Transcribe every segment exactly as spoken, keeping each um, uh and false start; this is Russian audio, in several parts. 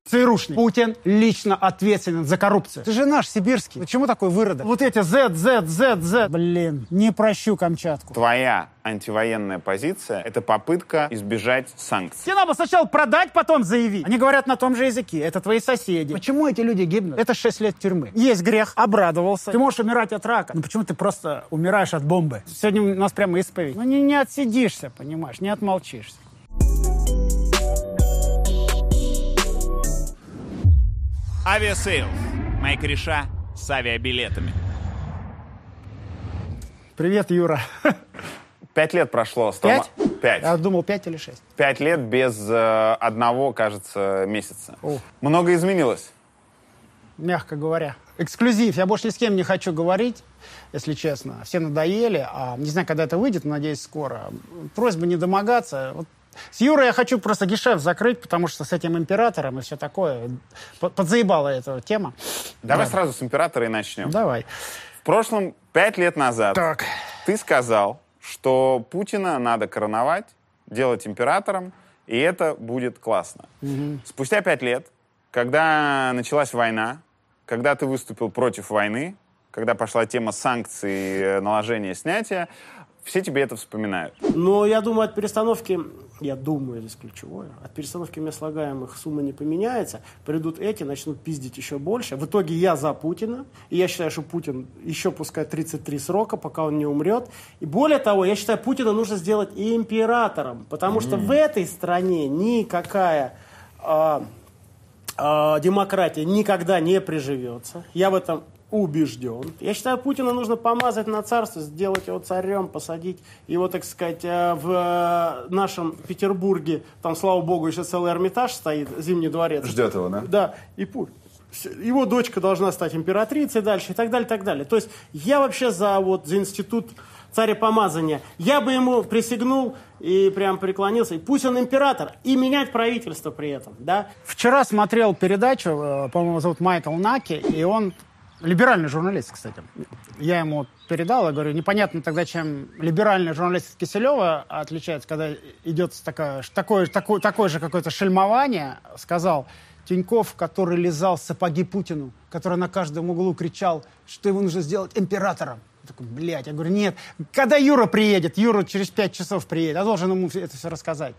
ЦРУшник. Путин лично ответственен за коррупцию. Ты же наш сибирский. Почему такой выродок? Вот эти Z, Z, Z, Z. Блин, не прощу Камчатку. Твоя антивоенная позиция — это попытка избежать санкций. Тебе надо сначала продать, потом заявить. Они говорят на том же языке. Это твои соседи. Почему эти люди гибнут? Это шесть лет тюрьмы. Есть грех. Обрадовался. Ты можешь умирать от рака. Ну почему ты просто умираешь от бомбы? Сегодня у нас прямо исповедь. Ну не, не отсидишься, понимаешь, не отмолчишься. Авиасейл. Мои кореша с авиабилетами. Привет, Юра. Пять лет прошло. Пять? Пять. Я думал, пять или шесть. Пять лет без э, одного, кажется, месяца. О. Много изменилось? Мягко говоря. Эксклюзив. Я больше ни с кем не хочу говорить, если честно. Все надоели. А не знаю, когда это выйдет, но, надеюсь, скоро. Просьба не домогаться. Вот с Юрой я хочу просто гешефт закрыть, потому что с этим императором и все такое подзаебала эта тема. Давай да. сразу с императора и начнем. Давай. В прошлом, пять лет назад, так. ты сказал, что Путина надо короновать, делать императором, и это будет классно. Угу. Спустя пять лет, когда началась война, когда ты выступил против войны, когда пошла тема санкций, наложения, снятия, все тебе это вспоминают. Но я думаю, от перестановки, я думаю, здесь ключевое, от перестановки мест слагаемых сумма не поменяется. Придут эти, начнут пиздить еще больше. В итоге я за Путина. И я считаю, что Путин еще пускай тридцать три срока, пока он не умрет. И более того, я считаю, Путина нужно сделать и императором. Потому mm. что в этой стране никакая э, э, демократия никогда не приживется. Я в этом убежден. Я считаю, Путина нужно помазать на царство, сделать его царем, посадить его, так сказать, в нашем Петербурге. Там, слава богу, еще целый Эрмитаж стоит, Зимний дворец. Ждет его, да? Да. И пусть. Его дочка должна стать императрицей дальше и так далее, и так далее. То есть я вообще за, вот, за институт царепомазания. Я бы ему присягнул и прям преклонился. И пусть он император. И менять правительство при этом. Да? Вчера смотрел передачу, по-моему, зовут Майкл Наки, и он либеральный журналист, кстати. Я ему передал, я говорю, непонятно тогда, чем либеральный журналист Киселева отличается, когда идет такое, такое, такое, такое же какое-то шельмование, сказал Тиньков, который лизал сапоги Путину, который на каждом углу кричал, что его нужно сделать императором. Я такой, блядь, я говорю, нет, когда Юра приедет, Юра через пять часов приедет, я должен ему это все рассказать.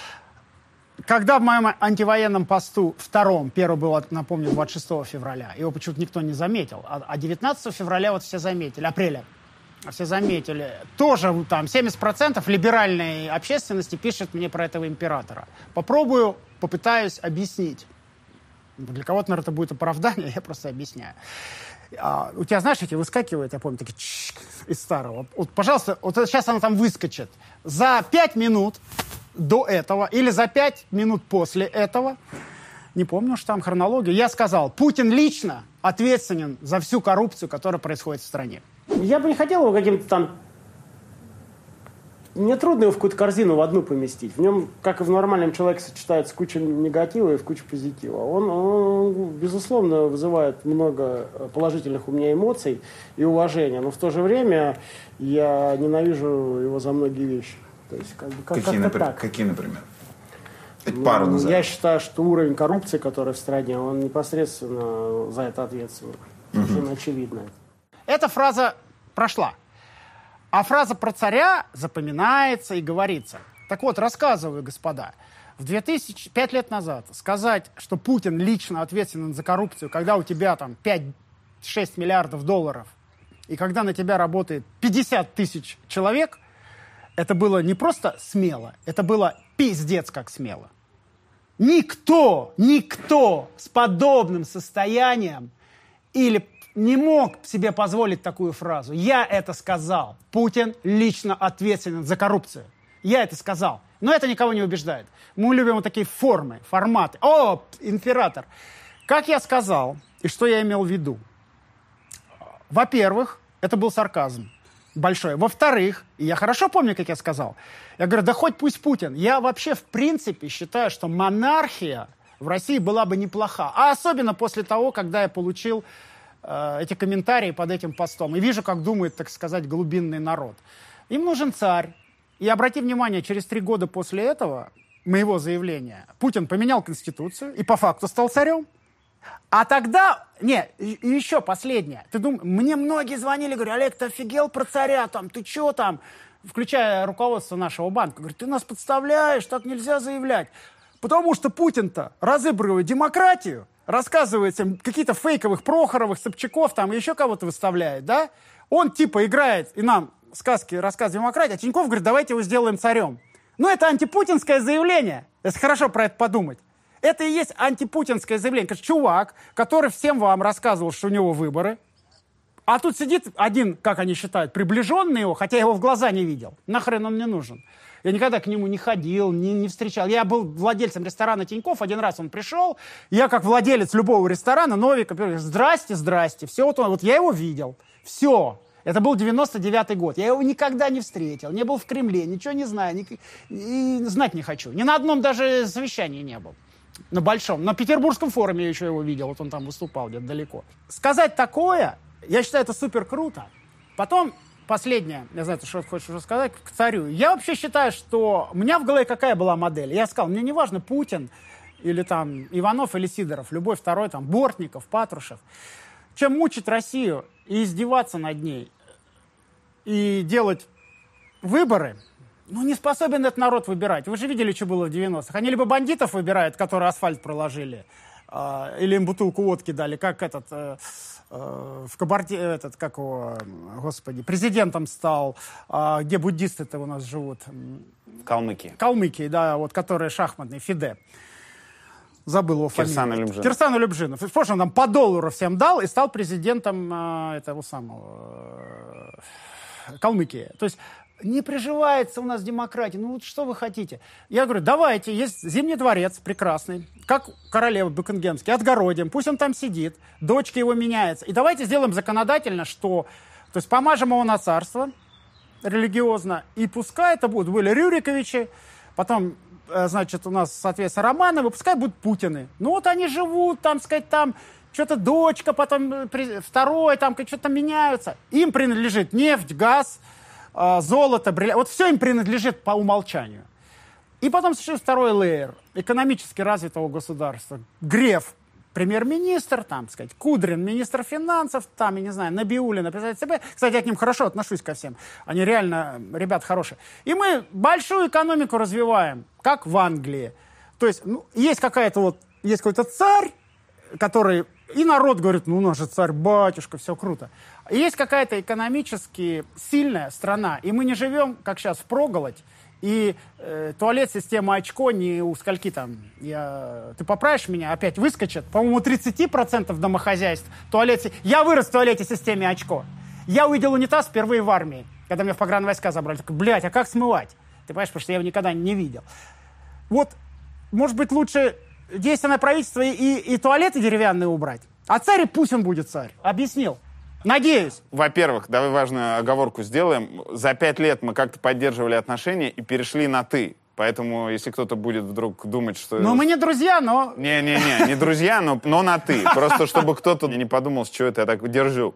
Когда в моем антивоенном посту втором, первый был, напомню, двадцать шестого февраля, его почему-то никто не заметил, а девятнадцатого февраля вот все заметили, апреля, все заметили, тоже там семьдесят процентов либеральной общественности пишет мне про этого императора. Попробую, попытаюсь объяснить. Для кого-то, наверное, это будет оправдание, я просто объясняю. А, у тебя, знаешь, эти выскакивают, я помню, такие из старого. Вот, пожалуйста, вот сейчас она там выскочит. За пять минут до этого или за пять минут после этого, не помню, что там хронологию, я сказал, Путин лично ответственен за всю коррупцию, которая происходит в стране. Я бы не хотел его каким-то там... Мне трудно его в какую-то корзину в одну поместить. В нем, как и в нормальном человеке, сочетается куча негатива и в кучу позитива. Он, он, безусловно, вызывает много положительных у меня эмоций и уважения. Но в то же время я ненавижу его за многие вещи. То есть, как бы, как, какие, например, так. какие, например? Ну, пару назад. Я считаю, что уровень коррупции, который в стране, он непосредственно за это ответственен. Совершенно очевидно. Эта фраза прошла. А фраза про царя запоминается и говорится. Так вот, рассказываю, господа. В две тысячи пять лет назад сказать, что Путин лично ответственен за коррупцию, когда у тебя там пять-шесть миллиардов долларов, и когда на тебя работает пятьдесят тысяч человек, это было не просто смело, это было пиздец как смело. Никто, никто с подобным состоянием или не мог себе позволить такую фразу. Я это сказал. Путин лично ответственен за коррупцию. Я это сказал. Но это никого не убеждает. Мы любим вот такие формы, форматы. О, император. Как я сказал, и что я имел в виду? Во-первых, это был сарказм большой. Во-вторых, и я хорошо помню, как я сказал, я говорю, да хоть пусть Путин. Я вообще в принципе считаю, что монархия в России была бы неплоха. А особенно после того, когда я получил э, эти комментарии под этим постом. И вижу, как думает, так сказать, глубинный народ. Им нужен царь. И обрати внимание, через три года после этого моего заявления Путин поменял Конституцию и по факту стал царем. А тогда... Не, и еще последнее. Ты думаешь, мне многие звонили, говорят, Олег, ты офигел про царя, там, ты что там? Включая руководство нашего банка. Говорит, ты нас подставляешь, так нельзя заявлять. Потому что Путин-то разыгрывает демократию, рассказывает им какие-то фейковых Прохоровых, Собчаков, там, еще кого-то выставляет, да? Он типа играет и нам сказки, рассказ демократии, а Тиньков говорит, давайте его сделаем царем. Ну, это антипутинское заявление, если хорошо про это подумать. Это и есть антипутинское заявление. Конечно, чувак, который всем вам рассказывал, что у него выборы, а тут сидит один, как они считают, приближенный его, хотя я его в глаза не видел. Нахрен он мне нужен? Я никогда к нему не ходил, не, не встречал. Я был владельцем ресторана Тиньков, один раз он пришел, я как владелец любого ресторана, Новика, здрасте, здрасте, все, вот, он, вот я его видел, все. Это был девяносто девятый год. Я его никогда не встретил, не был в Кремле, ничего не знаю, ни, и знать не хочу. Ни на одном даже совещании не был. На большом. На Петербургском форуме я еще его видел, вот он там выступал где-то далеко. Сказать такое, я считаю, это супер круто. Потом, последнее, я знаю, ты что хочешь уже сказать, к царю. Я вообще считаю, что у меня в голове какая была модель. Я сказал, мне не важно, Путин или там Иванов или Сидоров, любой второй, там, Бортников, Патрушев. Чем мучить Россию и издеваться над ней, и делать выборы, ну, не способен этот народ выбирать. Вы же видели, что было в девяностых. Они либо бандитов выбирают, которые асфальт проложили, э, или им бутылку водки дали, как этот, э, э, в Кабарде, этот, как его, господи, президентом стал, э, где буддисты-то у нас живут? В Калмыкии. Калмыкии, да, вот, которые шахматные, Фиде. Забыл его фамилию. Кирсан Алюбжинов. Кирсан Алюбжинов. В прошлом он там по доллару всем дал и стал президентом э, этого самого э, Калмыкии. То есть не приживается у нас демократия. Ну вот что вы хотите? Я говорю, давайте, есть Зимний дворец прекрасный, как королева Букингемский, отгородим, пусть он там сидит, дочка его меняется. И давайте сделаем законодательно, что... То есть помажем его на царство религиозно, и пускай это будут были Рюриковичи, потом... Значит, у нас, соответственно, Романовы, пускай будут Путины. Ну вот они живут, там, сказать, там, что-то дочка, потом второй, там, что-то меняются. Им принадлежит нефть, газ, золото, бриллианты. Вот все им принадлежит по умолчанию. И потом совершенно второй лейер экономически развитого государства. Греф, премьер-министр, там, сказать, Кудрин, министр финансов, там, я не знаю, Набиуллина, председатель ЦБ. Кстати, я к ним хорошо отношусь ко всем. Они реально, ребят, хорошие. И мы большую экономику развиваем, как в Англии. То есть, ну, есть какая-то вот, есть какой-то царь, который, и народ говорит, ну, у нас же царь-батюшка, все круто. И есть какая-то экономически сильная страна, и мы не живем, как сейчас, впроголодь. И э, туалет система очко не у скольки там, я, ты поправишь меня, опять выскочит, по-моему, у тридцать процентов домохозяйств туалет, я вырос в туалете системе очко. Я увидел унитаз впервые в армии, когда меня в погранвойска забрали. Такой, блядь, а как смывать? Ты понимаешь, потому что я его никогда не видел. Вот, может быть, лучше действенное правительство и, и, и туалеты деревянные убрать, а царь и пусть он будет царь. Объяснил. Надеюсь. Во-первых, давай важную оговорку сделаем. За пять лет мы как-то поддерживали отношения и перешли на «ты». Поэтому, если кто-то будет вдруг думать, что... Ну, мы не друзья, но... Не-не-не, не друзья, но, но на «ты». Просто чтобы кто-то не подумал, с чего это я так держу.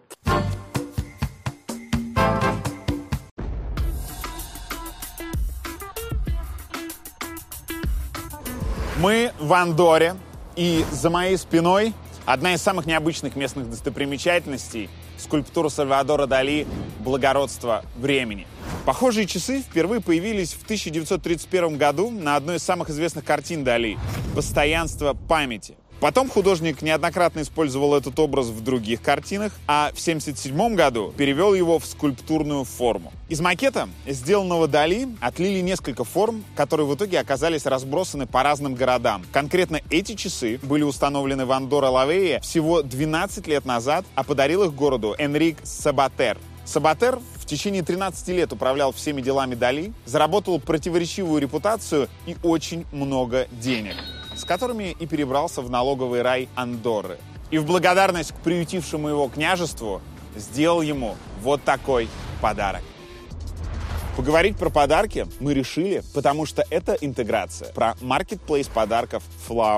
Мы в Андорре, и за моей спиной одна из самых необычных местных достопримечательностей — скульптура Сальвадора Дали «Благородство времени». Похожие часы впервые появились в тысяча девятьсот тридцать первом году на одной из самых известных картин Дали «Постоянство памяти». Потом художник неоднократно использовал этот образ в других картинах, а в семьдесят седьмом году перевел его в скульптурную форму. Из макета, сделанного Дали, отлили несколько форм, которые в итоге оказались разбросаны по разным городам. Конкретно эти часы были установлены в Андорра-ла-Вейя всего двенадцать лет назад, а подарил их городу Энрик Сабатер. Сабатер в течение тринадцати лет управлял всеми делами Дали, заработал противоречивую репутацию и очень много денег, с которыми и перебрался в налоговый рай Андорры. И в благодарность к приютившему его княжеству сделал ему вот такой подарок. Поговорить про подарки мы решили, потому что это интеграция про маркетплейс подарков Флау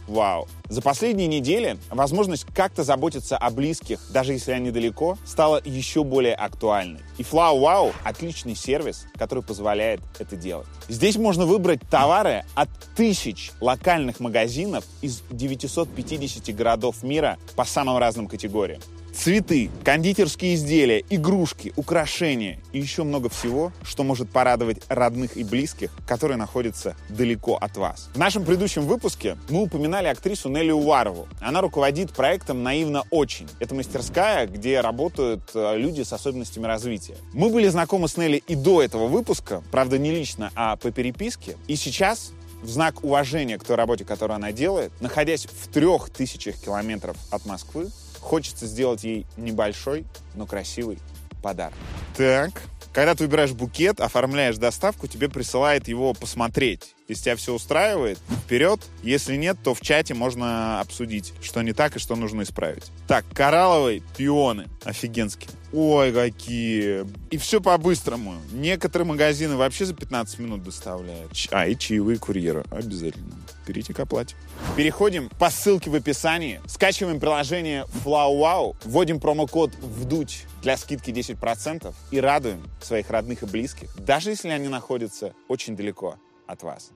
Вау. За последние недели возможность как-то заботиться о близких, даже если они далеко, стала еще более актуальной. И FlowWow — отличный сервис, который позволяет это делать. Здесь можно выбрать товары от тысяч локальных магазинов из девятисот пятидесяти городов мира по самым разным категориям. Цветы, кондитерские изделия, игрушки, украшения и еще много всего, что может порадовать родных и близких, которые находятся далеко от вас. В нашем предыдущем выпуске мы упоминали актрису Нелли Уварову. Она руководит проектом «Наивно очень». Это мастерская, где работают люди с особенностями развития. Мы были знакомы с Нелли и до этого выпуска, правда не лично, а по переписке. И сейчас, в знак уважения к той работе, которую она делает, находясь в трех тысячах километров от Москвы, хочется сделать ей небольшой, но красивый подарок. Так, когда ты выбираешь букет, оформляешь доставку, тебе присылает его посмотреть. Если тебя все устраивает, вперед. Если нет, то в чате можно обсудить, что не так и что нужно исправить. Так, коралловые пионы. Офигенские. Ой, какие. И все по-быстрому. Некоторые магазины вообще за пятнадцать минут доставляют. А, и чаевые курьера. Обязательно. Перейти к оплате. Переходим по ссылке в описании. Скачиваем приложение FlowWow. Вводим промокод «Вдуть» для скидки десять процентов. И радуем своих родных и близких, даже если они находятся очень далеко от вас.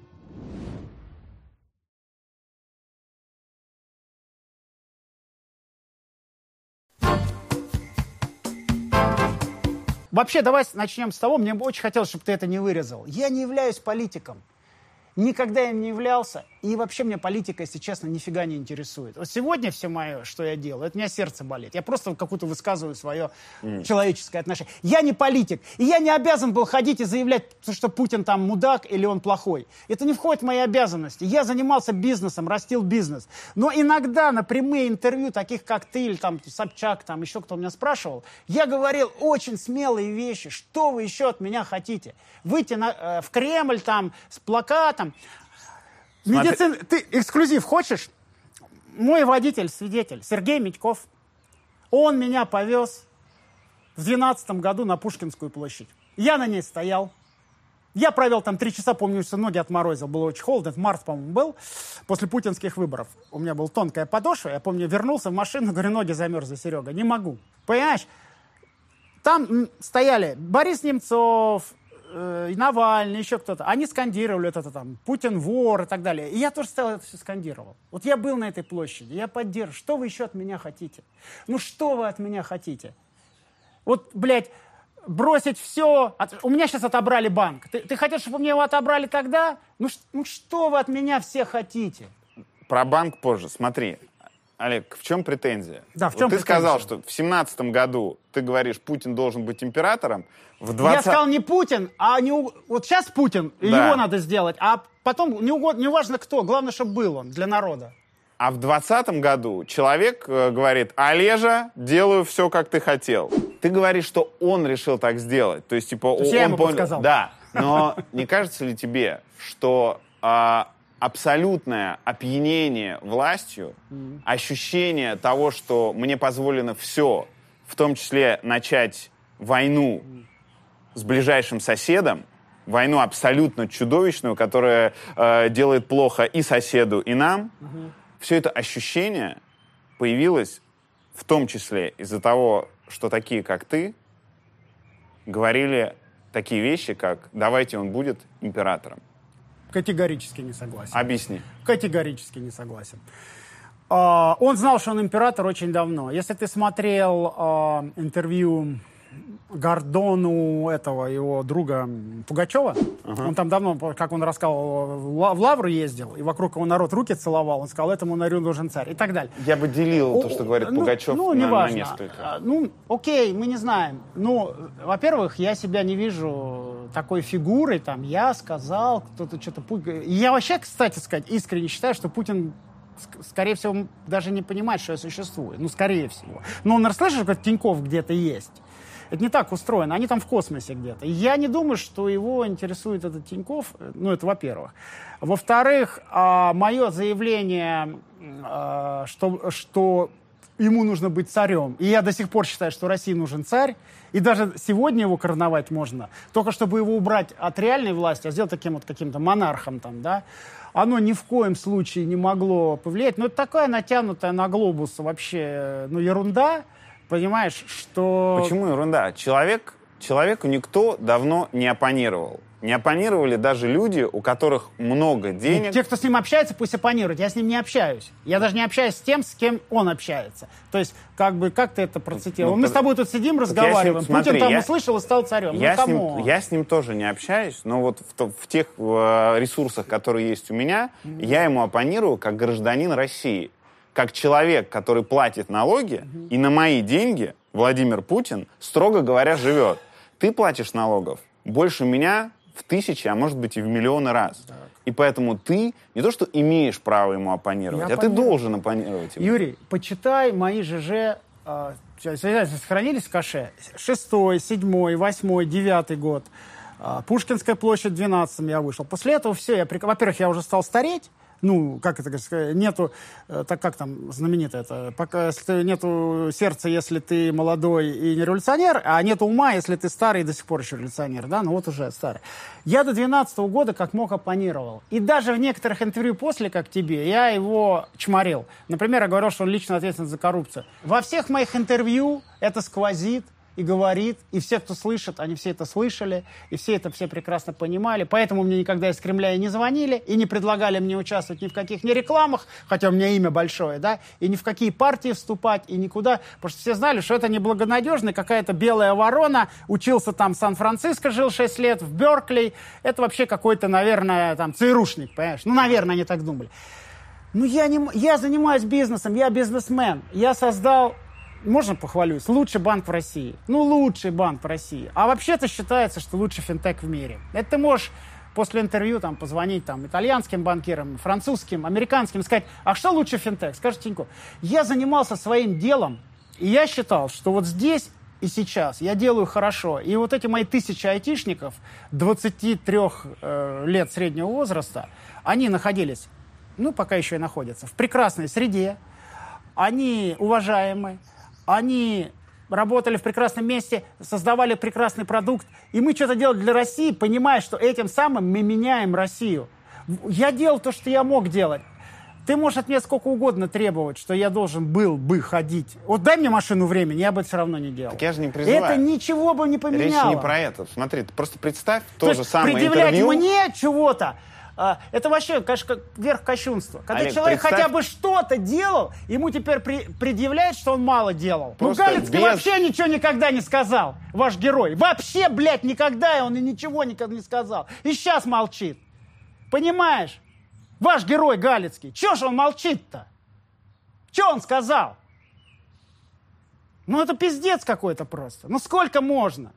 Вообще, давай начнем с того, мне бы очень хотелось, чтобы ты это не вырезал. Я не являюсь политиком. Никогда им не являлся. И вообще меня политика, если честно, нифига не интересует. Вот сегодня все мое, что я делаю, это у меня сердце болит. Я просто какую-то высказываю свое mm. человеческое отношение. Я не политик. И я не обязан был ходить и заявлять, что Путин там мудак или он плохой. Это не входит в мои обязанности. Я занимался бизнесом, растил бизнес. Но иногда на прямые интервью, таких как ты или там Собчак, там еще кто меня спрашивал, я говорил очень смелые вещи. Что вы еще от меня хотите? Выйти на, э, в Кремль там с плакатом. Медицин... Ты эксклюзив хочешь? Мой водитель, свидетель, Сергей Митьков, он меня повез в двенадцатом году на Пушкинскую площадь. Я на ней стоял. Я провел там три часа, помню, что ноги отморозил. Было очень холодно. Это март, по-моему, был. После путинских выборов. У меня была тонкая подошва. Я помню, вернулся в машину, говорю, ноги замерзли, Серега. Не могу. Понимаешь? Там стояли Борис Немцов, и Навальный, еще кто-то, они скандировали вот это там, Путин вор и так далее. И я тоже стоял, это все скандировал. Вот я был на этой площади, я поддерживаю. Что вы еще от меня хотите? Ну что вы от меня хотите? Вот, блядь, бросить все. От... У меня сейчас отобрали банк. Ты, ты хотел, чтобы мне его отобрали тогда? Ну, ну что вы от меня все хотите? Про банк позже. Смотри, Олег, в чем претензия? Да, в чем вот ты претензия? сказал, что в семнадцатом году ты говоришь, Путин должен быть императором. В двадцатом... Я сказал не Путин, а не... вот сейчас Путин, да. Его надо сделать, а потом не, угод... не важно кто, главное, чтобы был он для народа. А в двадцатом году человек э, говорит, Олежа, делаю все, как ты хотел. Ты говоришь, что он решил так сделать. То есть, типа, То есть он я ему понял... подсказал. Да, но не кажется ли тебе, что э, абсолютное опьянение властью, mm. ощущение того, что мне позволено все, в том числе начать войну mm. с ближайшим соседом, войну абсолютно чудовищную, которая э, делает плохо и соседу, и нам, mm-hmm. все это ощущение появилось в том числе из-за того, что такие, как ты, говорили такие вещи, как «давайте он будет императором». Категорически не согласен. Объясни. Категорически не согласен. Uh, он знал, что он император очень давно. Если ты смотрел uh, интервью Гордону, этого его друга Пугачева, uh-huh. он там давно, как он рассказывал, в Лавру ездил, и вокруг его народ руки целовал, он сказал, этому нарю нужен царь, и так далее. Я бы делил О, то, что говорит ну, Пугачев, ну, на, на несколько. Ну, окей, мы не знаем. Ну, во-первых, я себя не вижу такой фигурой, там, я сказал, кто-то что-то... И я вообще, кстати сказать, искренне считаю, что Путин, скорее всего, даже не понимает, что я существую. Ну, скорее всего. Но он расслышал, что Тинькофф где-то есть. Это не так устроено. Они там в космосе где-то. Я не думаю, что его интересует этот Тинькофф. Ну, это во-первых. Во-вторых, мое заявление, что, что ему нужно быть царем. И я до сих пор считаю, что России нужен царь. И даже сегодня его короновать можно. Только чтобы его убрать от реальной власти, а сделать таким вот каким-то монархом там, да. Оно ни в коем случае не могло повлиять. Но это такая натянутая на глобус вообще, ну, ерунда, понимаешь, что... Почему ерунда? Человек, человеку никто давно не оппонировал. Не оппонировали даже люди, у которых много денег. Ну, те, кто с ним общается, пусть оппонируют. Я с ним не общаюсь. Я даже не общаюсь с тем, с кем он общается. То есть, как бы, как ты это процитировал? Ну, Мы под... с тобой тут сидим, разговариваем. Ним, смотри, Путин там я... услышал и стал царем. Я, ну, с ним, я с ним тоже не общаюсь, но вот в, в тех э, ресурсах, которые есть у меня, mm-hmm. я ему оппонирую как гражданин России. Как человек, который платит налоги, mm-hmm. и на мои деньги Владимир Путин, строго говоря, живет. Ты платишь налогов больше меня в тысячи, а может быть и в миллионы раз. Так. И поэтому ты не то что имеешь право ему оппонировать, Я а оппонирую. Ты должен оппонировать ему. Юрий, почитай мои ЖЖ, э, сохранились в каше? Шестой, седьмой, восьмой, девятый год. Э, Пушкинская площадь, двенадцатым я вышел. После этого все, я, во-первых, я уже стал стареть. Ну, как это сказать, нету, так как там знаменито это, пока, если нету сердца, если ты молодой и не революционер, а нету ума, если ты старый и до сих пор еще революционер, да, ну вот уже старый. Я до двенадцатого года как мог оппонировал. И даже в некоторых интервью после, как тебе, я его чморил. Например, я говорил, что он лично ответственен за коррупцию. Во всех моих интервью это сквозит. И говорит, и все, кто слышит, они все это слышали, и все это все прекрасно понимали. Поэтому мне никогда из Кремля и не звонили, и не предлагали мне участвовать ни в каких ни рекламах, хотя у меня имя большое, да, и ни в какие партии вступать, и никуда. Потому что все знали, что это неблагонадежно, какая-то белая ворона, учился там в Сан-Франциско, жил шесть лет, в Беркли. Это вообще какой-то, наверное, там, ЦРУшник, понимаешь? Ну, наверное, они так думали. Ну, я, не, я занимаюсь бизнесом, я бизнесмен. Я создал... Можно похвалюсь? Лучший банк в России. Ну, лучший банк в России. А вообще-то считается, что лучший финтех в мире. Это ты можешь после интервью там, позвонить там, итальянским банкирам, французским, американским, сказать, а что лучше финтех? Скажите, Тинько, я занимался своим делом, и я считал, что вот здесь и сейчас я делаю хорошо. И вот эти мои тысячи айтишников двадцати трёх э, лет среднего возраста, они находились, ну, пока еще и находятся, в прекрасной среде, они уважаемы, они работали в прекрасном месте, создавали прекрасный продукт, и мы что-то делали для России, понимая, что этим самым мы меняем Россию. Я делал то, что я мог делать. Ты можешь от меня сколько угодно требовать, что я должен был бы ходить. Вот дай мне машину времени, я бы это все равно не делал. Так я же не призываю. Это ничего бы не поменяло. Речь не про это. Смотри, ты просто представь то, то же есть самое предъявлять интервью. мне чего-то, это вообще, конечно, верх кощунства. Когда Олег, человек представь... хотя бы что-то делал, ему теперь при... предъявляют, что он мало делал. Просто ну, Галицкий без... вообще ничего никогда не сказал, ваш герой. Вообще, блядь, никогда он и ничего никогда не сказал. И сейчас молчит. Понимаешь? Ваш герой Галицкий. Чего же он молчит-то? Что он сказал? Ну, это пиздец какой-то просто. Ну, сколько можно?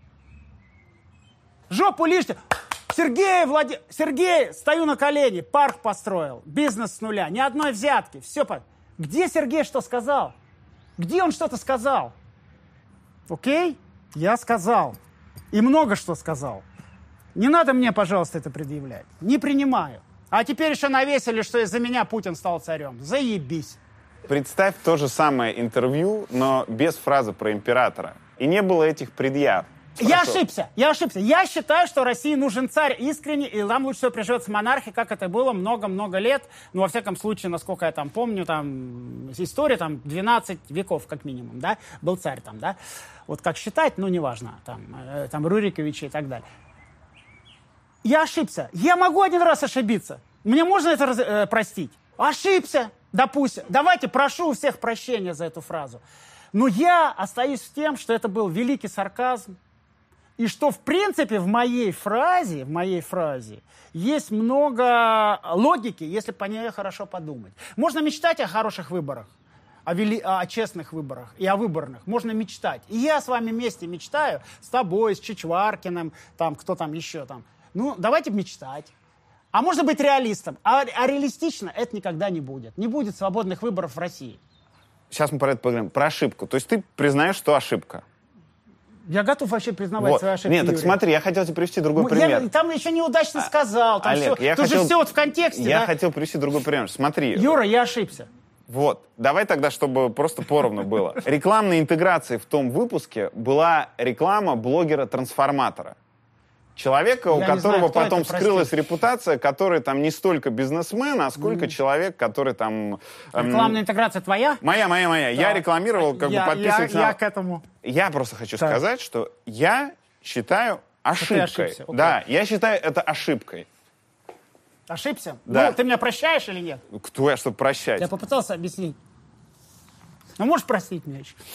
Жопу лишнюю... Сергей, Влади... Сергей, стою на колени, парк построил, бизнес с нуля, ни одной взятки, все. По... Где Сергей что сказал? Где он что-то сказал? Окей? Я сказал. И много что сказал. Не надо мне, пожалуйста, это предъявлять. Не принимаю. А теперь еще навесили, что из-за меня Путин стал царем. Заебись. Представь то же самое интервью, но без фразы про императора. И не было этих предъяв. Я ошибся, я ошибся. Я считаю, что России нужен царь искренне, и нам лучше всего приживется монархия, как это было много-много лет. Ну, во всяком случае, насколько я там помню, там история, там двенадцать веков как минимум, да, был царь там, да. Вот как считать, ну, неважно, там, э, там Рюриковичи и так далее. Я ошибся. Я могу один раз ошибиться. Мне можно это раз, э, простить? Ошибся, допустим. Давайте, прошу у всех прощения за эту фразу. Но я остаюсь с тем, что это был великий сарказм. И что, в принципе, в моей фразе, в моей фразе есть много логики, если по ней хорошо подумать. Можно мечтать о хороших выборах, о, вели... о честных выборах и о выборных. Можно мечтать. И я с вами вместе мечтаю, с тобой, с Чичваркиным, там, кто там еще там. Ну, давайте мечтать. А можно быть реалистом. А, а реалистично это никогда не будет. Не будет свободных выборов в России. Сейчас мы про это поговорим. Про ошибку. То есть ты признаешь, что ошибка? Я готов вообще признавать вот. свои ошибки, Нет, так Юрий. смотри, я хотел тебе привести другой ну, пример. Я, там еще неудачно сказал. Там Олег, все, я тут хотел, же все вот в контексте. Я да? хотел привести другой пример. Смотри. Юра, я ошибся. Вот. Давай тогда, чтобы просто поровну было. Рекламной интеграцией в том выпуске была реклама блогера-трансформатора. Человека, я у которого знаю, потом это, вскрылась репутация, который там не столько бизнесмен, а сколько mm. человек, который там... Эм... Рекламная интеграция твоя? Моя, моя, моя. Да. Я рекламировал, как я, бы подписывался... Я, на... я к этому... Я просто хочу так. сказать, что я считаю ошибкой. Okay. Да, я считаю это ошибкой. Ошибся? Да. Ну, ты меня прощаешь или нет? Кто я, чтобы прощать? Я попытался объяснить. Ну, можешь простить меня еще?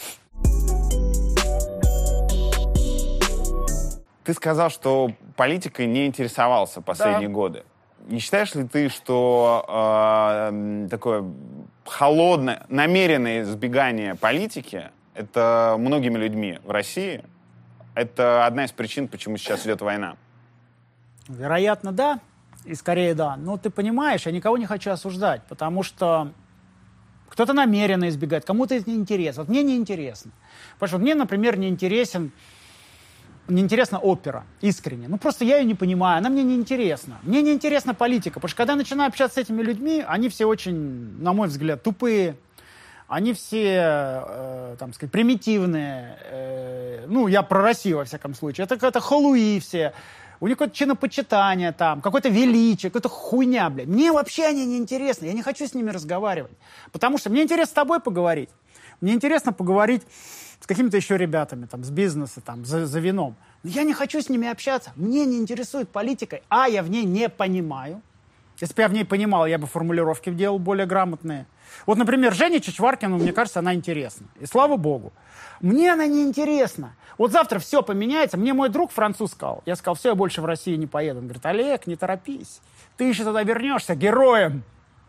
Ты сказал, что политикой не интересовался последние да. годы. Не считаешь ли ты, что э, такое холодное, намеренное избегание политики, это многими людьми в России, это одна из причин, почему сейчас идет война? Вероятно, да. И скорее да. Но ты понимаешь, я никого не хочу осуждать, потому что кто-то намеренно избегает, кому-то это неинтересно. Вот мне неинтересно. Потому что мне, например, неинтересен, неинтересна опера, искренне. Ну, просто я ее не понимаю, она мне неинтересна. Мне неинтересна политика, потому что когда я начинаю общаться с этими людьми, они все очень, на мой взгляд, тупые, они все, э, там сказать, примитивные. Э, ну, я про Россию, во всяком случае. Это какая-то халуи все. У них какое-то чинопочитание там, какое-то величие, какая-то хуйня, блядь. Мне вообще они не интересны, я не хочу с ними разговаривать. Потому что мне интересно с тобой поговорить. Мне интересно поговорить с какими-то еще ребятами, там, с бизнеса, там, за, за вином. Но я не хочу с ними общаться. Мне не интересует политика, а я в ней не понимаю. Если бы я в ней понимал, я бы формулировки делал более грамотные. Вот, например, Жене Чичваркину, мне кажется, она интересна. И слава богу. Мне она не интересна. Вот завтра все поменяется. Мне мой друг француз сказал. Я сказал, все, я больше в Россию не поеду. Он говорит, Олег, не торопись. Ты еще туда вернешься героем.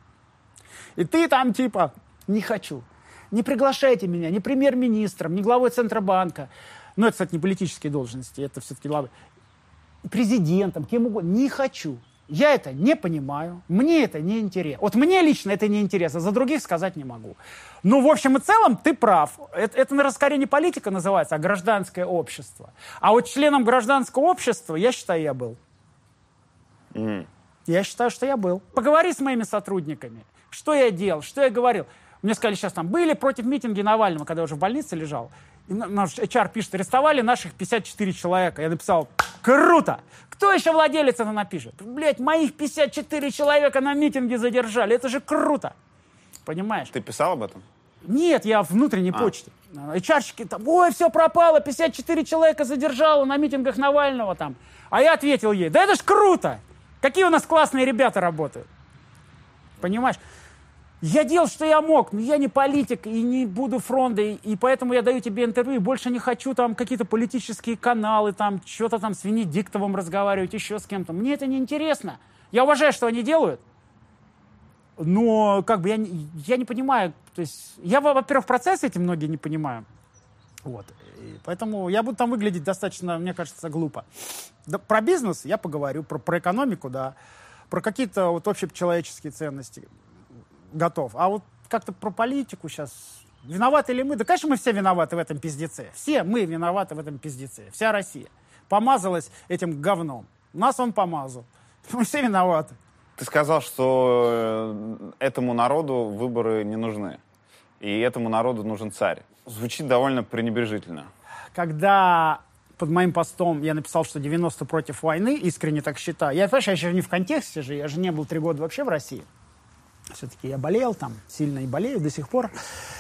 И ты там типа, не хочу. Не приглашайте меня ни премьер-министром, ни главой Центробанка. Ну, это, кстати, не политические должности. Это все-таки главы. Президентом, кем угодно. Не хочу. Я это не понимаю, мне это не интересно. Вот мне лично это не интересно, за других сказать не могу. Ну, в общем и целом, ты прав. Это, это наверное, скорее не политика называется, а гражданское общество. А вот членом гражданского общества, я считаю, я был. Mm. Я считаю, что я был. Поговори с моими сотрудниками. Что я делал, что я говорил. Мне сказали, сейчас там были против митинга Навального, когда я уже в больнице лежал. И наш эйч ар пишет, арестовали наших пятьдесят четыре человека. Я написал, круто! Кто еще владелец это напишет? Блять, моих пятьдесят четыре человека на митинге задержали. Это же круто. Понимаешь? Ты писал об этом? Нет, я в внутренней а. почте. эйч ар-щики там, ой, все пропало, пятьдесят четыре человека задержало на митингах Навального там. А я ответил ей, да это ж круто! Какие у нас классные ребята работают. Понимаешь? Я делал, что я мог, но я не политик и не буду фронта, и, и поэтому я даю тебе интервью, и больше не хочу там какие-то политические каналы, там что-то там с Венедиктовым разговаривать, еще с кем-то. Мне это не интересно. Я уважаю, что они делают, но как бы я, я не понимаю, то есть я, во-первых, процессы эти многие не понимаю, вот, и поэтому я буду там выглядеть достаточно, мне кажется, глупо. Да, про бизнес я поговорю, про, про экономику, да, про какие-то вот общечеловеческие ценности готов. А вот как-то про политику сейчас. Виноваты ли мы? Да, конечно, мы все виноваты в этом пиздеце. Все мы виноваты в этом пиздеце. Вся Россия помазалась этим говном. Нас он помазал. Мы все виноваты. Ты сказал, что этому народу выборы не нужны. И этому народу нужен царь. Звучит довольно пренебрежительно. Когда под моим постом я написал, что девяносто против войны, искренне так считаю. Я, понимаешь, я еще не в контексте же, я же не был три года вообще в России. Все-таки я болел там, сильно и болею до сих пор.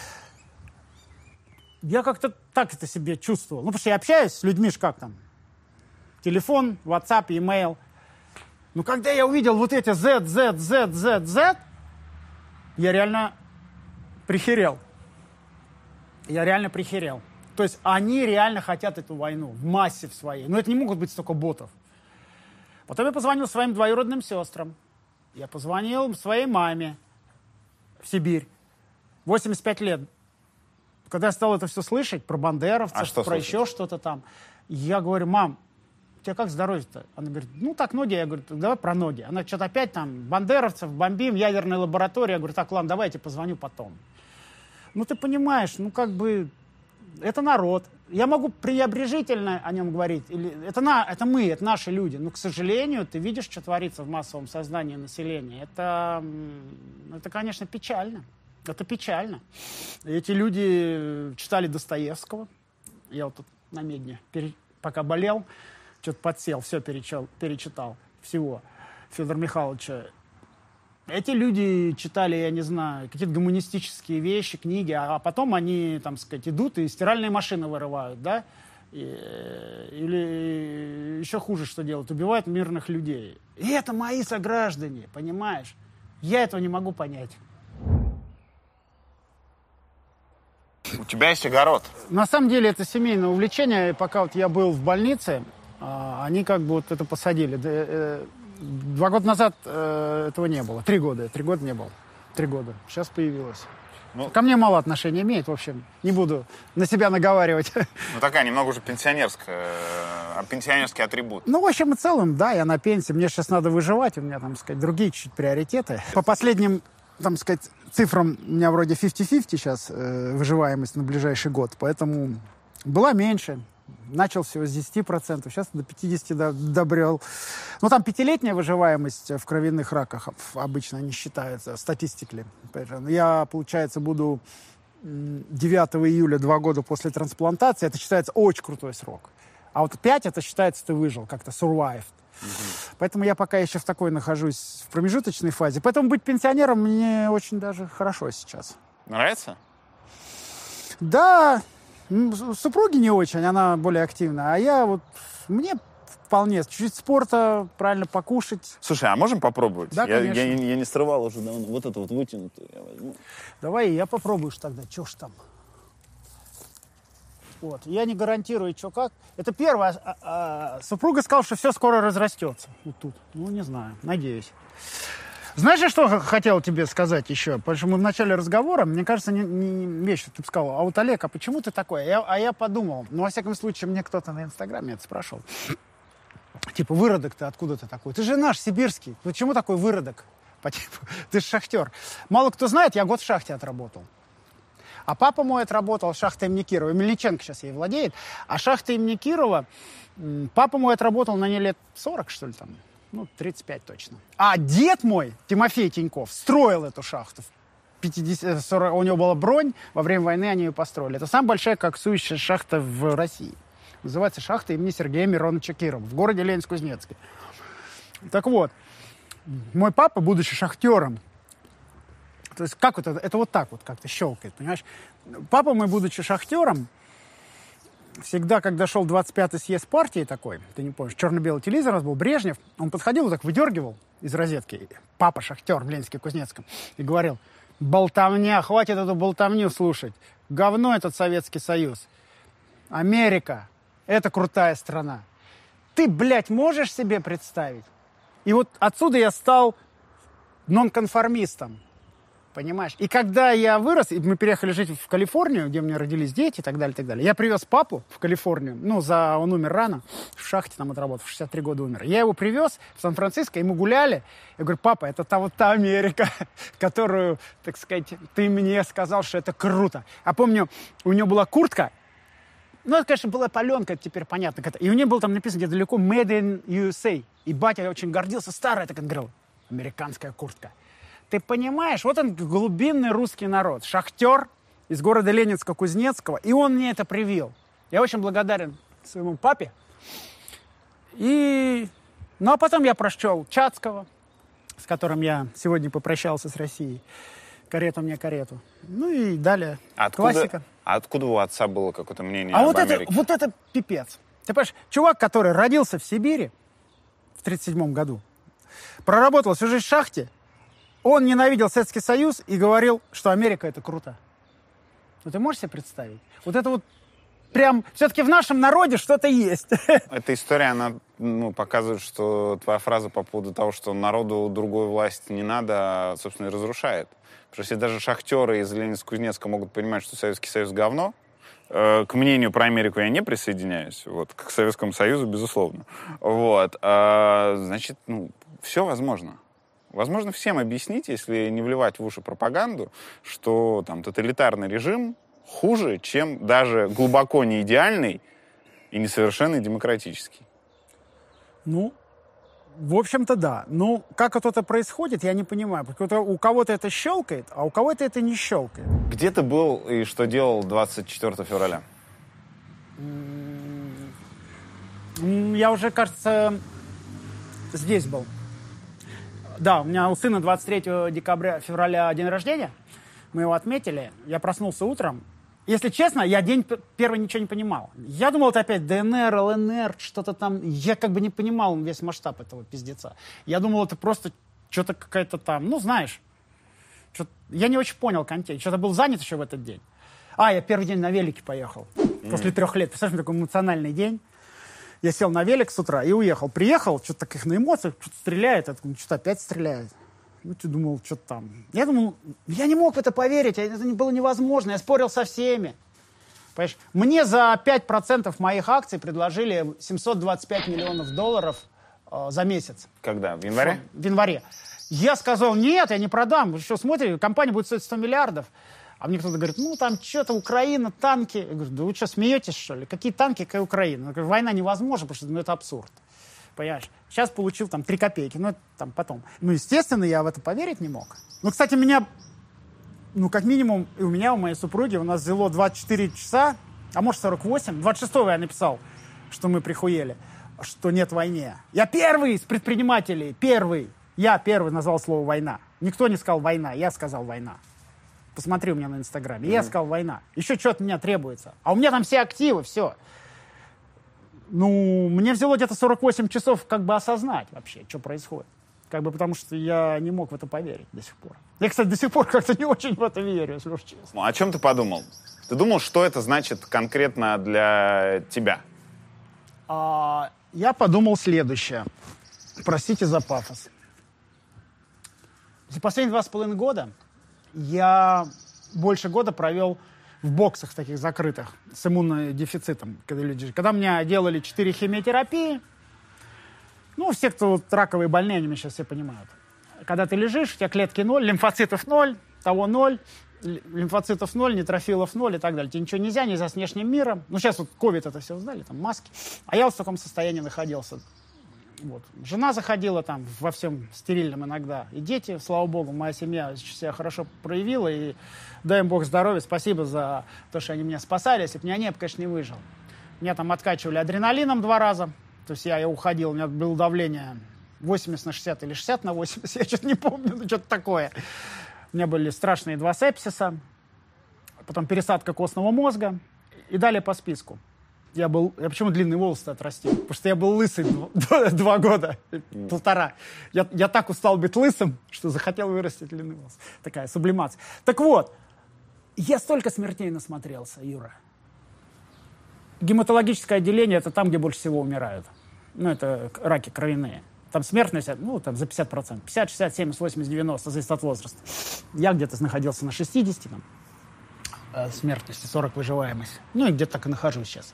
Я как-то так это себе чувствовал. Ну, потому что я общаюсь с людьми, ж как там. Телефон, WhatsApp, e-mail. Ну, когда я увидел вот эти Z, Z, Z, Z, Z, я реально прихерел. Я реально прихерел. То есть они реально хотят эту войну в массе в своей. Но это не могут быть столько ботов. Потом я позвонил своим двоюродным сестрам. Я позвонил своей маме в Сибирь. восемьдесят пять лет. Когда я стал это все слышать, про бандеровцев, а про слышать? Еще что-то там, я говорю, мам, у тебя как здоровье-то? Она говорит, ну так ноги. Я говорю, давай про ноги. Она что-то опять там, бандеровцев, бомбим, ядерная лаборатория. Я говорю, так, ладно, давай я тебе позвоню потом. Ну ты понимаешь, ну как бы, это народ. Я могу пренебрежительно о нем говорить. Или, это, на, это мы, это наши люди. Но, к сожалению, ты видишь, что творится в массовом сознании населения. Это, это конечно, печально. Это печально. Эти люди читали Достоевского. Я вот тут на Медне, пере... пока болел, что-то подсел, все перечал, перечитал. Всего. Федора Михайловича. Эти люди читали, я не знаю, какие-то гуманистические вещи, книги, а потом они, там сказать, идут и стиральные машины вырывают, да? И, или еще хуже, что делают, убивают мирных людей. И это мои сограждане, понимаешь? Я этого не могу понять. У тебя есть огород? На самом деле это семейное увлечение. Пока вот я был в больнице, они как бы вот это посадили. Два года назад этого не было. Три года. Три года не было. Три года. Сейчас появилось. Ну, ко мне мало отношения имеет, в общем. Не буду на себя наговаривать. Ну, такая немного уже пенсионерская, пенсионерский атрибут. Ну, в общем и целом, да, я на пенсии. Мне сейчас надо выживать. У меня, там сказать, другие чуть приоритеты. По последним, там сказать, цифрам у меня вроде пятьдесят на пятьдесят сейчас э, выживаемость на ближайший год. Поэтому была меньше. Начал всего с десяти процентов, сейчас до пятидесяти добрел. Ну, там пятилетняя выживаемость в кровяных раках обычно не считается, статистикли. Я, получается, буду девятого июля, два года после трансплантации. Это считается очень крутой срок. А вот пять, это считается, ты выжил, как-то survived. Mm-hmm. Поэтому я пока еще в такой нахожусь в промежуточной фазе. Поэтому быть пенсионером мне очень даже хорошо сейчас. Нравится? Да. Супруги не очень, она более активная. А я вот, мне вполне, чуть-чуть спорта, правильно покушать. Слушай, а можем попробовать? Да, я, конечно. Я, я не срывал уже давно. Вот это вот вытянутую я возьму. Давай, я попробую тогда, что ж там. Вот, я не гарантирую, что как. Это первое. А, а, супруга сказала, что все скоро разрастется. Вот тут. Ну, не знаю, надеюсь. Знаешь, что хотел тебе сказать еще? Потому что мы в начале разговора, мне кажется, не, не вещь, что ты бы сказал. А вот, Олег, а почему ты такой? Я, а я подумал, ну, во всяком случае, мне кто-то на Инстаграме это спрашивал. Типа, выродок ты откуда ты такой? Ты же наш, сибирский. Почему такой выродок? По типу, ты же шахтер. Мало кто знает, я год в шахте отработал. А папа мой отработал шахта имени Кирова. Мельниченко сейчас ей владеет. А шахта имени Кирова, папа мой отработал на ней лет сорок, что ли, там. Ну, тридцать пять точно. А дед мой, Тимофей Тиньков, строил эту шахту. пятьдесят, сорок, у него была бронь, во время войны они ее построили. Это самая большая коксующая шахта в России. Называется шахта имени Сергея Мироновича Кирова в городе Ленинск-Кузнецке. Так вот, мой папа, будучи шахтером, то есть как это, это вот так вот как-то щелкает, понимаешь? Папа мой, будучи шахтером, всегда, когда шел двадцать пятый съезд партии такой, ты не помнишь, черно-белый телевизор у нас был, Брежнев, он подходил, вот так выдергивал из розетки, папа шахтер в Ленинске-Кузнецком, и говорил: болтовня, хватит эту болтовню слушать, говно этот Советский Союз, Америка, это крутая страна. Ты, блядь, можешь себе представить? И вот отсюда я стал нонконформистом. Понимаешь? И когда я вырос, и мы переехали жить в Калифорнию, где у меня родились дети и так далее, и так далее, я привез папу в Калифорнию, ну, за, он умер рано, в шахте там отработал, в шестьдесят три года умер. Я его привез в Сан-Франциско, и мы гуляли. Я говорю: папа, это та вот та Америка, которую, так сказать, ты мне сказал, что это круто. А помню, у него была куртка, ну, это, конечно, была паленка, это теперь понятно. И у него было там написано где далеко «Made in ю эс эй». И батя очень гордился, старая, так он говорил, американская куртка. Ты понимаешь, вот он, глубинный русский народ, шахтер из города Ленинска-Кузнецкого, и он мне это привил. Я очень благодарен своему папе. И... Ну, а потом я прочел Чацкого, с которым я сегодня попрощался с Россией. Карету мне, карету. Ну и далее откуда, классика. А откуда у отца было какое-то мнение а об вот Америке? Это, вот это пипец. Ты понимаешь, чувак, который родился в Сибири в тридцать седьмом году, проработал всю жизнь в шахте, он ненавидел Советский Союз и говорил, что Америка — это круто. Ну, ты можешь себе представить? Вот это вот прям все-таки в нашем народе что-то есть. Эта история, она ну, показывает, что твоя фраза по поводу того, что народу другой власти не надо, собственно, и разрушает. Потому что если даже шахтеры из Ленинска-Кузнецка могут понимать, что Советский Союз — говно, э, к мнению про Америку я не присоединяюсь, вот, к Советскому Союзу, безусловно. Вот, э, значит, ну, все возможно. Возможно, всем объяснить, если не вливать в уши пропаганду, что там тоталитарный режим хуже, чем даже глубоко не идеальный и несовершенный демократический. Ну, В общем-то, да. Ну, как вот это происходит, я не понимаю. Потому у кого-то это щелкает, а у кого-то это не щелкает. Где ты был и что делал двадцать четвёртого февраля? Я уже, кажется, здесь был. Да, у меня у сына двадцать третьего декабря, февраля день рождения. Мы его отметили. Я проснулся утром. Если честно, я день первый ничего не понимал. Я думал, это опять ДНР, ЛНР, что-то там. Я как бы не понимал весь масштаб этого пиздеца. Я думал, это просто что-то какая-то там, ну, знаешь. Я не очень понял контекст. Что-то был занят еще в этот день. А, я первый день на велике поехал. Mm. После трех лет. Представляешь, такой эмоциональный день. Я сел на велик с утра и уехал. Приехал, что-то таких на эмоциях, что-то стреляет. Я думаю, что-то опять стреляет. Ну, ты думал, что-то там. Я думал, я не мог в это поверить. Это было невозможно. Я спорил со всеми. Понимаешь? Мне за пять процентов моих акций предложили семьсот двадцать пять миллионов долларов э, за месяц. Когда? В январе? В январе. Я сказал, нет, я не продам. Вы что, смотрите, компания будет стоить сто миллиардов. А мне кто-то говорит, ну, там что-то Украина, танки. Я говорю, да вы что, смеетесь, что ли? Какие танки, какая Украина? Я говорю, война невозможна, потому что ну, это абсурд. Понимаешь? Сейчас получил там три копейки, ну, это там потом. Ну, естественно, я в это поверить не мог. Ну, кстати, меня, ну, как минимум, и у меня, у моей супруги, у нас взяло двадцать четыре часа, а может сорок восемь. двадцать шестого я написал, что мы прихуели, что нет войны. Я первый из предпринимателей, первый. Я первый назвал слово «война». Никто не сказал «война», я сказал «война». Посмотри у меня на Инстаграме. Mm-hmm. Я сказал «война». Еще что-то от меня требуется. А у меня там все активы, все. Ну, мне взяло где-то сорок восемь часов как бы осознать вообще, что происходит. Как бы потому что я не мог в это поверить до сих пор. Я, кстати, до сих пор как-то не очень в это верю, если уж честно. Ну, о чем ты подумал? Ты думал, что это значит конкретно для тебя? А, я подумал следующее. Простите за пафос. За последние два с половиной года я больше года провел в боксах таких закрытых с иммунодефицитом. Когда, люди, когда мне делали четыре химиотерапии, ну, все, кто вот раковые больные, они меня сейчас все понимают. Когда ты лежишь, у тебя клетки ноль, лимфоцитов ноль, того ноль, лимфоцитов ноль, нейтрофилов ноль и так далее. Тебе ничего нельзя, нельзя с внешним миром. Ну, сейчас вот ковид это все сдали, там маски. А я вот в таком состоянии находился. Вот. Жена заходила там во всем стерильном иногда. И дети, слава богу, моя семья себя хорошо проявила. И дай им бог здоровья, спасибо за то, что они меня спасали. Если бы не они, я бы, конечно, не выжил. Меня там откачивали адреналином два раза. То есть я, я уходил, у меня было давление восемьдесят на шестьдесят или шестьдесят на восемьдесят. Я что-то не помню, ну что-то такое. У меня были страшные два сепсиса. Потом пересадка костного мозга. И далее по списку. Я был... Я почему длинные волосы отрастил? Потому что я был лысый два, два года, mm. полтора. Я, я так устал быть лысым, что захотел вырастить длинные волосы. Такая сублимация. Так вот, я столько смертей насмотрелся, Юра. Гематологическое отделение — это там, где больше всего умирают. Ну, это раки кровяные. Там смертность, ну, там за пятьдесят процентов. пятьдесят, шестьдесят, семьдесят, восемьдесят, девяносто, зависит от возраста. Я где-то находился на шестидесяти, там, смертности, сорок выживаемость. Ну, и где-то так и нахожусь сейчас.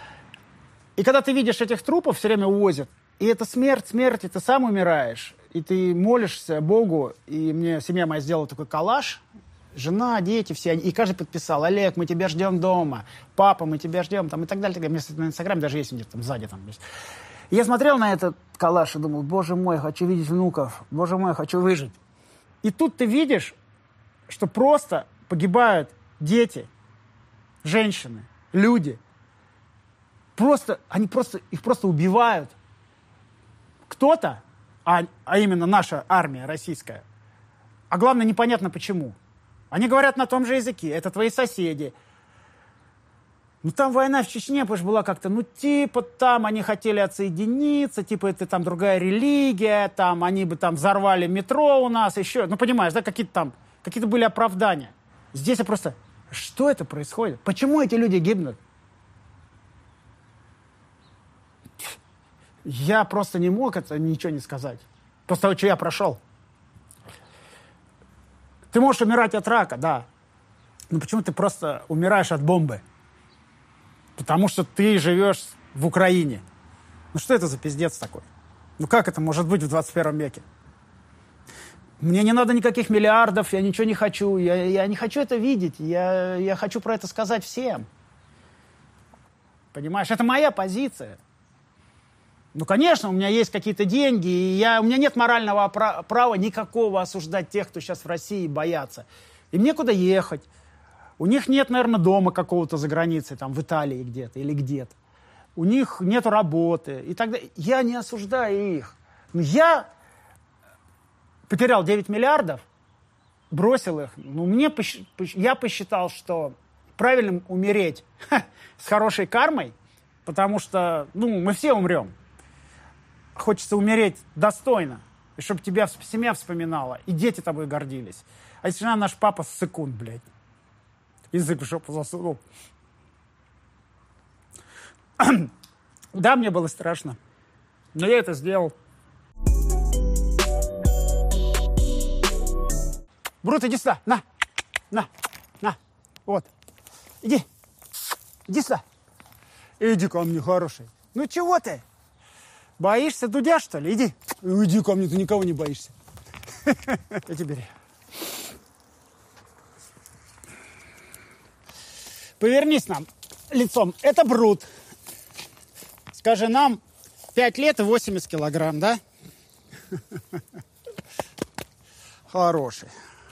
И когда ты видишь этих трупов, все время увозят, и это смерть, смерть, и ты сам умираешь, и ты молишься Богу, и мне семья моя сделала такой коллаж, жена, дети, все, и каждый подписал: Олег, мы тебя ждем дома, папа, мы тебя ждем, там, и так далее. Мне на Инстаграме даже есть где-то там сзади. Там, есть. И я смотрел на этот коллаж и думал: боже мой, хочу видеть внуков, боже мой, хочу выжить. И тут ты видишь, что просто погибают дети, женщины, люди. Просто, они просто, их просто убивают. Кто-то, а, а именно наша армия российская, а главное, непонятно почему. Они говорят на том же языке, это твои соседи. Ну, там война в Чечне, потому что была как-то, ну, типа, там они хотели отсоединиться, типа, это там другая религия, там, они бы там взорвали метро у нас, еще, ну, понимаешь, да, какие-то там, какие-то были оправдания. Здесь я просто, что это происходит? Почему эти люди гибнут? Я просто не мог это ничего не сказать. После того, что я прошел. Ты можешь умирать от рака, да. Но почему ты просто умираешь от бомбы? Потому что ты живешь в Украине. Ну что это за пиздец такой? Ну как это может быть в двадцать первом веке? Мне не надо никаких миллиардов, я ничего не хочу. Я, я не хочу это видеть. Я, я хочу про это сказать всем. Понимаешь? Это моя позиция. Ну, конечно, у меня есть какие-то деньги, и я, у меня нет морального пра- права никакого осуждать тех, кто сейчас в России боятся. Им некуда ехать. У них нет, наверное, дома какого-то за границей, там, в Италии где-то или где-то. У них нет работы. И тогда я не осуждаю их. Но я потерял девять миллиардов, бросил их. Ну, мне посч... Я посчитал, что правильным умереть с хорошей кармой, потому что, ну, мы все умрем. Хочется умереть достойно, и чтобы тебя семья вспоминала, и дети тобой гордились. А если жена, наш папа ссыкун, блядь. Язык в жопу засунул. Да, мне было страшно. Но я это сделал. Брут, иди сюда. На. На. На. Вот. Иди. Иди сюда. Иди ко мне, хороший. Ну чего ты? Боишься Дудя, что ли? Иди. Иди ко мне, ты никого не боишься. Иди бери. Повернись нам лицом. Это Брут. Скажи, нам пять лет и восемьдесят килограмм, да? Хороший.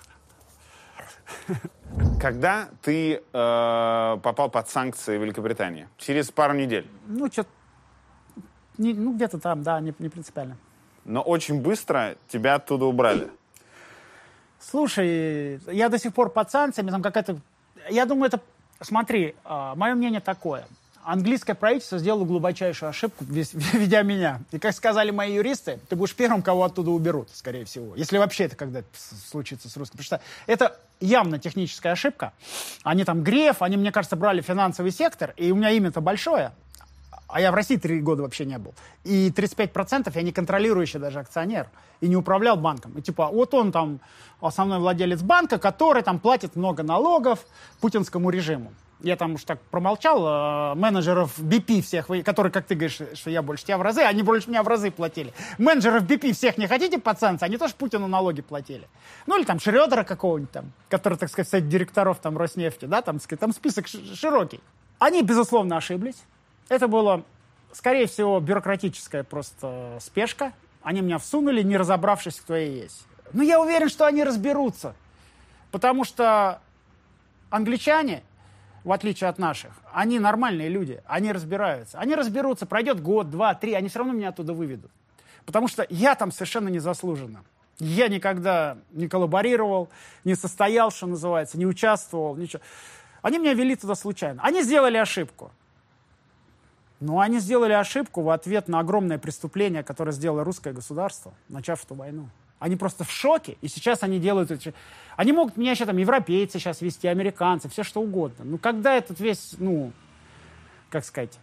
Когда ты э, попал под санкции Великобритании? Через пару недель? Ну, что-то... Ну, где-то там, да, не, не принципиально. Но очень быстро тебя оттуда убрали. Слушай, я до сих пор под санкциями, там какая-то... Я думаю, это... Смотри, мое мнение такое. Английское правительство сделало глубочайшую ошибку, ведя меня. И, как сказали мои юристы, ты будешь первым, кого оттуда уберут, скорее всего. Если вообще это когда-то случится с русским. Потому что это явно техническая ошибка. Они там Греф, они, мне кажется, брали финансовый сектор, и у меня имя-то большое. А я в России три года вообще не был. И тридцать пять процентов я не контролирующий даже акционер. И не управлял банком. И типа, вот он там основной владелец банка, который там платит много налогов путинскому режиму. Я там уж так промолчал. Менеджеров би пи всех, которые, как ты говоришь, что я больше тебя в разы, они больше меня в разы платили. Менеджеров би пи всех не хотите под санкции? Они тоже Путину налоги платили. Ну или там Шрёдера какого-нибудь там, который, так сказать, кстати, директоров там Роснефти, да, там, так сказать, там список широкий. Они, безусловно, ошиблись. Это было, скорее всего, бюрократическая просто спешка. Они меня всунули, не разобравшись, кто я есть. Но я уверен, что они разберутся. Потому что англичане, в отличие от наших, они нормальные люди, они разбираются. Они разберутся, пройдет год, два, три, они все равно меня оттуда выведут. Потому что я там совершенно незаслуженно. Я никогда не коллаборировал, не состоял, что называется, не участвовал, ничего. Они меня вели туда случайно. Они сделали ошибку. Но они сделали ошибку в ответ на огромное преступление, которое сделало русское государство, начав эту войну. Они просто в шоке, и сейчас они делают это. Они могут меня еще там европейцы сейчас вести, американцы, все что угодно. Но когда этот весь, ну, как сказать,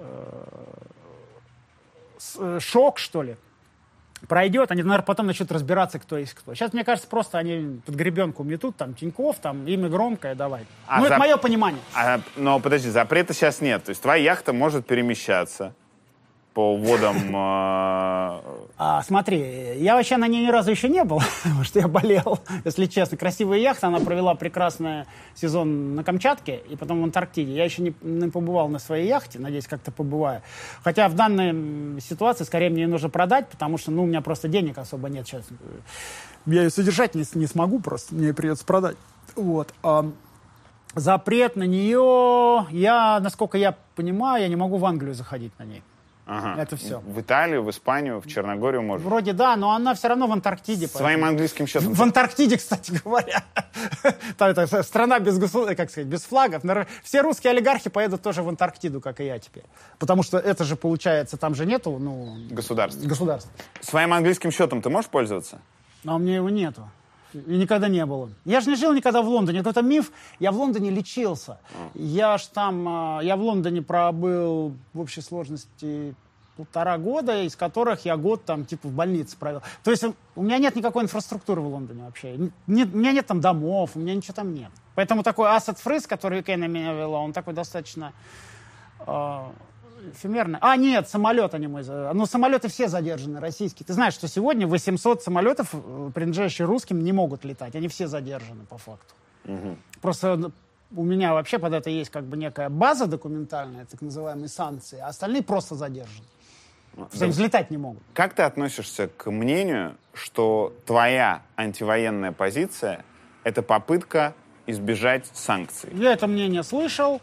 э, шок, что ли, пройдет, они, наверное, потом начнут разбираться, кто есть кто. Сейчас, мне кажется, просто они под гребенку метут, там, Тинькофф, там, имя громкое, давай. А ну, зап... это мое понимание. А, но, подожди, запрета сейчас нет. То есть твоя яхта может перемещаться по водам... Э... А, смотри, я вообще на ней ни разу еще не был, потому что я болел, если честно. Красивая яхта, она провела прекрасный сезон на Камчатке и потом в Антарктиде. Я еще не, не побывал на своей яхте, надеюсь, как-то побываю. Хотя в данной ситуации скорее мне ее нужно продать, потому что, ну, у меня просто денег особо нет сейчас. Я ее содержать не, не смогу просто, мне ее придется продать. Вот. А, запрет на нее, я, насколько я понимаю, я не могу в Англию заходить на ней. Ага. Это все. В Италию, в Испанию, в Черногорию можно? Вроде да, но она все равно в Антарктиде. Своим поэтому. Английским счетом? В Антарктиде, кстати говоря. Там это страна без государства, как сказать, без флагов. Все русские олигархи поедут тоже в Антарктиду, как и я теперь. Потому что это же, получается, там же нету, ну... Государства. Государства. Своим английским счетом ты можешь пользоваться? А у меня его нету. И никогда не было. Я же не жил никогда в Лондоне. Это миф. Я в Лондоне лечился. Я ж там... Я в Лондоне пробыл в общей сложности полтора года, из которых я год там типа в больнице провел. То есть у меня нет никакой инфраструктуры в Лондоне вообще. Нет, у меня нет там домов, у меня ничего там нет. Поэтому такой asset freeze, который Кена меня вела, он такой достаточно... Э, эфемерный. А, нет, самолет они мой... Ну, самолеты все задержаны, российские. Ты знаешь, что сегодня восемьсот самолетов, принадлежащих русским, не могут летать. Они все задержаны, по факту. Угу. Просто у меня вообще под это есть как бы некая база документальная, так называемые санкции, а остальные просто задержаны. Они взлетать не могут. Как ты относишься к мнению, что твоя антивоенная позиция — это попытка избежать санкций? Я это мнение слышал,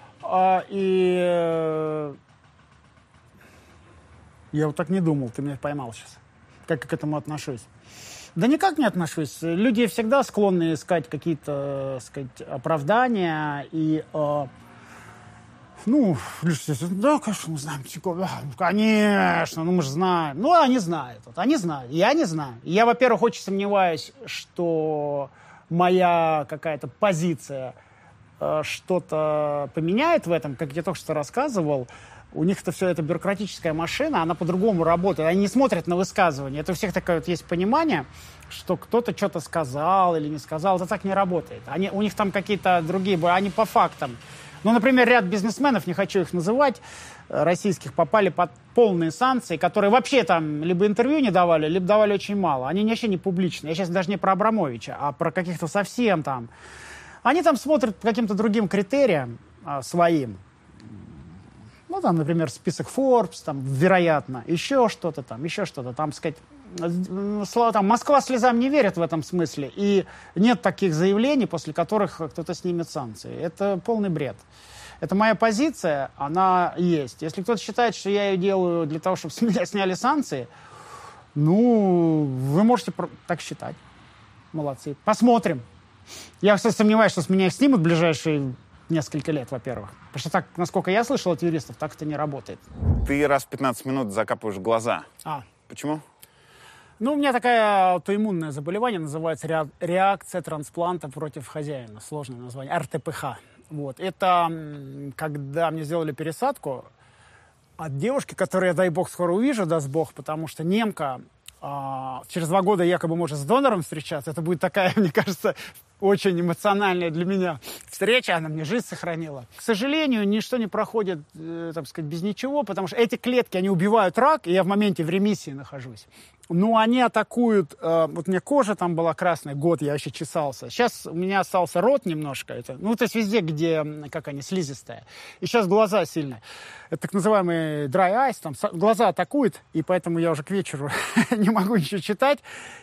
и я вот так не думал, ты меня поймал сейчас. Как я к этому отношусь? Да никак не отношусь. Люди всегда склонны искать какие-то, так сказать, оправдания и... Ну, да, конечно, мы знаем. Конечно, ну мы же знаем. Ну, они знают. Они знают. Я не знаю. Я, во-первых, очень сомневаюсь, что моя какая-то позиция э, что-то поменяет в этом. Как я только что рассказывал, у них это все, это бюрократическая машина, она по-другому работает. Они не смотрят на высказывания. Это у всех такое вот есть понимание, что кто-то что-то сказал или не сказал. Это так не работает. Они, у них там какие-то другие... Они по фактам. Ну, например, ряд бизнесменов, не хочу их называть, российских, попали под полные санкции, которые вообще там либо интервью не давали, либо давали очень мало. Они вообще не публичные. Я сейчас даже не про Абрамовича, а про каких-то совсем там. Они там смотрят по каким-то другим критериям а, своим. Ну, там, например, список Forbes, там, вероятно, еще что-то там, еще что-то. Там, сказать, слова, там, Москва слезам не верит в этом смысле. И нет таких заявлений, после которых кто-то снимет санкции. Это полный бред. Это моя позиция, она есть. Если кто-то считает, что я ее делаю для того, чтобы с меня сняли санкции, ну, вы можете так считать. Молодцы. Посмотрим. Я, кстати, сомневаюсь, что с меня их снимут в ближайшие несколько лет, во-первых. Потому что так, насколько я слышал от юристов, так это не работает. Ты раз в пятнадцать минут закапываешь глаза. А. Почему? Ну, у меня такое аутоиммунное заболевание, называется ре- реакция транспланта против хозяина. Сложное название. эр тэ пэ ха. Вот. Это когда мне сделали пересадку от девушки, которую я, дай бог, скоро увижу, даст бог, потому что немка а, через два года якобы может с донором встречаться. Это будет такая, мне кажется, очень эмоциональная для меня встреча. Она мне жизнь сохранила. К сожалению, ничто не проходит, э, так сказать, без ничего, потому что эти клетки, они убивают рак, и я в моменте в ремиссии нахожусь. Ну, они атакуют... Э, вот у меня кожа там была красная, год я вообще чесался. Сейчас у меня остался рот немножко. Это, ну, то есть везде, где, как они, слизистая. И сейчас глаза сильные. Это так называемый dry eyes. Там глаза атакуют, и поэтому я уже к вечеру не могу ничего читать.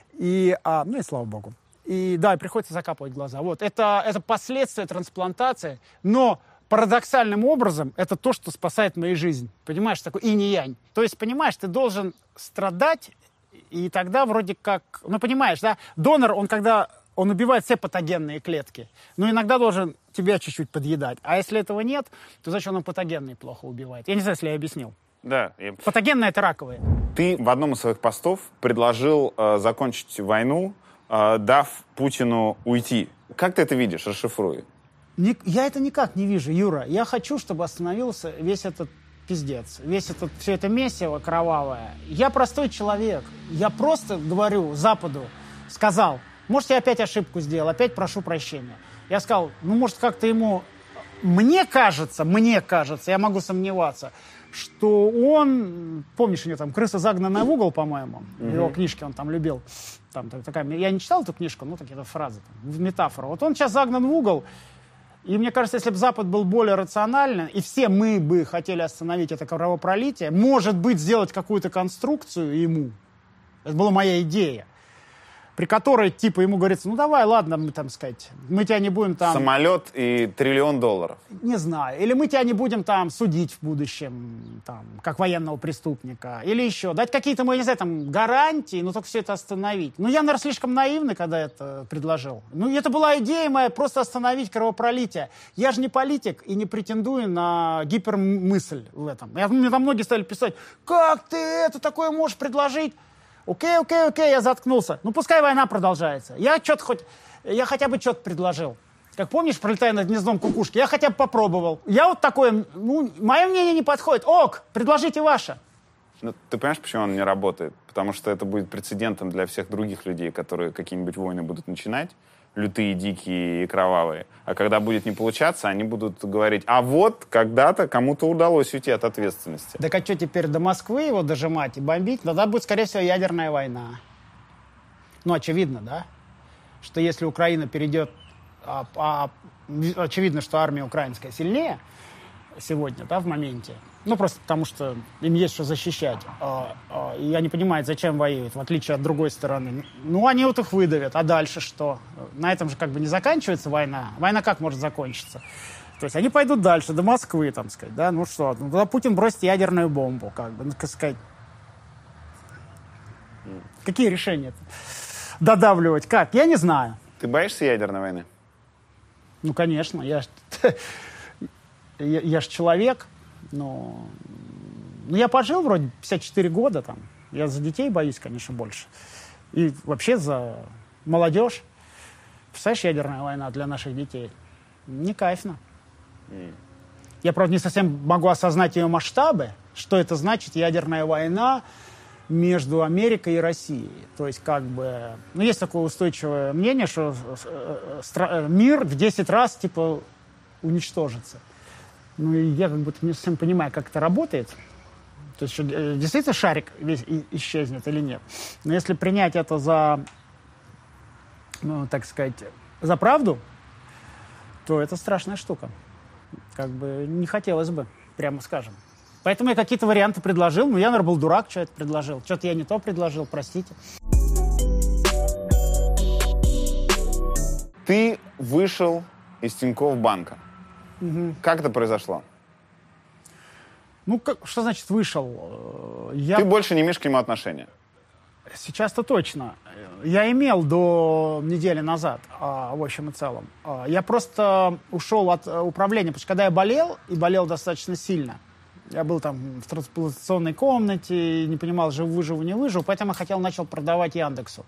И, а, ну и слава богу. И да, приходится закапывать глаза. Вот. Это, это последствия трансплантации, но парадоксальным образом это то, что спасает мою жизнь. Понимаешь, такой инь-янь. То есть, понимаешь, ты должен страдать, и тогда вроде как... Ну, понимаешь, да? Донор, он когда... Он убивает все патогенные клетки. Но иногда должен тебя чуть-чуть подъедать. А если этого нет, то значит он патогенные плохо убивает. Я не знаю, если я объяснил. Да. Я... Патогенные — это раковые. Ты в одном из своих постов предложил э, закончить войну, э, дав Путину уйти. Как ты это видишь? Расшифруй. Не, я это никак не вижу, Юра. Я хочу, чтобы остановился весь этот пиздец. Весь этот, все это месиво кровавое. Я простой человек. Я просто говорю Западу, сказал, может, я опять ошибку сделал, опять прошу прощения. Я сказал, ну, может, как-то ему... Мне кажется, мне кажется, я могу сомневаться, что он... Помнишь, у него там «Крыса, загнанная в угол», по-моему? Mm-hmm. Его книжки он там любил. Там такая... Я не читал эту книжку, ну, такие фразы, там, метафора. Вот он сейчас загнан в угол. И мне кажется, если бы Запад был более рациональным, и все мы бы хотели остановить это кровопролитие, может быть, сделать какую-то конструкцию ему. Это была моя идея. При которой, типа, ему говорится, ну, давай, ладно, мы там, сказать, мы тебя не будем там... Самолет и триллион долларов. Не знаю. Или мы тебя не будем там судить в будущем, там, как военного преступника. Или еще. Дать какие-то, мы, не знаю, там, гарантии, но только все это остановить. Ну, я, наверное, слишком наивный, когда это предложил. Ну, это была идея моя, просто остановить кровопролитие. Я же не политик и не претендую на гипермысль в этом. Я, мне там многие стали писать, как ты это такое можешь предложить? Окей, окей, окей, я заткнулся. Ну, пускай война продолжается. Я что-то хоть... Я хотя бы что-то предложил. Как помнишь, пролетая над гнездом кукушки, я хотя бы попробовал. Я вот такое... Ну, мое мнение не подходит. Ок, предложите ваше. Ну, ты понимаешь, почему он не работает? Потому что это будет прецедентом для всех других людей, которые какие-нибудь войны будут начинать. Лютые, дикие и кровавые. А когда будет не получаться, они будут говорить, а вот когда-то кому-то удалось уйти от ответственности. Так а что теперь, до Москвы его дожимать и бомбить? Тогда будет, скорее всего, ядерная война. Ну, очевидно, да? Что если Украина перейдет... А, а, очевидно, что армия украинская сильнее, сегодня, да, в моменте. Ну, просто потому что им есть что защищать. А, а, и они понимают, зачем воюют, в отличие от другой стороны. Ну, они вот их выдавят. А дальше что? На этом же как бы не заканчивается война. Война как может закончиться? То есть они пойдут дальше, до Москвы, там сказать, да, ну что, ну, туда Путин бросит ядерную бомбу, как бы, ну, так сказать. Какие решения-то? Додавливать как? Я не знаю. Ты боишься ядерной войны? Ну, конечно, я ж, я, я ж человек, но... Ну, я пожил вроде пятьдесят четыре года там. Я за детей боюсь, конечно, больше. И вообще за молодежь. Представляешь, ядерная война для наших детей? Не кайфно. Mm. Я, правда, не совсем могу осознать ее масштабы, что это значит ядерная война между Америкой и Россией. То есть, как бы... Ну, есть такое устойчивое мнение, что мир в десять раз, типа, уничтожится. Ну, и я как будто не совсем понимаю, как это работает. То есть, что действительно шарик весь исчезнет или нет. Но если принять это за, ну, так сказать, за правду, то это страшная штука. Как бы не хотелось бы, прямо скажем. Поэтому я какие-то варианты предложил. Ну, я, наверное, был дурак, что это предложил. Что-то я не то предложил, простите. Ты вышел из Тинькофф банка. Угу. Как это произошло? Ну, как, что значит вышел? Я... Ты больше не имеешь к нему отношения? Сейчас-то точно. Я имел до недели назад, в общем и целом. Я просто ушел от управления, потому что когда я болел, и болел достаточно сильно, я был там в трансплантационной комнате, не понимал, живу, выживу, не выживу, поэтому я хотел, начал продавать Яндексу.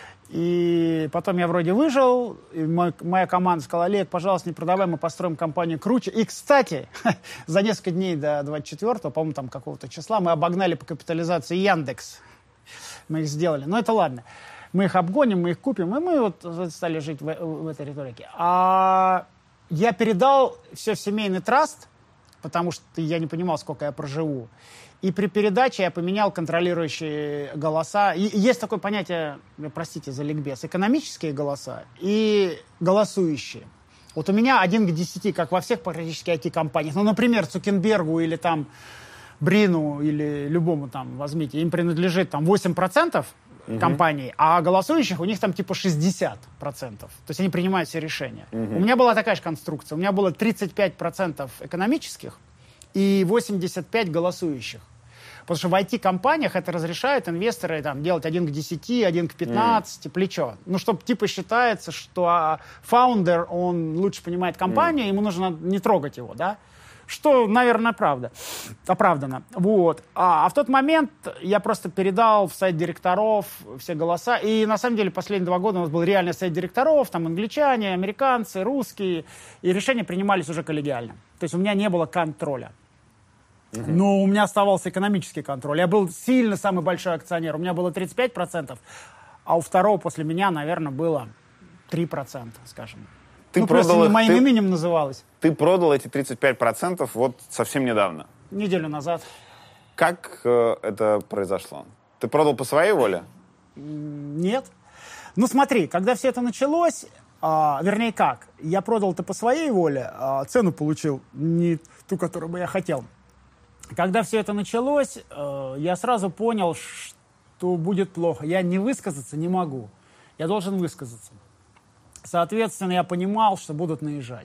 И потом я вроде выжил, и мой, моя команда сказала: Олег, пожалуйста, не продавай, мы построим компанию круче. И, кстати, за несколько дней до двадцать четвёртого, по-моему, там какого-то числа, мы обогнали по капитализации Яндекс. Мы их сделали. Но это ладно. Мы их обгоним, мы их купим, и мы вот стали жить в, в этой риторике. А я передал все в семейный траст, потому что я не понимал, сколько я проживу. И при передаче я поменял контролирующие голоса. И есть такое понятие, простите за ликбез, экономические голоса и голосующие. Вот у меня один к десяти, как во всех практически ай ти-компаниях. Ну, например, Цукербергу или там Брину или любому там, возьмите, им принадлежит там восемь процентов угу. компаний, а голосующих у них там типа шестьдесят процентов. То есть они принимают все решения. Угу. У меня была такая же конструкция. У меня было тридцать пять процентов экономических и восемьдесят пять процентов голосующих. Потому что в ай ти-компаниях это разрешают инвесторы там, делать один к десяти, один к пятнадцати, mm. плечо. Ну, чтобы типа считается, что фаундер, он лучше понимает компанию, mm. ему нужно не трогать его, да? Что, наверное, правда. Оправдано. Вот. А, а в тот момент я просто передал в сайт директоров все голоса. И на самом деле последние два года у нас был реальный сайт директоров, там англичане, американцы, русские. И решения принимались уже коллегиально. То есть у меня не было контроля. Uh-huh. Но у меня оставался экономический контроль. Я был сильно самый большой акционер. У меня было тридцать пять процентов, а у второго после меня, наверное, было три процента, скажем. Ты ну, продал, просто моим ты, именем называлось. Ты продал эти тридцать пять процентов вот совсем недавно. Неделю назад. Как э, это произошло? Ты продал по своей воле? Нет. Ну смотри, когда все это началось, а, вернее как, я продал это по своей воле, а цену получил не ту, которую бы я хотел. Когда все это началось, э, я сразу понял, что будет плохо. Я не высказаться не могу. Я должен высказаться. Соответственно, я понимал, что будут наезжать.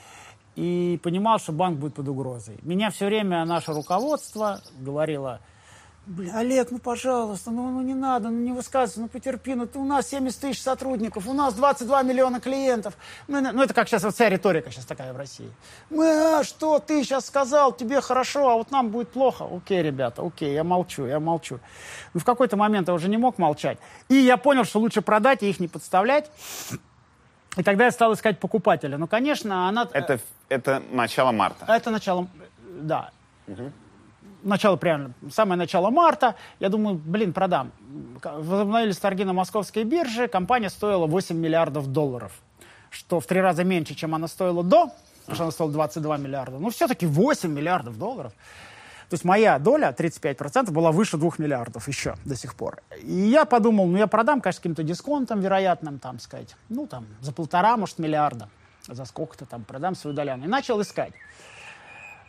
И понимал, что банк будет под угрозой. Меня все время наше руководство говорило: бля, Олег, ну пожалуйста, ну, ну не надо, ну не высказывайся, ну потерпи, ну ты, у нас семьдесят тысяч сотрудников, у нас двадцать два миллиона клиентов. Ну, ну это как сейчас, вот вся риторика сейчас такая в России. Мы, а, что ты сейчас сказал, тебе хорошо, а вот нам будет плохо. Окей, ребята, окей, я молчу, я молчу. Но в какой-то момент я уже не мог молчать. И я понял, что лучше продать и их не подставлять. И тогда я стал искать покупателя. Ну, конечно, она... Это, это начало марта? Это начало, да. Угу. Начало, прямо, самое начало марта. Я думаю, блин, продам. Возобновились торги на московской бирже. Компания стоила восемь миллиардов долларов. Что в три раза меньше, чем она стоила до. Потому что она стоила двадцать два миллиарда. Ну, все-таки восемь миллиардов долларов. То есть моя доля, тридцать пять процентов, была выше двух миллиардов еще до сих пор. И я подумал, ну, я продам, конечно, с каким-то дисконтом вероятным, там, сказать, ну, там, за полтора, может, миллиарда. За сколько-то там продам свою доляну. И начал искать.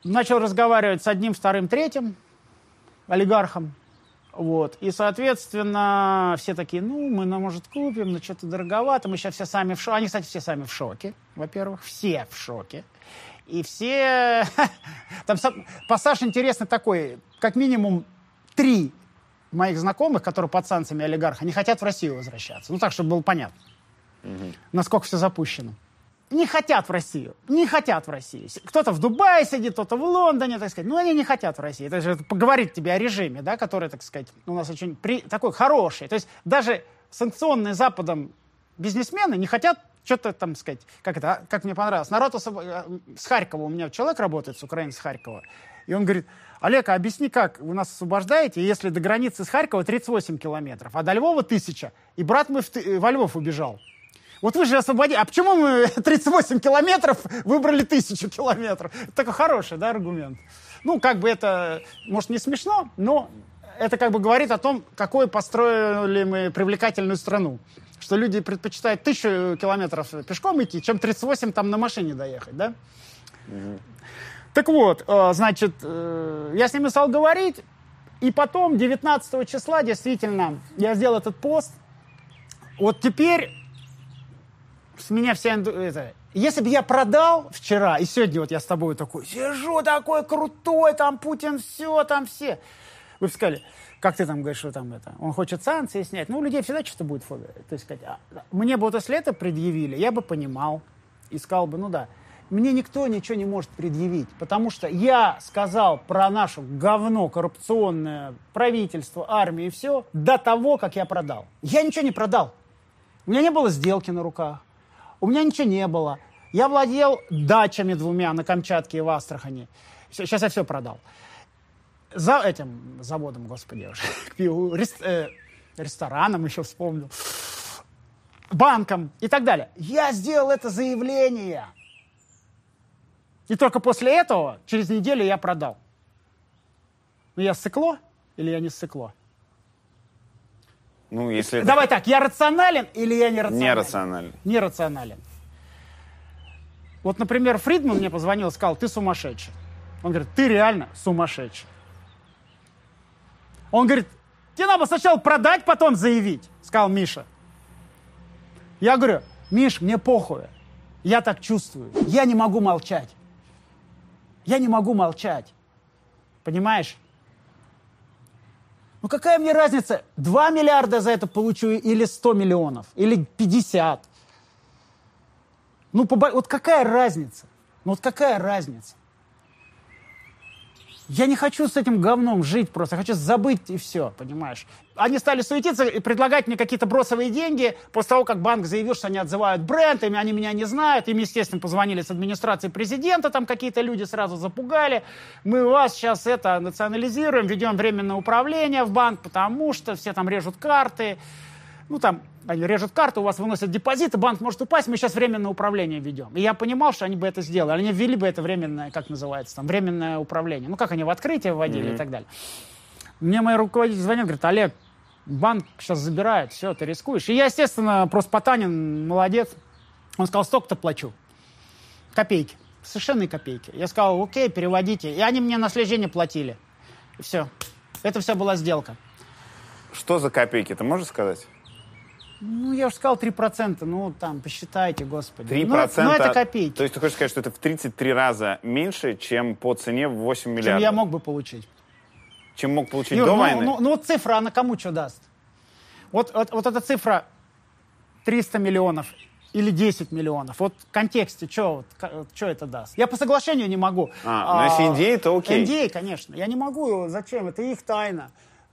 начал разговаривать с одним, вторым, третьим олигархом. Вот. И, соответственно, все такие, ну, мы, ну, может, купим, но что-то дороговато. Мы сейчас все сами в шоке. Они, кстати, все сами в шоке, во-первых. Все в шоке. И все... Там пассаж интересный такой. Как минимум три моих знакомых, которые под санкциями олигарха, не хотят в Россию возвращаться. Ну, так, чтобы было понятно, угу. насколько все запущено. Не хотят в Россию. Не хотят в Россию. Кто-то в Дубае сидит, кто-то в Лондоне, так сказать. Но они не хотят в России. Это же поговорит тебе о режиме, да, который, так сказать, у нас очень при... такой хороший. То есть даже санкционные Западом бизнесмены не хотят что-то там сказать. Как это? Как мне понравилось. Народ особ... с Харькова. У меня человек работает с Украины, с Харькова. И он говорит: Олег, а объясни, как вы нас освобождаете, если до границы с Харькова тридцать восемь километров, а до Львова тысяча, и брат мой в... во Львов убежал. Вот вы же освободили. А почему мы тридцать восемь километров выбрали тысячу километров? Это такой хороший, да, аргумент. Ну, как бы это, может, не смешно, но это как бы говорит о том, какой построили мы привлекательную страну. Что люди предпочитают тысячу километров пешком идти, чем тридцать восемь там на машине доехать, да? Mm-hmm. Так вот, значит, я с ними стал говорить, и потом девятнадцатого числа действительно я сделал этот пост. Вот теперь... С меня вся... Это, если бы я продал вчера, и сегодня вот я с тобой такой, сижу такой крутой, там Путин все, там все. Вы бы сказали, как ты там говоришь, что там это, он хочет санкции снять. Ну, у людей всегда что-то будет. То есть, сказать, а, мне бы вот если это предъявили, я бы понимал и сказал бы, ну да, мне никто ничего не может предъявить, потому что я сказал про наше говно коррупционное правительство, армию и все до того, как я продал. Я ничего не продал. У меня не было сделки на руках. У меня ничего не было. Я владел дачами двумя на Камчатке и в Астрахани. Сейчас я все продал. За этим заводом, господи, уже, к пиву, рес, э, рестораном еще вспомнил, банком и так далее. Я сделал это заявление. И только после этого, через неделю, я продал. Ну, я ссыкло или я не ссыкло? Ну, если Давай это... так, я рационален или я нерационален? Нерационален. Нерационален. Вот, например, Фридман мне позвонил и сказал, ты сумасшедший. Он говорит, ты реально сумасшедший. Он говорит, тебе надо сначала продать, потом заявить, сказал Миша. Я говорю, Миш, мне похуй. Я так чувствую. Я не могу молчать. Я не могу молчать. Понимаешь? Ну какая мне разница, два миллиарда за это получу или сто миллионов, или пятьдесят? Ну, по, вот какая разница? Ну вот какая разница? Я не хочу с этим говном жить просто, я хочу забыть и все, понимаешь? Они стали суетиться и предлагать мне какие-то бросовые деньги после того, как банк заявил, что они отзывают бренд, им они меня не знают, им, естественно, позвонили с администрации президента, там какие-то люди сразу запугали. Мы вас сейчас это национализируем, ведем временное управление в банк, потому что все там режут карты. Ну, там, они режут карты, у вас выносят депозиты, банк может упасть, мы сейчас временное управление ведем. И я понимал, что они бы это сделали. Они ввели бы это временное, как называется, там, временное управление. Ну, как они в открытие вводили mm-hmm. и так далее. Мне мой руководитель звонит, говорит, Олег, банк сейчас забирает, все, ты рискуешь. И я, естественно, просто Потанин, молодец. Он сказал, столько-то плачу. Копейки. Совершенные копейки. Я сказал, окей, переводите. И они мне на следующий платили. И все. Это все была сделка. Что за копейки, ты можешь сказать? Ну, я уже сказал три процента. Ну, там, посчитайте, господи. три процента? Ну, ну, это копейки. То есть ты хочешь сказать, что это в тридцать три раза меньше, чем по цене в восемь миллиардов? Чем я мог бы получить. Чем мог получить Юр, до ну, войны? Ну, ну, вот цифра, она кому что даст? Вот, вот, вот эта цифра триста миллионов или десять миллионов. Вот в контексте, что вот, это даст? Я по соглашению не могу. А, а если эн ди эй, то окей. эн ди эй, конечно. Я не могу. Зачем? Это их тайна.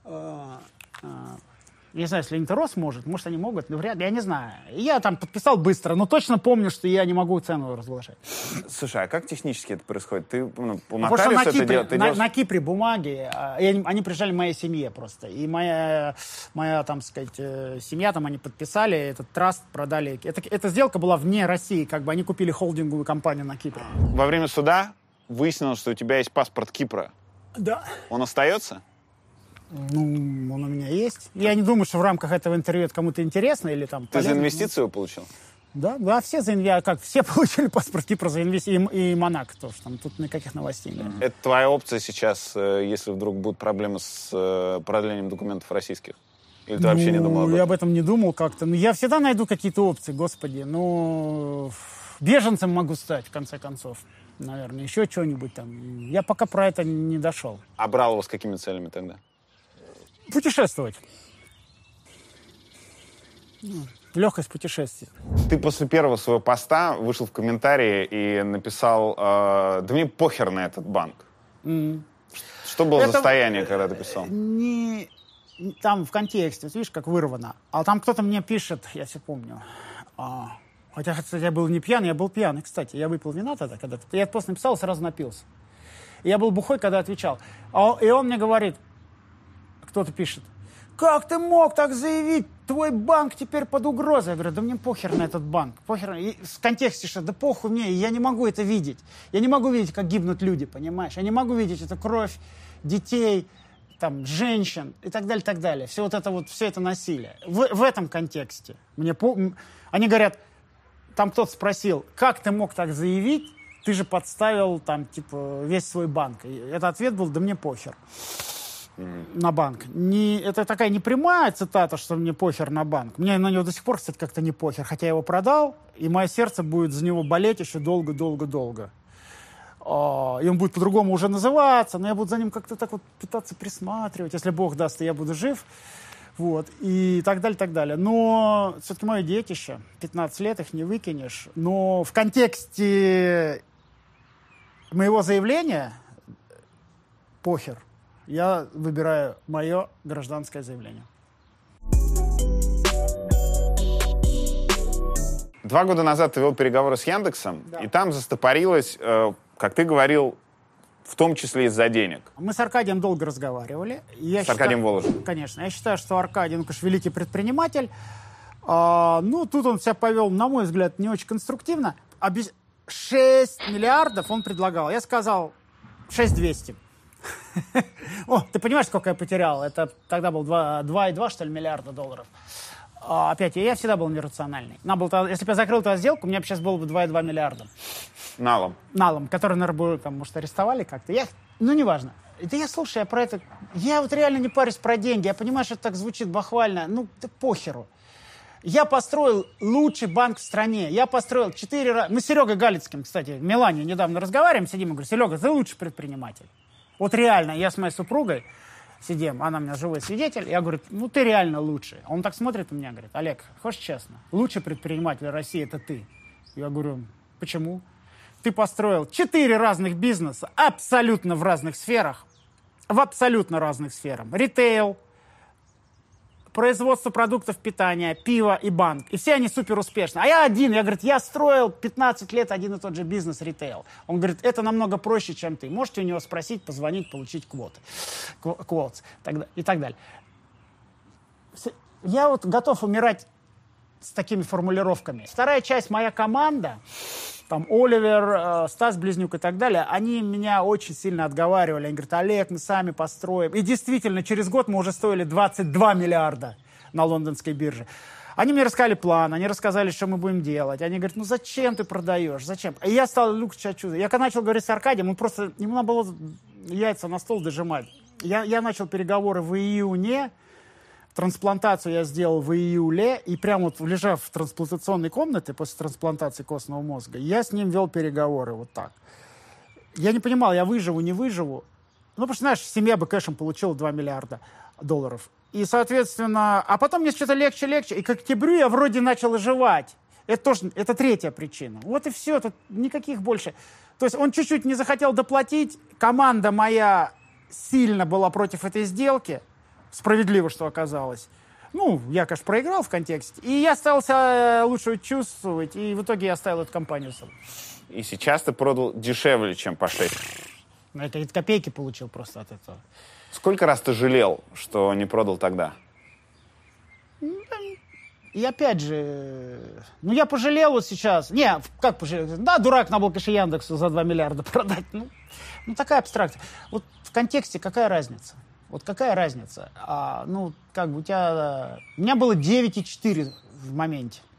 Не знаю, если Интерос может, может, они могут, но вряд ли, я не знаю. Я там подписал быстро, но точно помню, что я не могу цену разглашать. Слушай, а как технически это происходит? Ты ну, у Потому что на Кипре, дел, ты на, делаешь... на Кипре бумаги, они, они приезжали в моей семье просто. И моя, моя, там сказать, семья, там они подписали, этот траст продали. Это, эта сделка была вне России, как бы они купили холдинговую компанию на Кипре. Во время суда выяснилось, что у тебя есть паспорт Кипра. Да. Он остается? Ну, он у меня есть. Я не думаю, что в рамках этого интервью это кому-то интересно или там... Ты полезно, за инвестицию но... его получил? Да, да, все за инвестиции, как все получили паспорт Кипра за инвестиции, и, и Монако тоже, там тут никаких новостей нет. Это твоя опция сейчас, если вдруг будут проблемы с продлением документов российских? Или ты ну, вообще не думал об этом? Я об этом не думал как-то. Ну, я всегда найду какие-то опции, господи. Ну, беженцем могу стать, в конце концов. Наверное, еще что-нибудь там. Я пока про это не дошел. А брал его с какими целями тогда? Путешествовать. Легкость путешествия. Ты после первого своего поста вышел в комментарии и написал, э, да мне похер на этот банк. Mm. Что было это... состояние, когда ты писал? Не... Там в контексте, вот видишь, как вырвано. А там кто-то мне пишет, я все помню. А... Хотя, кстати, я был не пьяный, я был пьяный, кстати. Я выпил вина тогда, когда-то. Я этот пост написал, сразу напился. И я был бухой, когда отвечал. А... И он мне говорит, кто-то пишет, как ты мог так заявить? Твой банк теперь под угрозой. Я говорю, да мне похер на этот банк. Похер. И в контексте, что да похуй мне, я не могу это видеть. Я не могу видеть, как гибнут люди, понимаешь? Я не могу видеть эту кровь детей, там, женщин и так далее, так далее. Все вот это вот, все это насилие. В, в этом контексте. Мне по... Они говорят, там кто-то спросил, как ты мог так заявить? Ты же подставил там, типа, весь свой банк. И этот ответ был, да мне похер. На банк. Не, это такая непрямая цитата, что мне похер на банк. Мне на него до сих пор, кстати, как-то не похер. Хотя я его продал, и мое сердце будет за него болеть еще долго-долго-долго. И он будет по-другому уже называться, но я буду за ним как-то так вот пытаться присматривать. Если Бог даст, и я буду жив. Вот. И так далее, так далее. Но все-таки мое детище. пятнадцать лет, их не выкинешь. Но в контексте моего заявления похер. Я выбираю мое гражданское заявление. Два года назад ты вел переговоры с Яндексом, да. И там застопорилось, э, как ты говорил, в том числе из-за денег. Мы с Аркадием долго разговаривали. Я с Аркадием считаю, Воложем? Конечно. Я считаю, что Аркадий, ну, конечно, великий предприниматель. А, ну, тут он себя повел, на мой взгляд, не очень конструктивно. Обез... шесть миллиардов он предлагал. Я сказал шесть двести. О, ты понимаешь, сколько я потерял? Это тогда был два и два, что ли, миллиарда долларов. А, опять, я всегда был нерациональный. Надо было, если бы я закрыл эту сделку, у меня бы сейчас было бы два и два миллиарда. Налом. Налом, который, наверное, бы, там, может, арестовали как-то. Я, ну, неважно. Да я, слушай, я про это... Я вот реально не парюсь про деньги. Я понимаю, что это так звучит бахвально. Ну, да похеру. Я построил лучший банк в стране. Я построил четыре раза... Мы с Серегой Галицким, кстати, в Милане недавно разговариваем, сидим и говорю, Серега, ты лучший предприниматель. Вот реально, я с моей супругой сидим, она у меня живой свидетель, я говорю, ну ты реально лучший. Он так смотрит на меня, говорит, Олег, хочешь честно, лучший предприниматель России это ты. Я говорю, почему? Ты построил четыре разных бизнеса, абсолютно в разных сферах, в абсолютно разных сферах. Ритейл, производство продуктов питания, пиво и банк. И все они супер успешны. А я один, я, говорит, я строил пятнадцать лет один и тот же бизнес ритейл. Он говорит, это намного проще, чем ты. Можете у него спросить, позвонить, получить квоты. Квотс и так далее. Я вот готов умирать с такими формулировками. Вторая часть, моя команда, там Оливер, Стас Близнюк и так далее, они меня очень сильно отговаривали. Они говорят, Олег, мы сами построим. И действительно, через год мы уже стоили двадцать два миллиарда на лондонской бирже. Они мне рассказали план, они рассказали, что мы будем делать. Они говорят, ну зачем ты продаешь, зачем? И я стал люк чувствовать. Я когда начал говорить с Аркадием, он просто, ему надо было яйца на стол дожимать. Я, я начал переговоры в июне. Трансплантацию я сделал в июле, и прямо вот лежав в трансплантационной комнате после трансплантации костного мозга, я с ним вел переговоры вот так. Я не понимал, я выживу, не выживу. Ну, потому что, знаешь, семья бы кэшем получила два миллиарда долларов. И, соответственно, а потом мне что-то легче-легче, и к октябрю я вроде начал оживать. Это тоже, это третья причина. Вот и все, тут никаких больше. То есть он чуть-чуть не захотел доплатить, команда моя сильно была против этой сделки, справедливо, что оказалось. Ну, я, конечно, проиграл в контексте. И я стал себя лучше чувствовать, и в итоге я оставил эту компанию. И сейчас ты продал дешевле, чем по шесть. Ну, это копейки получил просто от этого. Сколько раз ты жалел, что не продал тогда? И опять же, ну, я пожалел вот сейчас. Не, как пожалел? Да, дурак, надо было, конечно, Яндексу за два миллиарда продать. Ну, ну, такая абстракция. Вот в контексте какая разница? Вот какая разница? А, ну, как бы у тебя... У меня было девять и четыре в моменте.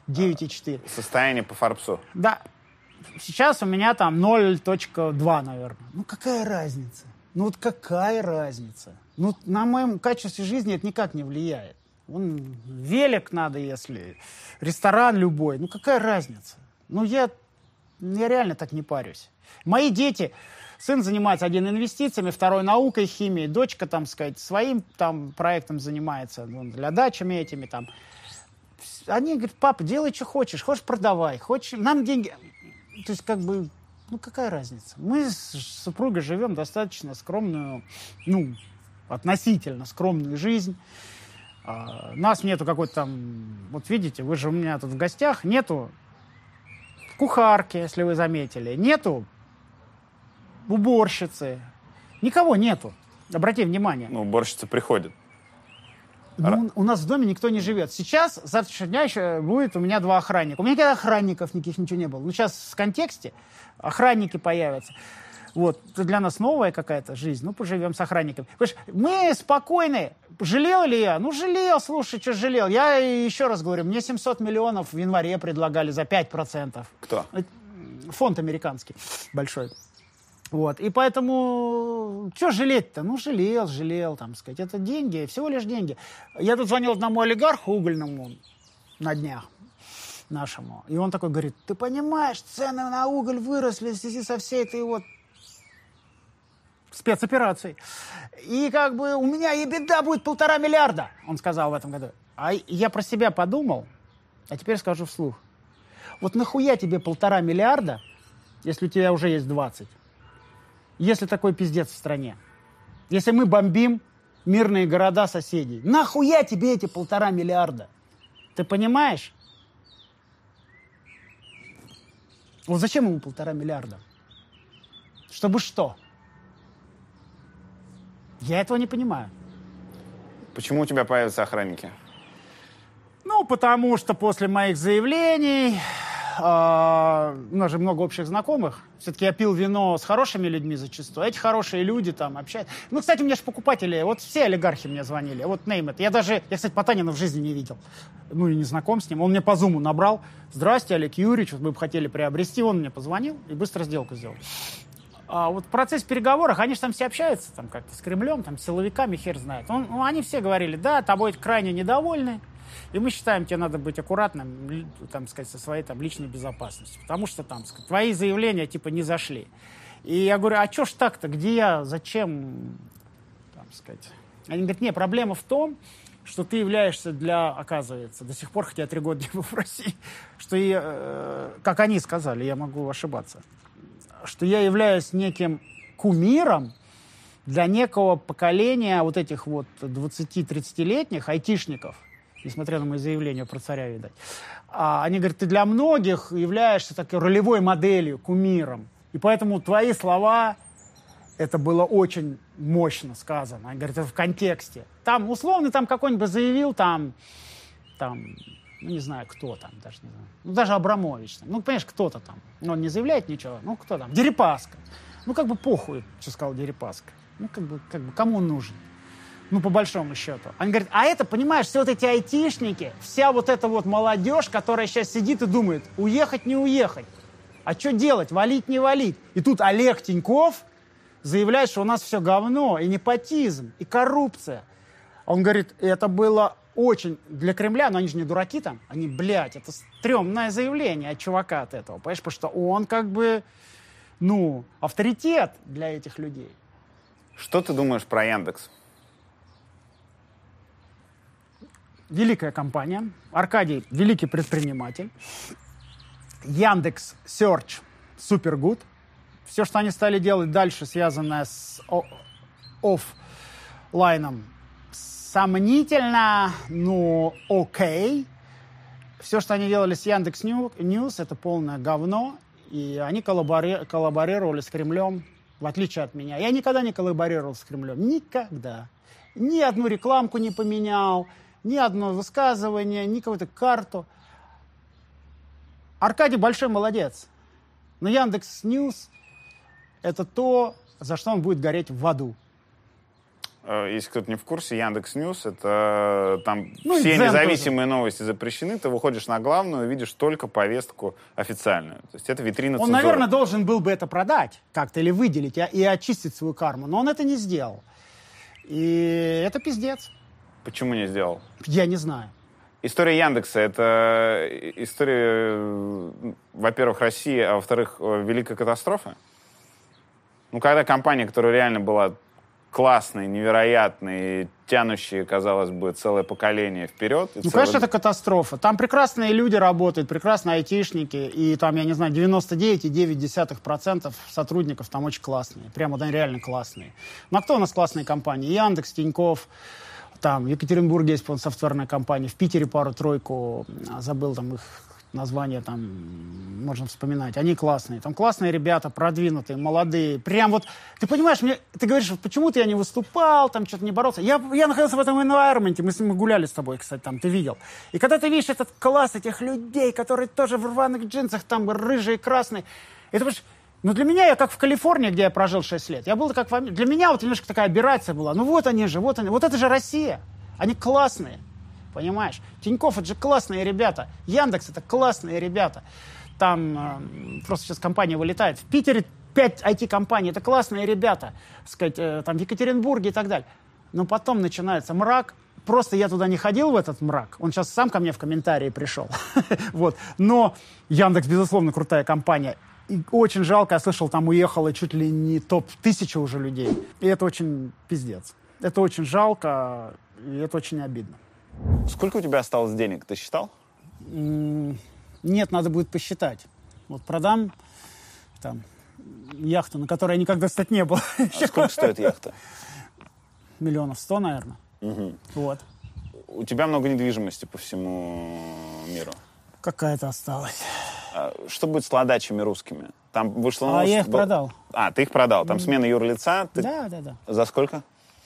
девять и четыре. Состояние по Форбсу. Да. Сейчас у меня там ноль целых два, наверное. Ну, какая разница? Ну, вот какая разница? Ну, на моем качестве жизни это никак не влияет. Вон, велик надо, если... Ресторан любой. Ну, какая разница? Ну, я, я реально так не парюсь. Мои дети... Сын занимается один инвестициями, второй наукой, химией. Дочка, там, сказать, своим там проектом занимается. Вон, для дачами этими там. Они говорят, папа, делай, что хочешь. Хочешь, продавай. Хочешь... Нам деньги... То есть, как бы... Ну, какая разница? Мы с супругой живем достаточно скромную, ну, относительно скромную жизнь. А, у нас нету какой-то там... Вот видите, вы же у меня тут в гостях. Нету кухарки, если вы заметили. Нету уборщицы. Никого нету. Обрати внимание. Ну, уборщица приходит. Ну, у нас в доме никто не живет. Сейчас, с завтрашнего дня еще будет у меня два охранника. У меня никогда охранников никаких ничего не было. Ну, сейчас в контексте охранники появятся. Вот. Это для нас новая какая-то жизнь. Ну, поживем с охранниками. Понимаешь, мы спокойны. Жалел ли я? Ну, жалел, слушай, что жалел. Я еще раз говорю, мне семьсот миллионов в январе предлагали за пять процентов. Кто? Фонд американский большой. Вот, и поэтому, что жалеть-то? Ну, жалел, жалел, там, сказать, это деньги, всего лишь деньги. Я тут звонил одному олигарху угольному на днях нашему, и он такой говорит, ты понимаешь, цены на уголь выросли в связи со всей этой вот спецоперацией. И как бы у меня и беда будет полтора миллиарда, он сказал в этом году. А я про себя подумал, а теперь скажу вслух. Вот нахуя тебе полтора миллиарда, если у тебя уже есть двадцать? Если такой пиздец в стране. Если мы бомбим мирные города соседей. Нахуя тебе эти полтора миллиарда? Ты понимаешь? Вот зачем ему полтора миллиарда? Чтобы что? Я этого не понимаю. Почему у тебя появятся охранники? Ну, потому что после моих заявлений... Uh, у нас же много общих знакомых. Все-таки я пил вино с хорошими людьми зачастую. Эти хорошие люди там общаются. Ну, кстати, у меня же покупатели, вот все олигархи мне звонили. Вот name it. Я даже, я, кстати, Потанина в жизни не видел. Ну, и не знаком с ним. Он мне по зуму набрал. Здрасте, Олег Юрьевич, вот вы бы хотели приобрести. Он мне позвонил и быстро сделку сделал. А вот в процессе переговоров, они же там все общаются там как-то с Кремлем, там с силовиками, хер знает. Он, ну, они все говорили, да, тобой крайне недовольны. И мы считаем, тебе надо быть аккуратным, там, сказать, со своей там, личной безопасностью. Потому что там, сказать, твои заявления типа не зашли. И я говорю, а что ж так-то, где я, зачем, там, сказать. Они говорят, не, проблема в том, что ты являешься для, оказывается, до сих пор, хотя я три года не был в России, что я, э, как они сказали, я могу ошибаться, что я являюсь неким кумиром для некого поколения вот этих вот двадцати-тридцатилетних айтишников, несмотря на мои заявления про царя, видать. А они говорят, ты для многих являешься такой ролевой моделью, кумиром. И поэтому твои слова, это было очень мощно сказано. Они говорят, это в контексте. Там, условно, там какой-нибудь заявил, там, там, ну, не знаю, кто там, даже не знаю. Ну, даже Абрамович. Там. Ну, понимаешь, кто-то там. Он не заявляет ничего. Ну, кто там? Дерипаска. Ну, как бы похуй, что сказал Дерипаска. Ну, как бы, как бы, кому он нужен? Ну, по большому счету. Они говорят, а это, понимаешь, все вот эти айтишники, вся вот эта вот молодежь, которая сейчас сидит и думает, уехать, не уехать. А что делать? Валить, не валить. И тут Олег Тиньков заявляет, что у нас все говно, и непотизм, и коррупция. Он говорит, это было очень для Кремля, но они же не дураки там. Они, блядь, это стрёмное заявление от чувака от этого. Понимаешь, потому что он как бы, ну, авторитет для этих людей. Что ты думаешь про Яндекс? Великая компания. Аркадий – великий предприниматель. Яндекс Search – супер гуд. Все, что они стали делать дальше, связанное с оффлайном, сомнительно, но окей. Все, что они делали с Яндекс Ньюс, это полное говно. И они коллабори- коллаборировали с Кремлем, в отличие от меня. Я никогда не коллаборировал с Кремлем. Никогда. Ни одну рекламку не поменял, ни одно высказывание, ни какую-то карту. Аркадий большой молодец. Но Яндекс Ньюс – это то, за что он будет гореть в аду. Если кто-то не в курсе, Яндекс.Ньюс — это там ну, все независимые тоже. Новости запрещены. Ты выходишь на главную, видишь только повестку официальную. То есть это витрина Он, цензуры. наверное, должен был бы это продать как-то или выделить и очистить свою карму. Но он это не сделал. И это пиздец. Почему не сделал? Я не знаю. История Яндекса — это история, во-первых, России, а во-вторых, великой катастрофы. Ну, когда компания, которая реально была классной, невероятной, тянущей, казалось бы, целое поколение вперед. Ну, целый... конечно, это катастрофа. Там прекрасные люди работают, прекрасные айтишники, и там, я не знаю, девяносто девять целых девять десятых процента сотрудников там очень классные, прямо да, реально классные. Ну, а кто у нас классные компании? Яндекс, Тинькофф, там, в Екатеринбурге есть, по-моему, софтверная компания, в Питере пару-тройку, забыл там их название, там, можно вспоминать. Они классные. Там классные ребята, продвинутые, молодые. Прям вот, ты понимаешь, мне, ты говоришь, почему-то я не выступал, там, что-то не боролся. Я, я находился в этом environment, мы с ним гуляли с тобой, кстати, там, ты видел. И когда ты видишь этот класс этих людей, которые тоже в рваных джинсах, там, рыжие, красные, это, понимаешь, ну, для меня, я как в Калифорнии, где я прожил шесть лет, я был как в Америке. Для меня вот немножко такая аберрация была. Ну, вот они же, вот они, вот это же Россия. Они классные. Понимаешь? Тинькофф — это же классные ребята. Яндекс — это классные ребята. Там э, просто сейчас компания вылетает. В Питере пять ай ти-компаний. Это классные ребята. Сказать, э, там в Екатеринбурге и так далее. Но потом начинается мрак. Просто я туда не ходил, в этот мрак. Он сейчас сам ко мне в комментарии пришел. Вот. Но Яндекс, безусловно, крутая компания. И очень жалко, я слышал, там уехало чуть ли не топ-тысяча уже людей. И это очень пиздец. Это очень жалко, и это очень обидно. Сколько у тебя осталось денег, ты считал? Нет, надо будет посчитать. Вот продам там яхту, на которой я никогда, кстати, не был. А сколько стоит яхта? Миллионов сто, наверное. Угу. Вот. У тебя много недвижимости по всему миру. Какая-то осталась. А что будет с ладачами русскими? Там вышло А новость... я их продал. А, ты их продал. Там смена юрлица. Ты... Да, да, да. За сколько?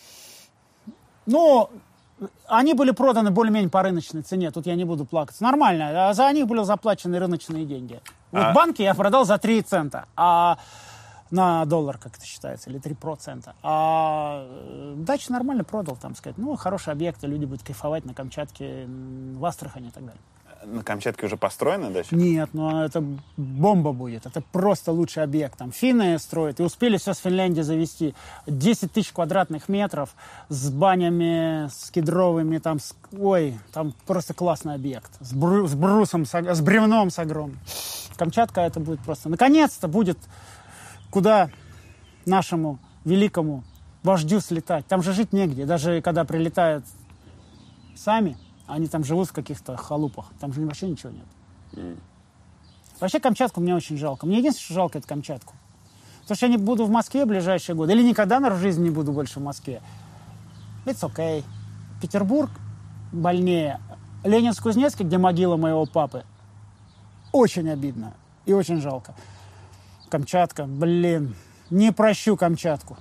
Ну, они были проданы более-менее по рыночной цене. Тут я не буду плакаться. Нормально. А за них были заплачены рыночные деньги. Вот а... в банке я продал за три цента. А на доллар, как это считается, или три процента. А дачу нормально продал, там сказать. Ну, хороший объект, люди будут кайфовать на Камчатке, в Астрахани и так далее. На Камчатке уже построена дача? Нет, ну это бомба будет. Это просто лучший объект. Там финны строят. И успели все с Финляндии завести. десять тысяч квадратных метров с банями, с кедровыми. Там, с... Ой, там просто классный объект. С, бру... с брусом, с... с бревном с огромным. Камчатка это будет просто... Наконец-то будет куда нашему великому вождю слетать. Там же жить негде. Даже когда прилетают сами... Они там живут в каких-то халупах. Там же вообще ничего нет. Mm. Вообще Камчатку мне очень жалко. Мне единственное, что жалко, это Камчатку. Потому что я не буду в Москве в ближайшие годы. Или никогда, наверное, в жизни не буду больше в Москве. It's okay. Петербург больнее. Ленинск-Кузнецкий, где могила моего папы. Очень обидно. И очень жалко. Камчатка, блин. Не прощу Камчатку.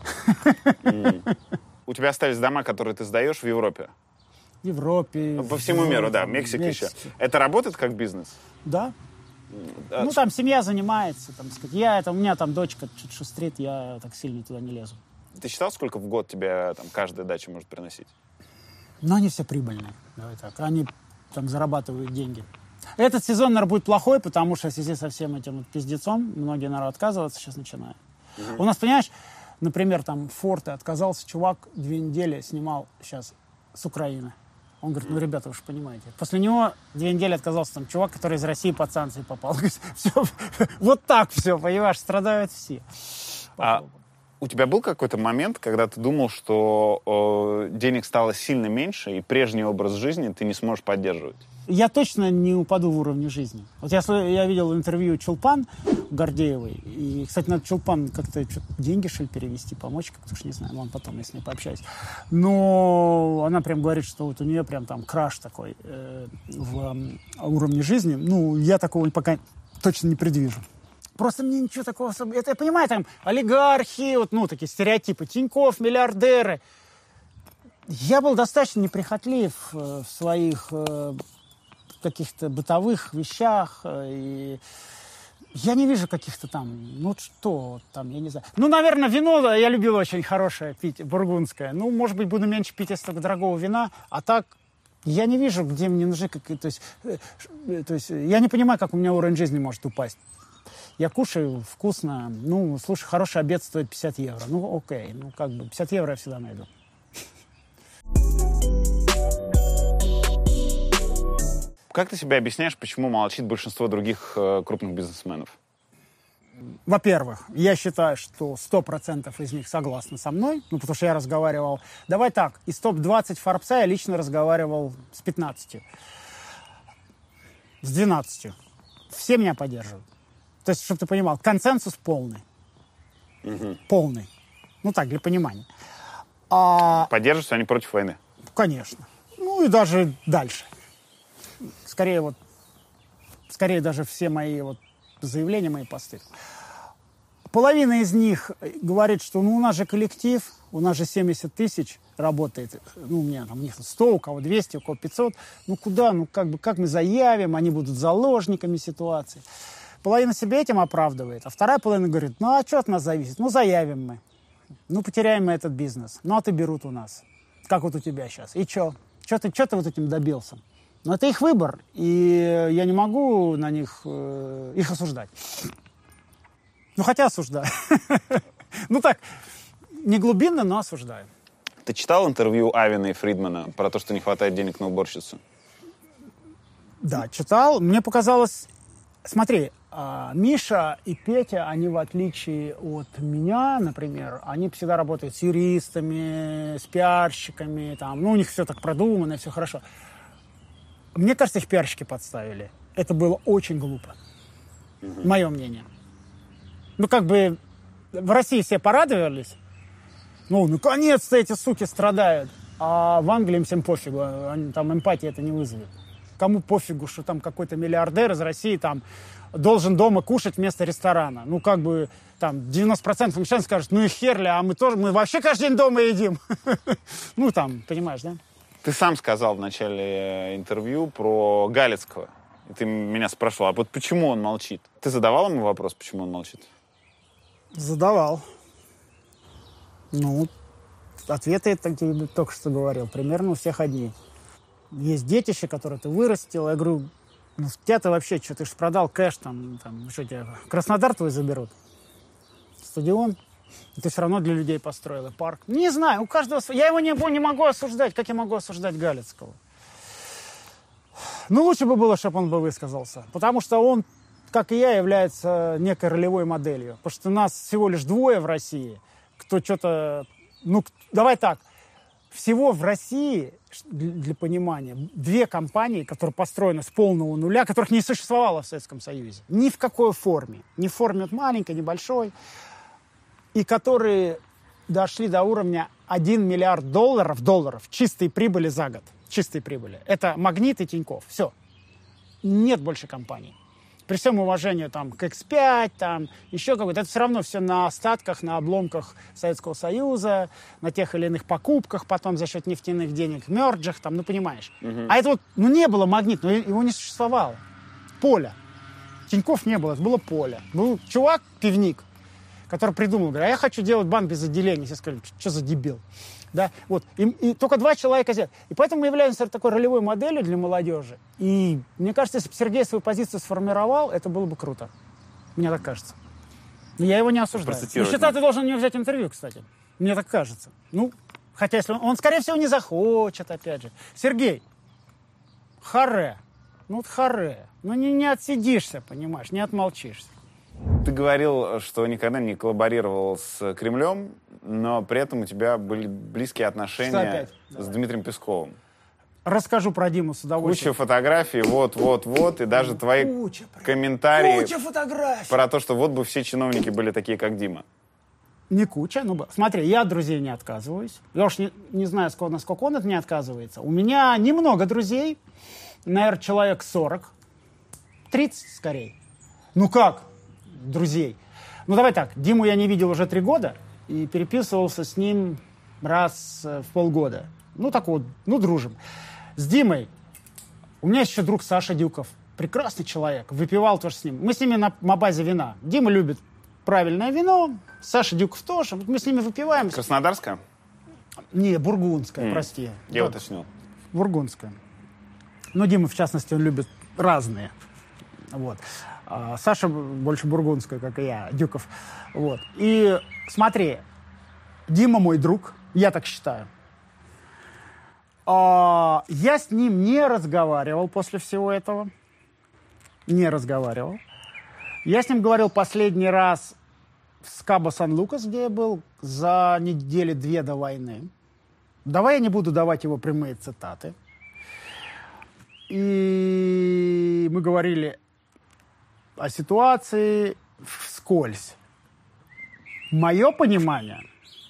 Mm. У тебя остались дома, которые ты сдаешь в Европе? В Европе. По всему миру, да, в Мексике еще. Это работает как бизнес? Да. А... Ну, там семья занимается, там, сказать. Я, это, у меня там дочка чуть шустрит, я так сильно туда не лезу. Ты считал, сколько в год тебе там каждая дача может приносить? Ну, они все прибыльные, давай так. Они там зарабатывают деньги. Этот сезон, наверное, будет плохой, потому что в связи со всем этим вот пиздецом многие, наверное, отказываться сейчас начинают. Угу. У нас, понимаешь, например, там Форте отказался, чувак две недели снимал сейчас с Украины. Он говорит, ну, ребята, вы же понимаете. После него две недели отказался там чувак, который из России под санкции попал. Все, вот так все, понимаешь, страдают все. А у тебя был какой-то момент, когда ты думал, что э, денег стало сильно меньше, и прежний образ жизни ты не сможешь поддерживать? Я точно не упаду в уровне жизни. Вот я, я видел интервью Чулпан Гордеевой. И, кстати, надо Чулпан как-то деньги, что ли, перевести, помочь, как-то уж не знаю. Ладно, потом я с ней пообщаюсь. Но она прям говорит, что вот у нее прям там краш такой э, в э, уровне жизни. Ну, я такого пока точно не предвижу. Просто мне ничего такого особо... Это я понимаю, там олигархи, вот, ну, такие стереотипы, Тинькофф, миллиардеры. Я был достаточно неприхотлив э, в своих... Э, каких-то бытовых вещах. И Я не вижу каких-то там, ну что там, я не знаю. Ну, наверное, вино я любил очень хорошее пить, бургундское. Ну, может быть, буду меньше пить, если только дорогого вина. А так, я не вижу, где мне нужны какие-то... То есть, э, то есть, я не понимаю, как у меня уровень жизни может упасть. Я кушаю вкусно. Ну, слушай, хороший обед стоит пятьдесят евро. Ну, окей. Ну, как бы, пятьдесят евро я всегда найду. Как ты себе объясняешь, почему молчит большинство других э, крупных бизнесменов? Во-первых, я считаю, что сто процентов из них согласны со мной, ну, потому что я разговаривал... Давай так, из топ двадцать Форбса я лично разговаривал с пятнадцатью, с двенадцатью. Все меня поддерживают. То есть, чтобы ты понимал, консенсус полный. Угу. Полный. Ну, так, для понимания. А... Поддерживаются они против войны? Конечно. Ну, и даже дальше. Скорее, вот... Скорее, даже все мои вот заявления, мои посты. Половина из них говорит, что ну, у нас же коллектив, у нас же семьдесят тысяч работает. Ну, у меня там у них сто, у кого двести, у кого пятьсот. Ну, куда? Ну, как бы, как мы заявим, они будут заложниками ситуации. Половина себя этим оправдывает, а вторая половина говорит, ну, а что от нас зависит? Ну, заявим мы. Ну, потеряем мы этот бизнес. Ну, а ты берут у нас. Как вот у тебя сейчас. И что? Что ты, что ты вот этим добился? Но это их выбор, и я не могу на них э, их осуждать. Ну, хотя осуждаю. Ну, так, не глубинно, но осуждаю. Ты читал интервью Авина и Фридмана про то, что не хватает денег на уборщицу? Да, читал. Мне показалось... Смотри, Миша и Петя, они, в отличие от меня, например, они всегда работают с юристами, с пиарщиками, там, ну, у них все так продумано, все хорошо. Мне кажется, их пиарщики подставили. Это было очень глупо. Угу. Мое мнение. Ну, как бы в России все порадовались. Ну, наконец-то эти суки страдают. А в Англии им всем пофигу. Они, там эмпатии это не вызовет. Кому пофигу, что там какой-то миллиардер из России там должен дома кушать вместо ресторана. Ну, как бы там девяносто процентов англичан скажут, ну и херли, а мы тоже, мы вообще каждый день дома едим. Ну, там, понимаешь, да? Ты сам сказал в начале интервью про Галицкого. И ты меня спрашивал, а вот почему он молчит? Ты задавал ему вопрос, почему он молчит? Задавал. Ну, ответы я только что говорил. Примерно у всех одни. Есть детище, которое ты вырастил. Я говорю, ну, тебя-то вообще что, ты же продал кэш, там, там, что тебя, Краснодар твой заберут? Стадион? И ты все равно для людей построил, и парк. Не знаю, у каждого... Я его не, не могу осуждать. Как я могу осуждать Галицкого? Ну, лучше бы было, чтобы он бы высказался. Потому что он, как и я, является некой ролевой моделью. Потому что нас всего лишь двое в России, кто что-то... Ну, давай так. Всего в России, для понимания, две компании, которые построены с полного нуля, которых не существовало в Советском Союзе. Ни в какой форме. Ни в форме вот маленькой, ни большой. И которые дошли до уровня один миллиард долларов, долларов чистой прибыли за год. Чистой прибыли. Это Магнит и Тинькофф. Все. Нет больше компаний. При всем уважении там, к икс пять, там, еще какой-то. Это все равно все на остатках, на обломках Советского Союза, на тех или иных покупках потом за счет нефтяных денег, мерджах, там, ну, понимаешь. Угу. А это вот, ну, не было Магнит, но его не существовало. Поле. Тинькофф не было, это было поле. Был чувак, пивник, который придумал, говорит, а я хочу делать банк без отделений. Все сказали, что за дебил. Да? Вот. И, и только два человека сделали. И поэтому мы являемся такой ролевой моделью для молодежи. И мне кажется, если бы Сергей свою позицию сформировал, это было бы круто. Мне так кажется. Но я его не осуждаю. Ну, считаю, ты должен у него взять интервью, кстати. Мне так кажется. Ну, хотя если он, он, скорее всего, не захочет, опять же. Сергей, харе. Ну, вот харе. Ну, не, не отсидишься, понимаешь, не отмолчишься. Ты говорил, что никогда не коллаборировал с Кремлем, но при этом у тебя были близкие отношения с Дмитрием Песковым. Расскажу про Диму с удовольствием. Куча фотографий, вот-вот-вот, и даже твои Куча, комментарии Куча фотографий. Про то, что вот бы все чиновники были такие, как Дима. Не куча, ну, смотри, я от друзей не отказываюсь. Я уж не, не знаю, сколько, насколько он от меня отказывается. У меня немного друзей, наверное, человек сорок, тридцать скорее. Ну как? Друзей. Ну, давай так, Диму я не видел уже три года и переписывался с ним раз в полгода. Ну, так вот, ну, дружим. С Димой у меня есть еще друг Саша Дюков, прекрасный человек. Выпивал тоже с ним. Мы с ними на, на базе вина. Дима любит правильное вино, Саша Дюков тоже. Мы с ними выпиваем. Краснодарское? Не, бургундское, mm. прости. Я да, уточнил. Бургундское. Но Дима, в частности, он любит разные. Вот. А Саша больше бургундская, как и я, Дюков. Вот. И смотри, Дима мой друг, я так считаю. А, я с ним не разговаривал после всего этого. Не разговаривал. Я с ним говорил последний раз в Кабо-Сан-Лукас, где я был, за недели две до войны. Давай я не буду давать его прямые цитаты. И мы говорили о ситуации вскользь. Мое понимание,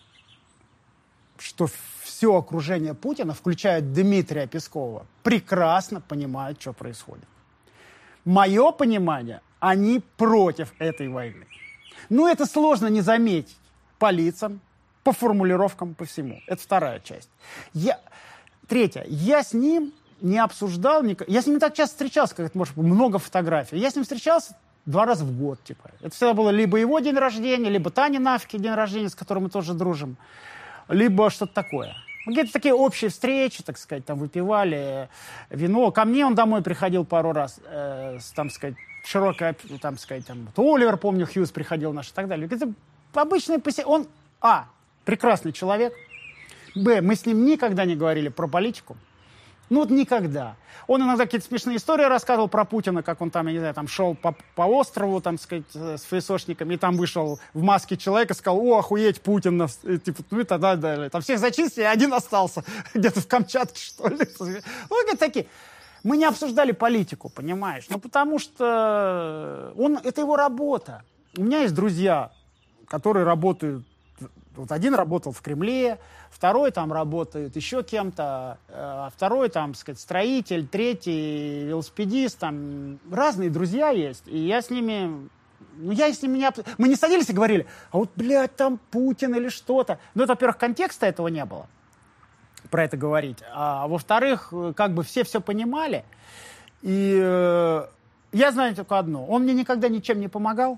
что все окружение Путина, включая Дмитрия Пескова, прекрасно понимают, что происходит. Мое понимание, они против этой войны. Ну, это сложно не заметить по лицам, по формулировкам, по всему. Это вторая часть. Я... Третья. Я с ним не обсуждал... Ник... Я с ним так часто встречался, как это может быть, много фотографий. Я с ним встречался два раза в год, типа. Это всегда было либо его день рождения, либо Тани Навки день рождения, с которым мы тоже дружим, либо что-то такое. Какие-то такие общие встречи, так сказать, там выпивали вино. Ко мне он домой приходил пару раз, э, с, там, сказать, широкой, там, сказать, там, Оливер, помню, Хьюз приходил наш и так далее. Это обычный посетитель. Он, а, прекрасный человек, б, мы с ним никогда не говорили про политику. Ну вот никогда. Он иногда какие-то смешные истории рассказывал про Путина, как он там, я не знаю, там шел по, по острову, там, сказать, с ФСОшниками, и там вышел в маске человек и сказал: о, охуеть, Путин, и, типа, ну и так далее. Там всех зачистили, один остался где-то в Камчатке, что ли. Ну, вот такие. Мы не обсуждали политику, понимаешь? Ну, потому что он, это его работа. У меня есть друзья, которые работают. Вот один работал в Кремле, второй там работает еще кем-то, а второй там, так сказать, строитель, третий велосипедист, там разные друзья есть, и я с ними, ну я с ними не, мы не садились и говорили: а вот, блядь, там Путин или что-то. Ну, это, во-первых, контекста этого не было, про это говорить, а во-вторых, как бы все все понимали, и э, я знаю только одно: он мне никогда ничем не помогал,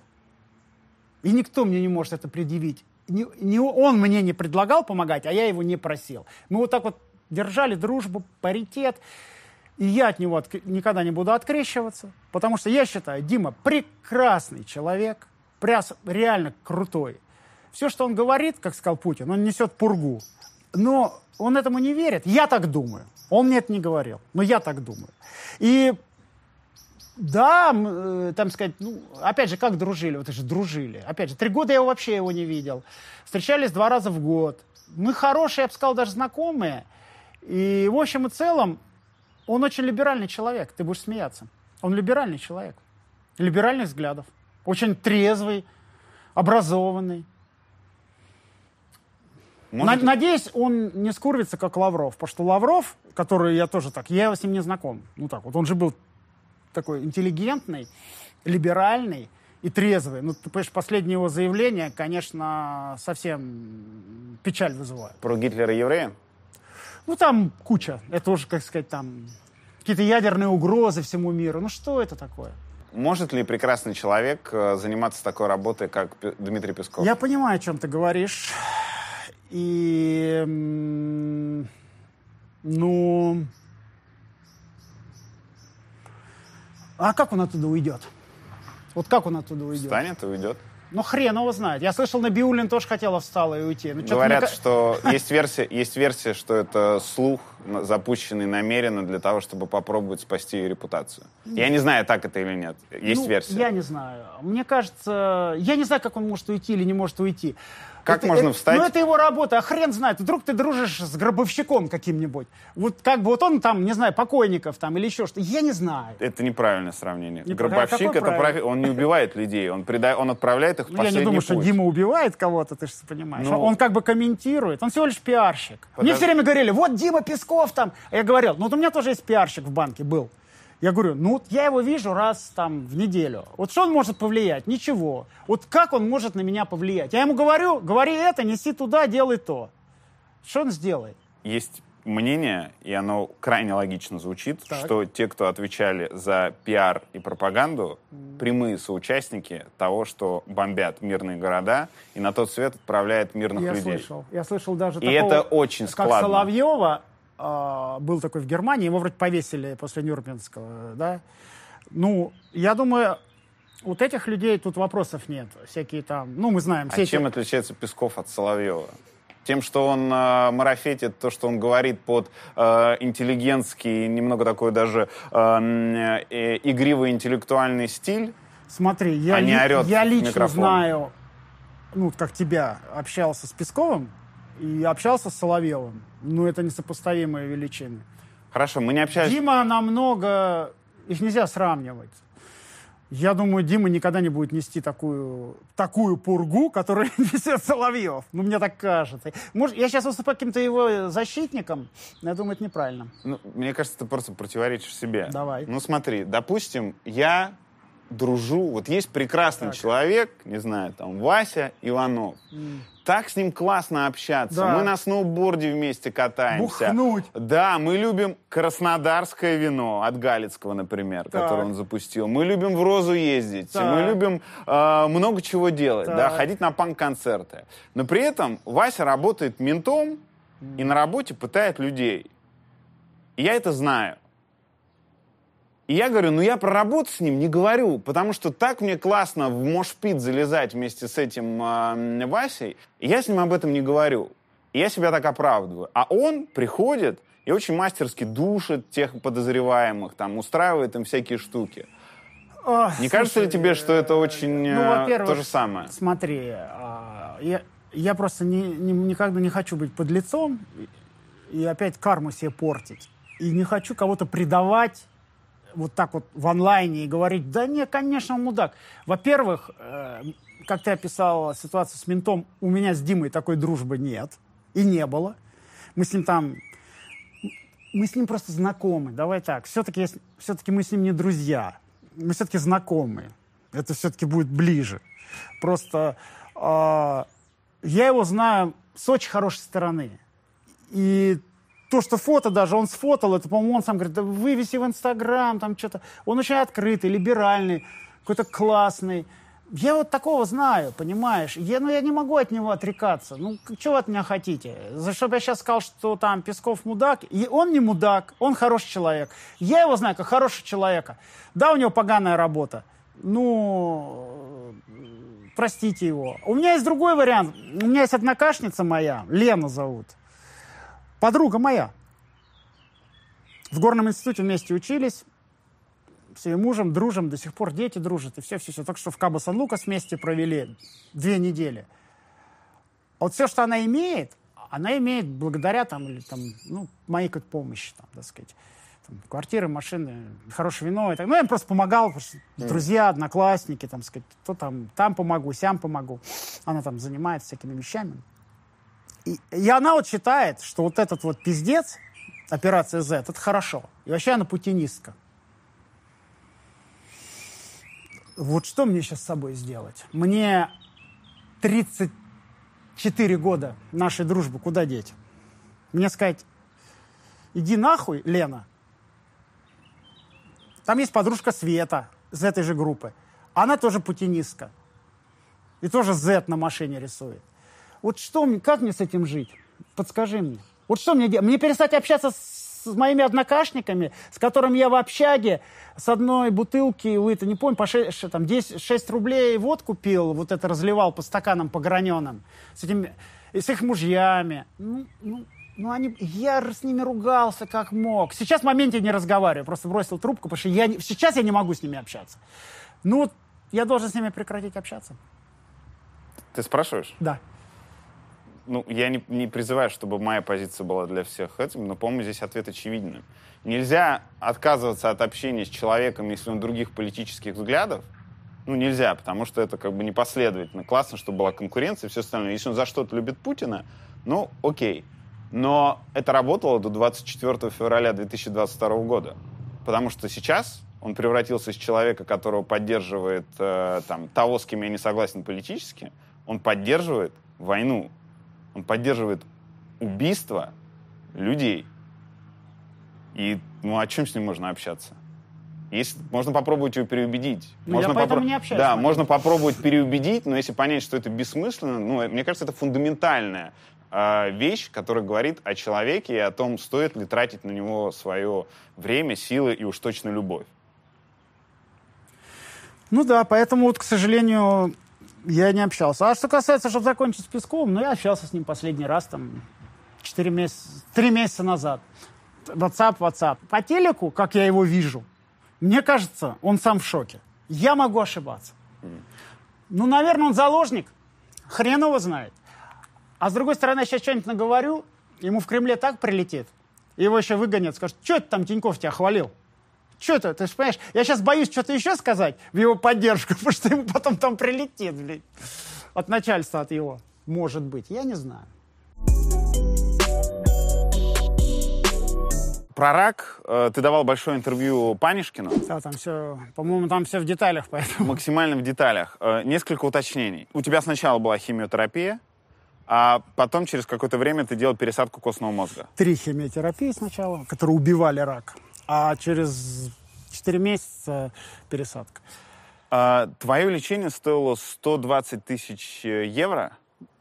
и никто мне не может это предъявить. Не, не, он мне не предлагал помогать, а я его не просил. Мы вот так вот держали дружбу, паритет. И я от него от, никогда не буду открещиваться. Потому что я считаю, Дима прекрасный человек. Пряс, реально крутой. Все, что он говорит, как сказал Путин, он несет пургу. Но он этому не верит. Я так думаю. Он мне это не говорил. Но я так думаю. И да, там сказать, ну, опять же, как дружили, вот это же дружили. Опять же, три года я вообще его не видел. Встречались два раза в год. Мы хорошие, я бы сказал, даже знакомые. И в общем и целом, он очень либеральный человек. Ты будешь смеяться. Он либеральный человек. Либеральных взглядов. Очень трезвый, образованный. Может... Надеюсь, он не скурвится, как Лавров. Потому что Лавров, который я тоже так, я с ним не знаком. Ну так вот, он же был такой интеллигентный, либеральный и трезвый. Ну, ты понимаешь, последнее его заявление, конечно, совсем печаль вызывает. Про Гитлера и еврея? Ну, там куча. Это уже, как сказать, там какие-то ядерные угрозы всему миру. Ну, что это такое? Может ли прекрасный человек заниматься такой работой, как Дмитрий Песков? Я понимаю, о чем ты говоришь. И... Ну... А как он оттуда уйдет? Вот как он оттуда уйдет? Встанет и уйдет. Ну, хрен его знает. Я слышал, Набиуллин тоже хотела встала и уйти. Ну, говорят, мне... что есть версия, есть версия, что это слух, запущенный намеренно для того, чтобы попробовать спасти ее репутацию. Я не знаю, так это или нет. Есть ну, версия. Я не знаю. Мне кажется... Я не знаю, как он может уйти или не может уйти. Как это, можно это, встать? Ну, это его работа, а хрен знает. Вдруг ты дружишь с гробовщиком каким-нибудь. Вот как бы вот он там, не знаю, покойников там или еще что-то. Я не знаю. Это неправильное сравнение. Не Гробовщик, это профи... он не убивает людей, он, прида... он отправляет их в ну, последний Я не думаю, путь. что Дима убивает кого-то, ты же понимаешь. Ну... Он как бы комментирует. Он всего лишь пиарщик. Подожди. Мне все время говорили: вот Дима Песков там. А я говорил: ну вот у меня тоже есть пиарщик в банке, был. Я говорю: ну вот я его вижу раз там в неделю. Вот что он может повлиять? Ничего. Вот как он может на меня повлиять? Я ему говорю: говори это, неси туда, делай то. Что он сделает? Есть мнение, и оно крайне логично звучит, Так. что те, кто отвечали за пиар и пропаганду, прямые соучастники того, что бомбят мирные города и на тот свет отправляют мирных Я людей. слышал. Я слышал даже И такого, это очень как складно. Соловьева, э, был такой в Германии, его вроде повесили после Нюрнбергского, да. Ну, я думаю, вот этих людей тут вопросов нет. Всякие там, ну, мы знаем. А все эти- чем отличается Песков от Соловьева? Тем, что он э, марафетит, то, что он говорит под э, интеллигентский, немного такой даже э, э, игривый интеллектуальный стиль. Смотри, я, а не ли- орет я в лично микрофон. знаю, ну, как тебя, общался с Песковым и общался с Соловьевым. Ну, это несопоставимые величины. Хорошо, мы не общались... Дима намного... Их нельзя сравнивать. Я думаю, Дима никогда не будет нести такую, такую пургу, которую несет Соловьев. Ну, мне так кажется. Может, я сейчас выступаю каким-то его защитником, но я думаю, это неправильно. Ну, мне кажется, ты просто противоречишь себе. Давай. Ну, смотри, допустим, я дружу... Вот есть прекрасный Так. человек, не знаю, там, Вася Иванов. Так с ним классно общаться. Да. Мы на сноуборде вместе катаемся. Бухнуть. Да, мы любим краснодарское вино от Галицкого, например, Так. которое он запустил. Мы любим в Розу ездить. Так. Мы любим э, много чего делать. Так. Да, ходить на панк-концерты. Но при этом Вася работает ментом и на работе пытает людей. И я это знаю. И я говорю, ну я про работу с ним не говорю, потому что так мне классно в мошпит залезать вместе с этим э, Васей, и я с ним об этом не говорю. И я себя так оправдываю. А он приходит и очень мастерски душит тех подозреваемых, там, устраивает им всякие штуки. Ох, Не кажется ли тебе, что это очень э, ну, во-первых, то же самое? Смотри, а, я, я просто не, не- никогда не хочу быть подлецом и, и опять карму себе портить. И не хочу кого-то предавать вот так вот в онлайне и говорить, да не, конечно, он мудак. Во-первых, э, как ты описал ситуацию с ментом, у меня с Димой такой дружбы нет и не было. Мы с ним там... Мы с ним просто знакомы, давай так. Все-таки, все-таки мы с ним не друзья. Мы все-таки знакомы. Это все-таки будет ближе. Просто э, я его знаю с очень хорошей стороны. И то, что фото даже, он сфотал, это, по-моему, он сам говорит, да вывеси в Инстаграм, там что-то. Он очень открытый, либеральный, какой-то классный. Я вот такого знаю, понимаешь? Я, ну, я не могу от него отрекаться. Ну, что вы от меня хотите? За что бы я сейчас сказал, что там Песков мудак? И он не мудак, он хороший человек. Я его знаю как хорошего человека. Да, у него поганая работа. Ну, простите его. У меня есть другой вариант. У меня есть однокашница моя, Лена зовут. Подруга моя. В горном институте вместе учились. С ее мужем дружим, до сих пор дети дружат. И все-все-все. Только что в Кабо-Сан-Лукас вместе провели две недели. А вот все, что она имеет, она имеет благодаря там, или, там, ну, моей как помощи, там, так сказать. Там, квартиры, машины, хорошее вино. И так. Ну, я им просто помогал, потому что друзья, одноклассники, там, сказать, то там, там помогу, сям помогу. Она там занимается всякими вещами. И, и она вот считает, что вот этот вот пиздец, операция Z, это хорошо. И вообще она путинистка. Вот что мне сейчас с собой сделать? Мне тридцать четыре года нашей дружбы куда деть? Мне сказать, иди нахуй, Лена. Там есть подружка Света из этой же группы. Она тоже путинистка. И тоже Z на машине рисует. Вот что мне, как мне с этим жить? Подскажи мне. Вот что мне делать? Мне перестать общаться с, с моими однокашниками, с которыми я в общаге с одной бутылки, вы это не помню, по шесть, там, десять, шесть рублей водку пил, вот это разливал по стаканам, по граненым, с, этими, с их мужьями. Ну, ну, ну они, я с ними ругался как мог. Сейчас в моменте не разговариваю, просто бросил трубку, потому что я, не, сейчас я не могу с ними общаться. Ну, вот я должен с ними прекратить общаться. Ты спрашиваешь? Да. Ну, я не, не призываю, чтобы моя позиция была для всех этим, но, по-моему, здесь ответ очевидный. Нельзя отказываться от общения с человеком, если он других политических взглядов. Ну, нельзя, потому что это как бы непоследовательно. Классно, чтобы была конкуренция и все остальное. Если он за что-то любит Путина, ну, окей. Но это работало до двадцать четвёртого февраля две тысячи двадцать второго года. Потому что сейчас он превратился из человека, которого поддерживает э, там, того, с кем я не согласен политически, он поддерживает войну. Он поддерживает убийство людей. И ну, о чем с ним можно общаться? Если, можно попробовать его переубедить. Ну, можно я поэтому попро- не общаюсь. Да, смотри. можно попробовать переубедить, но если понять, что это бессмысленно, ну, мне кажется, это фундаментальная э, вещь, которая говорит о человеке и о том, стоит ли тратить на него свое время, силы и уж точно любовь. Ну да, поэтому вот, к сожалению, я не общался. А что касается, чтобы закончить с Песковым, ну, я общался с ним последний раз там четыре месяца, три месяца назад. WhatsApp, WhatsApp. По телеку, как я его вижу, мне кажется, он сам в шоке. Я могу ошибаться. Mm. Ну, наверное, он заложник. Хрен его знает. А с другой стороны, я сейчас что-нибудь наговорю, ему в Кремле так прилетит, его еще выгонят, скажут, что это там Тиньков тебя хвалил? Что это? Ты же понимаешь, я сейчас боюсь что-то еще сказать в его поддержку, потому что ему потом там прилетит, блин. От начальства, от его. Может быть. Я не знаю. Про рак э, ты давал большое интервью Панишкину. Да, там все, по-моему, там все в деталях, поэтому... Максимально в деталях. Э, несколько уточнений. У тебя сначала была химиотерапия, а потом через какое-то время ты делал пересадку костного мозга. Три химиотерапии сначала, которые убивали рак, а через четыре месяца пересадка. А, твое лечение стоило сто двадцать тысяч евро?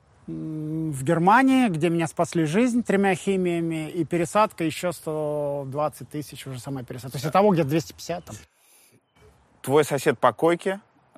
В Германии, где меня спасли жизнь тремя химиями, и пересадка еще сто двадцать тысяч, уже сама пересадка. То есть итого где-то двести пятьдесят там. Твой сосед по койке,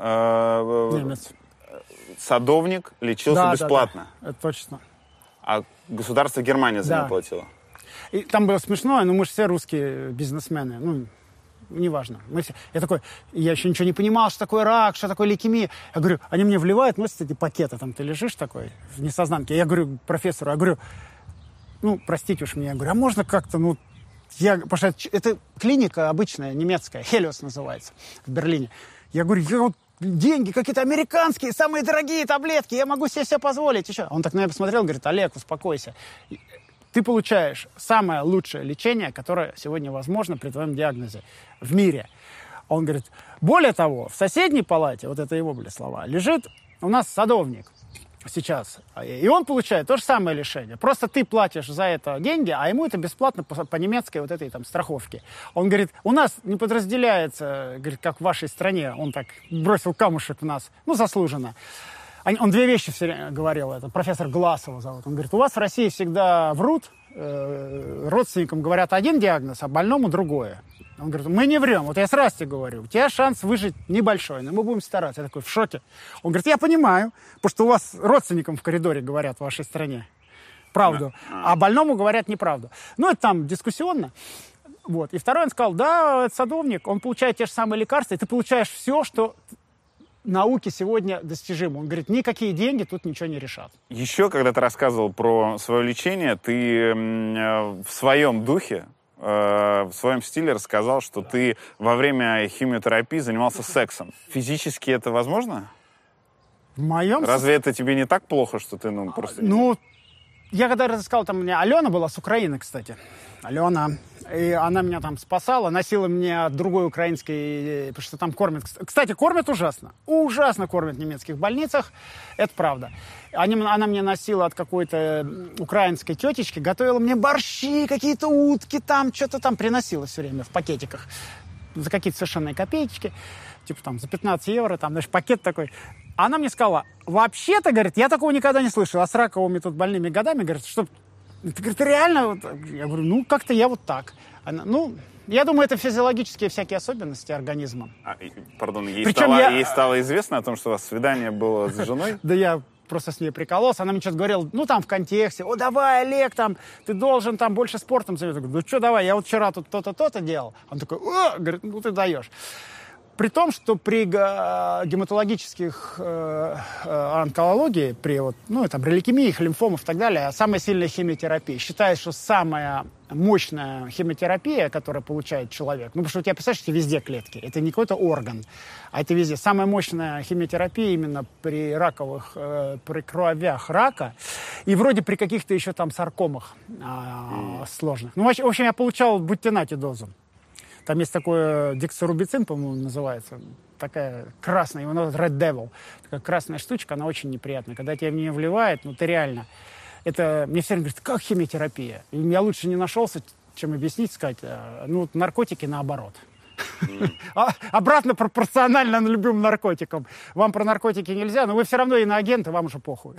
э, Немец. садовник, лечился Да, бесплатно. Да, да, это точно. А государство Германии за Да. него платило? И там было смешно, но мы же все русские бизнесмены. Ну, неважно. Мы все... Я такой, я еще ничего не понимал, что такое рак, что такое лейкемия. Я говорю, они мне вливают, носят эти пакеты, там ты лежишь такой в несознанке. Я говорю профессору, я говорю, ну, простите уж меня, я говорю, а можно как-то, ну, я, потому что это, это клиника обычная, немецкая, Хелиос называется, в Берлине. Я говорю, я вот деньги какие-то американские, самые дорогие таблетки, я могу себе все позволить. Еще. Он так на меня посмотрел, говорит, Олег, успокойся. Ты получаешь самое лучшее лечение, которое сегодня возможно при твоем диагнозе в мире. Он говорит, более того, в соседней палате, вот это его были слова, лежит у нас садовник сейчас. И он получает то же самое лечение. Просто ты платишь за это деньги, а ему это бесплатно по, по немецкой вот этой там страховке. Он говорит, у нас не подразделяется, говорит, как в вашей стране. Он так бросил камушек в нас, ну, заслуженно. Он две вещи все время говорил, это профессор Гласова зовут. Он говорит, у вас в России всегда врут, э, родственникам говорят один диагноз, а больному другое. Он говорит, мы не врем, вот я сразу тебе говорю, у тебя шанс выжить небольшой, но мы будем стараться. Я такой в шоке. Он говорит, я понимаю, потому что у вас родственникам в коридоре говорят в вашей стране правду, а больному говорят неправду. Ну, это там дискуссионно. Вот. И второй он сказал, да, это садовник, он получает те же самые лекарства, и ты получаешь все, что... науки сегодня достижимы. Он говорит, никакие деньги тут ничего не решат. Еще, когда ты рассказывал про свое лечение, ты э, в своем духе, э, в своем стиле рассказал, что ты во время химиотерапии занимался сексом. Физически это возможно? В моем... Разве это тебе не так плохо, что ты, ну, просто... Ну, я когда разыскал, там у меня Алена была с Украины, кстати. Алена. И она меня там спасала, носила мне от другой украинской, потому что там кормят. Кстати, кормят ужасно. Ужасно кормят в немецких больницах. Это правда. Они, она мне носила от какой-то украинской тетечки, готовила мне борщи, какие-то утки там, что-то там приносила все время в пакетиках. За какие-то совершенно копеечки. Типа там за пятнадцать евро, там, знаешь, пакет такой. Она мне сказала, вообще-то, говорит, я такого никогда не слышал. А с раковыми тут больными годами, говорит, что... Ты, говорит, ты реально... Я говорю, ну, как-то я вот так. Она, ну, я думаю, это физиологические всякие особенности организма. А, пардон, ей, Причем стало, я... ей стало известно о том, что у вас свидание было с женой? Да я просто с ней прикололся. Она мне что-то говорила, ну, там, в контексте. О, давай, Олег, там, ты должен там больше спортом заниматься. Я говорю, ну, что, давай, я вот вчера тут то-то, то-то делал. Он такой, о, говорит, ну, ты даешь. При том, что при гематологических э, э, онкологии, при, вот, ну, там, при лейкемиях, лимфомах и так далее, самая сильная химиотерапия. Считается, что самая мощная химиотерапия, которую получает человек, ну, потому что у тебя, представляешь, везде клетки, это не какой-то орган, а это везде. Самая мощная химиотерапия именно при раковых, э, при кровях рака и вроде при каких-то еще там саркомах э, сложных. Ну, в общем, я получал бутинати дозу. Там есть такой дексорубицин, по-моему, называется. Такая красная, его называют Red Devil. Такая красная штучка, она очень неприятная. Когда тебя в нее вливает, ну ты реально... Это мне все время говорят, как химиотерапия? И я лучше не нашелся чем объяснить, сказать. Ну, наркотики наоборот. Mm. Обратно пропорционально любым наркотикам. Вам про наркотики нельзя, но вы все равно иноагенты, вам уже похуй.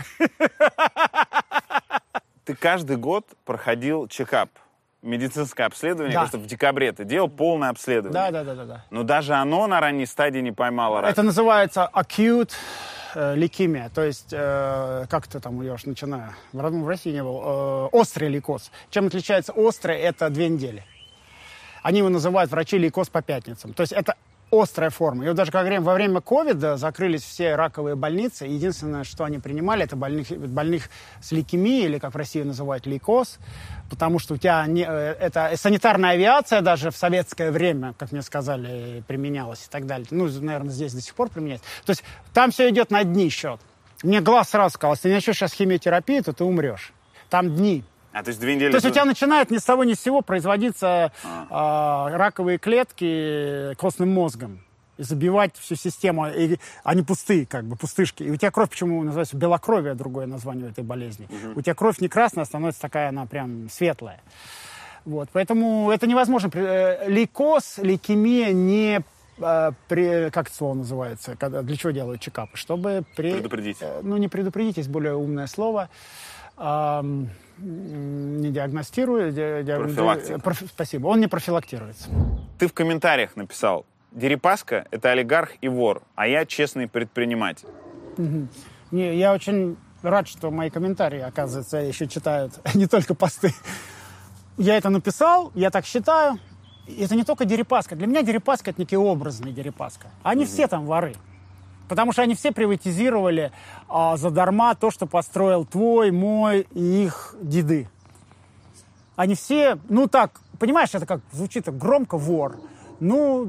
Ты каждый год проходил чекап, медицинское обследование, да. Просто в декабре ты делал полное обследование. Да, да, да, да, да. Но даже оно на ранней стадии не поймало рак. Это называется acute э, лейкемия, то есть, э, как это там, я уж начинаю, в, в России не был, э, острый лейкоз. Чем отличается острый, это две недели. Они его называют врачи лейкоз по пятницам. То есть это острая форма. И вот даже во время ковида закрылись все раковые больницы. Единственное, что они принимали, это больных, больных с лейкемией, или, как в России называют, лейкоз. Потому что у тебя не, это санитарная авиация даже в советское время, как мне сказали, применялась и так далее. Ну, наверное, здесь до сих пор применяется. То есть там все идет на дни счет. Мне глаз сразу сказал, если ты начнешь сейчас химиотерапию, то ты умрешь. Там дни. А, то есть две недели... То есть у тебя начинает ни с того ни с сего производиться а. э, раковые клетки костным мозгом. И забивать всю систему. И, они пустые, как бы, пустышки. И у тебя кровь, почему называется белокровие, другое название этой болезни. Угу. У тебя кровь не красная, становится такая, она прям светлая. Вот. Поэтому это невозможно. Лейкоз, лейкемия не... При, как это слово называется? Когда, для чего делают чекапы? Чтобы при, предупредить. Ну, не предупредить, есть более умное слово. Эм, не диагностирует. Ди, Профилактика. Проф, спасибо. Он не профилактируется. Ты в комментариях написал: Дерипаска — это олигарх и вор, а я честный предприниматель. Угу. Не, я очень рад, что мои комментарии, оказывается, еще читают, не только посты. Я это написал, я так считаю. И это не только Дерипаска. Для меня Дерипаска — это некий образный Дерипаска. Они угу. все там воры. Потому что они все приватизировали а, задарма то, что построил твой, мой и их деды. Они все, ну так, понимаешь, это как звучит так громко, вор. Ну,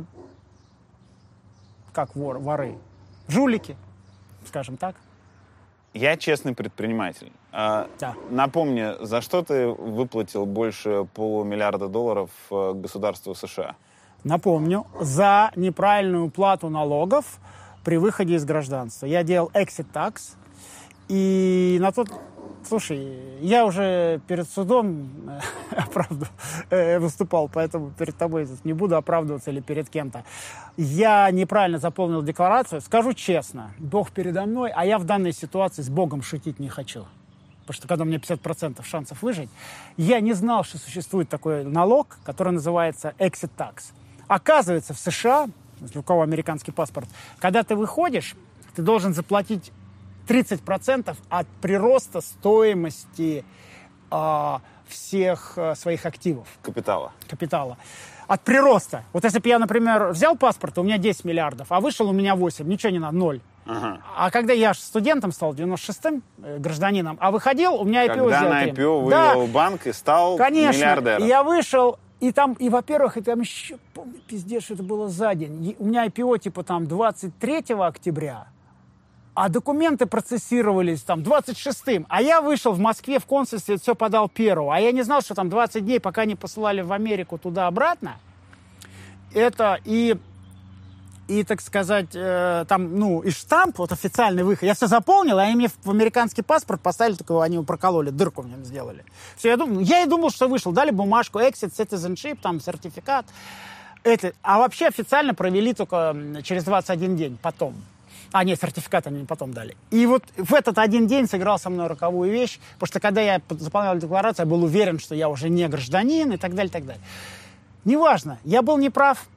как вор, воры? Жулики, скажем так. Я честный предприниматель. А, да. Напомни, за что ты выплатил больше полумиллиарда долларов государству США? Напомню, за неправильную уплату налогов при выходе из гражданства. Я делал exit tax, и на тот... Слушай, я уже перед судом оправду, э, выступал, поэтому перед тобой не буду оправдываться или перед кем-то. Я неправильно заполнил декларацию. Скажу честно, Бог передо мной, а я в данной ситуации с Богом шутить не хочу. Потому что когда у меня пятьдесят процентов шансов выжить, я не знал, что существует такой налог, который называется exit tax. Оказывается, в США, если у кого американский паспорт, когда ты выходишь, ты должен заплатить тридцать процентов от прироста стоимости а, всех а, своих активов. Капитала. Капитала. От прироста. Вот если бы я, например, взял паспорт, у меня десять миллиардов, а вышел у меня восемь, ничего не надо, ноль. Ага. А когда я студентом стал, девяносто шестым э, гражданином, а выходил, у меня ай пи о когда сделал. Когда на ай пи о вывел да. банк и стал Конечно. миллиардером. И я вышел, и там, и, во-первых, и там еще, помню, пиздец, что это было за день. И у меня ай пи о типа там двадцать третьего октября, а документы процессировались там двадцать шестым. А я вышел в Москве в консульстве, все подал первого. А я не знал, что там двадцать дней, пока не посылали в Америку туда-обратно. Это и, и так сказать, э, там, ну, и штамп, вот официальный выход. Я все заполнил, и они мне в американский паспорт поставили, только они его прокололи, дырку мне сделали. Все, я, думал, я и думал, что вышел. Дали бумажку, exit, citizenship, там, сертификат. Это, а вообще официально провели только через двадцать один день потом. А, нет, сертификат они потом дали. И вот в этот один день сыграл со мной роковую вещь, потому что когда я заполнял декларацию, я был уверен, что я уже не гражданин и так далее, и так далее. Неважно, я был неправ.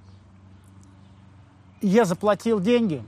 Я заплатил деньги.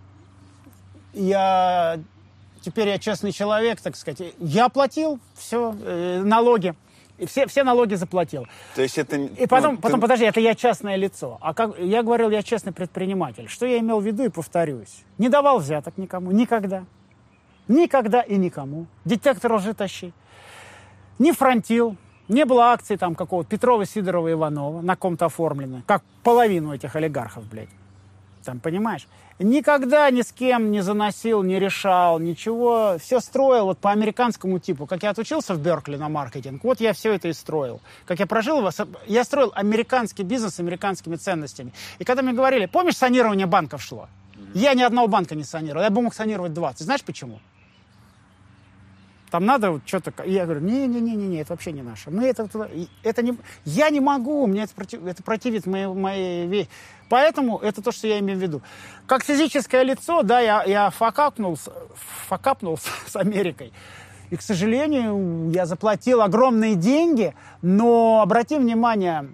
Я... Теперь я честный человек, так сказать. Я платил все, э, налоги. И все, все налоги заплатил. То есть это... И потом, ну, потом ты... подожди, это я частное лицо. А как я говорил, я честный предприниматель. Что я имел в виду и повторюсь. Не давал взяток никому, никогда. Никогда и никому. Детектор лжи тащи. Не фронтил. Не было акций там какого-то Петрова, Сидорова, Иванова на ком-то оформлено. Как половину этих олигархов, блядь. Там, понимаешь? Никогда ни с кем не заносил, не решал, ничего. Все строил вот по американскому типу. Как я отучился в Беркли на маркетинг, вот я все это и строил. Как я прожил его, я строил американский бизнес с американскими ценностями. И когда мне говорили, помнишь, санирование банков шло? Я ни одного банка не санировал. Я бы мог санировать двадцать. Знаешь почему? там надо вот что-то... И я говорю, не-не-не-не, это вообще не наше. Мы это... это не... Я не могу, мне это, против... это противит моей, моей вещи. Поэтому это то, что я имею в виду. Как физическое лицо, да, я, я факапнулся, факапнулся с Америкой. И, к сожалению, я заплатил огромные деньги, но, обрати внимание,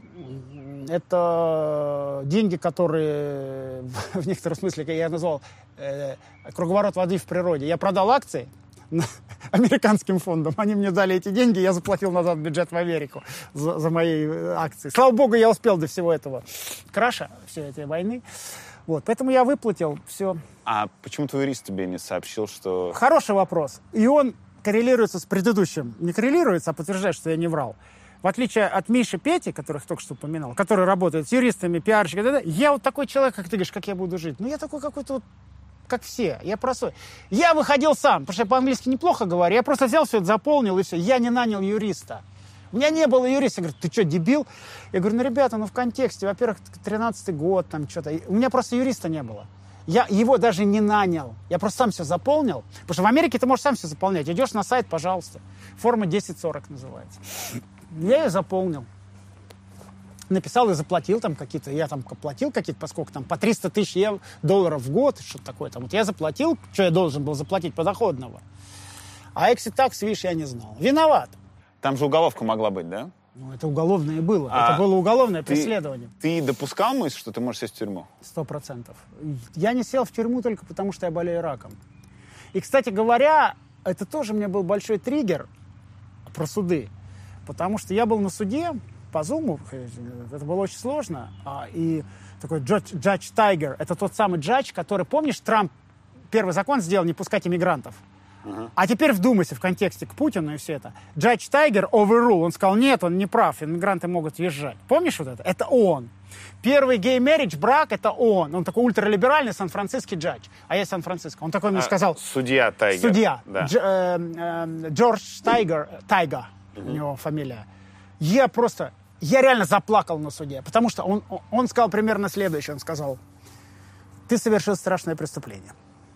это деньги, которые в некотором смысле, я назвал, э, круговорот воды в природе. Я продал акции американским фондам, они мне дали эти деньги, я заплатил назад бюджет в Америку за, за мои акции. Слава богу, я успел до всего этого краша, всей этой войны. Вот, поэтому я выплатил все. А почему твой юрист тебе не сообщил, что... Хороший вопрос. И он коррелируется с предыдущим. Не коррелируется, а подтверждает, что я не врал. В отличие от Миши Пети, которых только что упоминал, который работает с юристами, пиарщиками, я вот такой человек, как ты говоришь, как я буду жить. Ну, я такой какой-то вот, как все. Я простой. Я выходил сам, потому что я по-английски неплохо говорю. Я просто взял все это, заполнил, и все. Я не нанял юриста. У меня не было юриста. Говорят, ты что, дебил? Я говорю, ну, ребята, ну, в контексте. Во-первых, тринадцатый год, там, что-то. У меня просто юриста не было. Я его даже не нанял. Я просто сам все заполнил. Потому что в Америке ты можешь сам все заполнять. Идешь на сайт, пожалуйста. Форма десять сорок называется. Я ее заполнил. Написал и заплатил там какие-то. Я там платил какие-то, поскольку там по триста тысяч ев... долларов в год, что-то такое там. Вот я заплатил, что я должен был заплатить подоходного. А exit tax, видишь, я не знал. Виноват. Там же уголовка могла быть, да? Ну, это уголовное было. А это было уголовное ты, преследование. Ты допускал мысль, что ты можешь сесть в тюрьму? Сто процентов. Я не сел в тюрьму только потому, что я болею раком. И, кстати говоря, это тоже мне был большой триггер про суды. Потому что я был на суде по Зуму, это было очень сложно. И такой джадж, джадж Тайгер, это тот самый джадж, который, помнишь, Трамп первый закон сделал не пускать иммигрантов. Uh-huh. А теперь вдумайся в контексте к Путину и все это. Джадж Тайгер overrule, он сказал, нет, он не прав, иммигранты могут въезжать. Помнишь вот это? Это он. Первый гей-марriage, брак, это он. Он такой ультралиберальный сан-франциский джадж. А я Сан-Франциско. Он такой мне а, сказал... Судья Тайгер. Судья. Да. Дж, э, э, Джордж Тайгер, Тайга, uh-huh. у него фамилия. Я просто... Я реально заплакал на суде, потому что он, он сказал примерно следующее. Он сказал, ты совершил страшное преступление.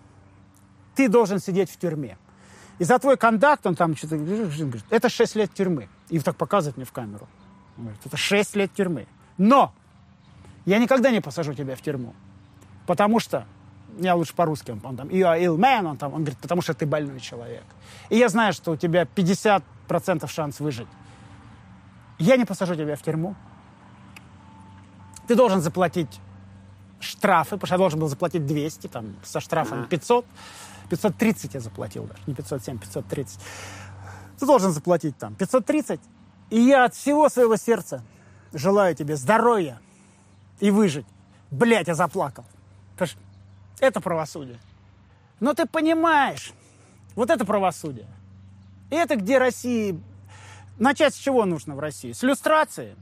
Ты должен сидеть в тюрьме. И за твой контакт, он там что-то говорит, это шесть лет тюрьмы. И так показывает мне в камеру. Он говорит, это шесть лет тюрьмы. Но я никогда не посажу тебя в тюрьму. Потому что, я лучше по-русски, он, он там, you are ill man, он там, он говорит, потому что ты больной человек. И я знаю, что у тебя пятьдесят процентов шанс выжить. Я не посажу тебя в тюрьму. Ты должен заплатить штрафы, потому что я должен был заплатить двести, там, со штрафом пятьсот. пятьсот тридцать я заплатил даже, не пятьсот семь, пятьсот тридцать. Ты должен заплатить там пятьсот тридцать. И я от всего своего сердца желаю тебе здоровья и выжить. Блядь, я заплакал. Потому что это правосудие. Но ты понимаешь, вот это правосудие. И это где России... Начать с чего нужно в России? С люстрации.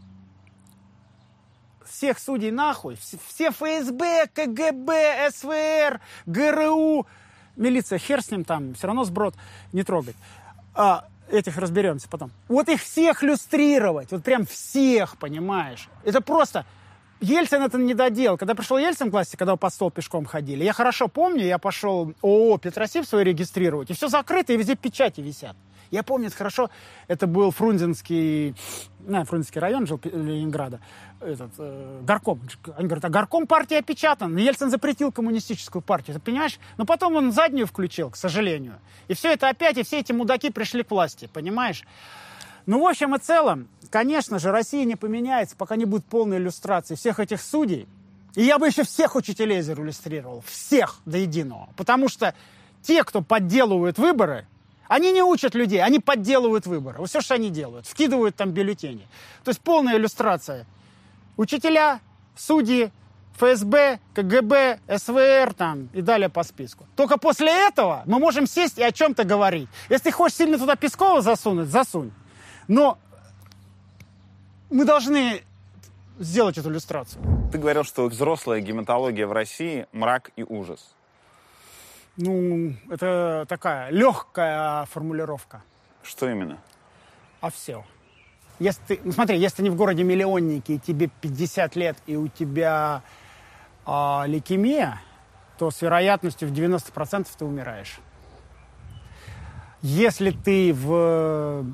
Всех судей нахуй. Все эф эс бэ, ка гэ бэ, эс вэ эр, гэ эр у. Милиция, хер с ним там, все равно сброд не трогать. А, этих разберемся потом. Вот их всех люстрировать. Вот прям всех, понимаешь? Это просто... Ельцин это не доделал. Когда пришел Ельцин к власти, когда под стол пешком ходили, я хорошо помню, я пошел ООО «Петросиб» свое регистрировать, и все закрыто, и везде печати висят. Я помню это хорошо. Это был Фрунзенский, ну, Фрунзенский район жил Ленинграда. Этот, э, горком. Они говорят, а горком партия опечатана. Ельцин запретил коммунистическую партию. Ты понимаешь? Но потом он заднюю включил, к сожалению. И все это опять, и все эти мудаки пришли к власти. Понимаешь? Ну, в общем и целом, конечно же, Россия не поменяется, пока не будет полной иллюстрации всех этих судей. И я бы еще всех учителей зарегистрировал. Всех до единого. Потому что те, кто подделывают выборы... Они не учат людей, они подделывают выборы. Вот все, что они делают. Вкидывают там бюллетени. То есть полная иллюстрация. Учителя, судьи, эф эс бэ, ка гэ бэ, эс вэ эр там, и далее по списку. Только после этого мы можем сесть и о чем-то говорить. Если ты хочешь сильно туда Пескова засунуть, засунь. Но мы должны сделать эту иллюстрацию. Ты говорил, что взрослая гематология в России – мрак и ужас. Ну, это такая легкая формулировка. Что именно? А все. Если ты, ну, смотри, если ты не в городе-миллионнике, и тебе пятьдесят лет, и у тебя а, лейкемия, то с вероятностью в девяносто процентов ты умираешь. если ты в,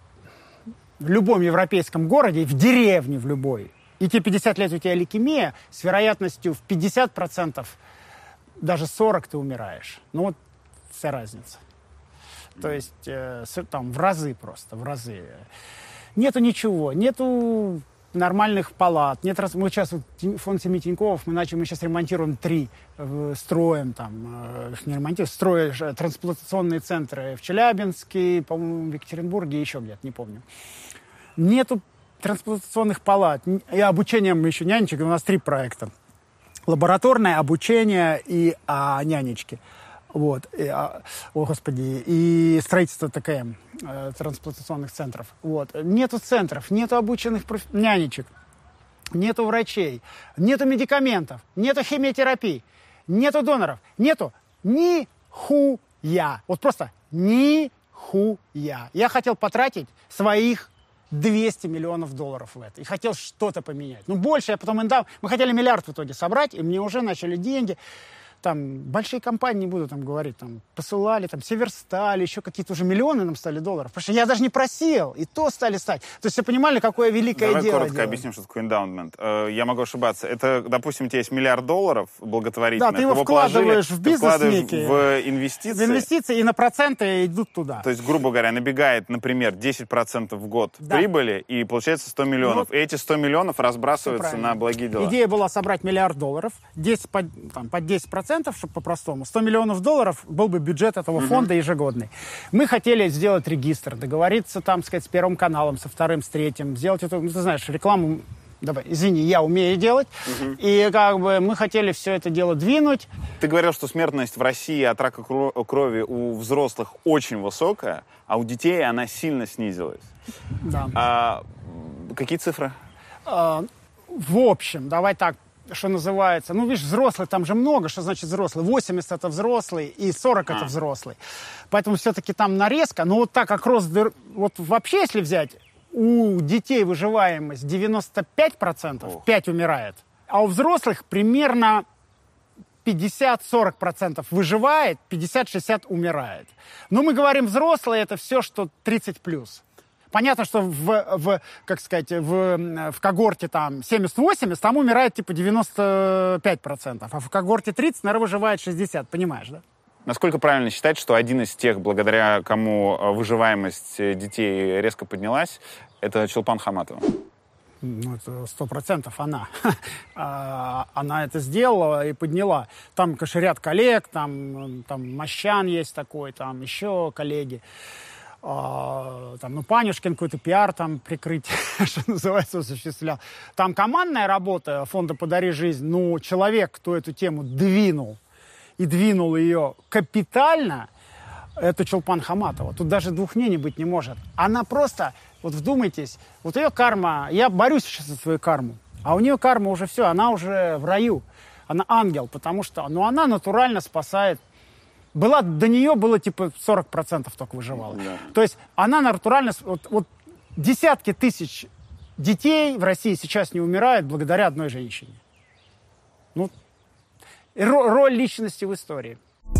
в любом европейском городе, в деревне в любой, и тебе пятьдесят лет, у тебя лейкемия, с вероятностью в пятьдесят процентов, даже сорок ты умираешь. Ну вот вся разница. То есть э, там в разы просто, в разы. Нету ничего, нету нормальных палат. Нет, мы сейчас, вот, фонд семьи Тиньковых, мы начали, мы сейчас ремонтируем три, э, строим там, э, не ремонтируем, строишь э, трансплантационные центры в Челябинске, по-моему, в Екатеринбурге, еще где-то, не помню. Нету трансплантационных палат. И обучением еще нянечек, у нас три проекта. Лабораторное обучение и а, нянечки. Вот. И, а, о, господи. И строительство ТКМ, э, трансплантационных центров. Вот. Нету центров, нету обученных проф... нянечек, нету врачей, нету медикаментов, нету химиотерапии, нету доноров, нету ни хуя. Вот просто ни хуя. Я хотел потратить своих двести миллионов долларов в это. И хотел что-то поменять. Ну, больше я потом им дал. Мы хотели миллиард в итоге собрать, и мне уже начали деньги. Там большие компании, не буду там говорить, там посылали, там Северсталь, еще какие-то уже миллионы нам стали долларов. Потому что я даже не просил, и то стали стать. То есть все понимали, какое великое Давай дело коротко делаем. объясним, что такое эндаумент. Я могу ошибаться. Это, допустим, у тебя есть миллиард долларов благотворительных. Да, ты его вкладываешь в бизнес некий, в инвестиции. В инвестиции, и на проценты идут туда. То есть, грубо говоря, набегает, например, десять процентов в год да. прибыли, и получается сто миллионов. Ну, и эти сто миллионов разбрасываются на благие дела. Идея была собрать миллиард долларов, десять, под, там, под десять процентов, чтобы по-простому. сто миллионов долларов был бы бюджет этого uh-huh. фонда ежегодный. Мы хотели сделать регистр, договориться там, сказать, с Первым каналом, со Вторым, с Третьим, сделать эту, ну, ты знаешь, рекламу, давай, извини, я умею делать, uh-huh. и как бы мы хотели все это дело двинуть. Ты говорил, что смертность в России от рака крови у взрослых очень высокая, а у детей она сильно снизилась. Да. А, какие цифры? А, в общем, давай так, что называется, ну, видишь, взрослый там же много, что значит взрослый? восемьдесят это взрослый и сорок а. это взрослый. Поэтому все-таки там нарезка. Но вот так как рост, вот вообще, если взять, у детей выживаемость девяносто пять процентов, Ох. пять умирает, а у взрослых примерно пятьдесят-сорок процентов выживает, пятьдесят-шестьдесят умирает. Но мы говорим взрослые, это все, что тридцать плюс. Понятно, что в, в, как сказать, в, в когорте там семьдесят-восемьдесят, там умирает типа девяносто пять процентов, а в когорте тридцать, наверное, выживает шестьдесят, понимаешь, да? Насколько правильно считать, что один из тех, благодаря кому выживаемость детей резко поднялась, это Чулпан Хаматова? Ну, это сто процентов она. Она это сделала и подняла. Там, конечно, ряд коллег, там, там Мощан есть такой, там еще коллеги. Uh, там, ну, Панюшкин какой-то пиар там прикрыть, что называется, осуществлял. Там командная работа фонда «Подари жизнь», ну, человек, кто эту тему двинул, и двинул ее капитально, это Чулпан Хаматова. Тут даже двух мнений быть не может. Она просто, вот вдумайтесь, вот ее карма, я борюсь сейчас за свою карму, а у нее карма уже все, она уже в раю, она ангел, потому что, ну, она натурально спасает. Была, до нее было типа сорок процентов только выживало. Да. То есть она натурально... Вот, вот десятки тысяч детей в России сейчас не умирают благодаря одной женщине. Ну, ро- роль личности в истории.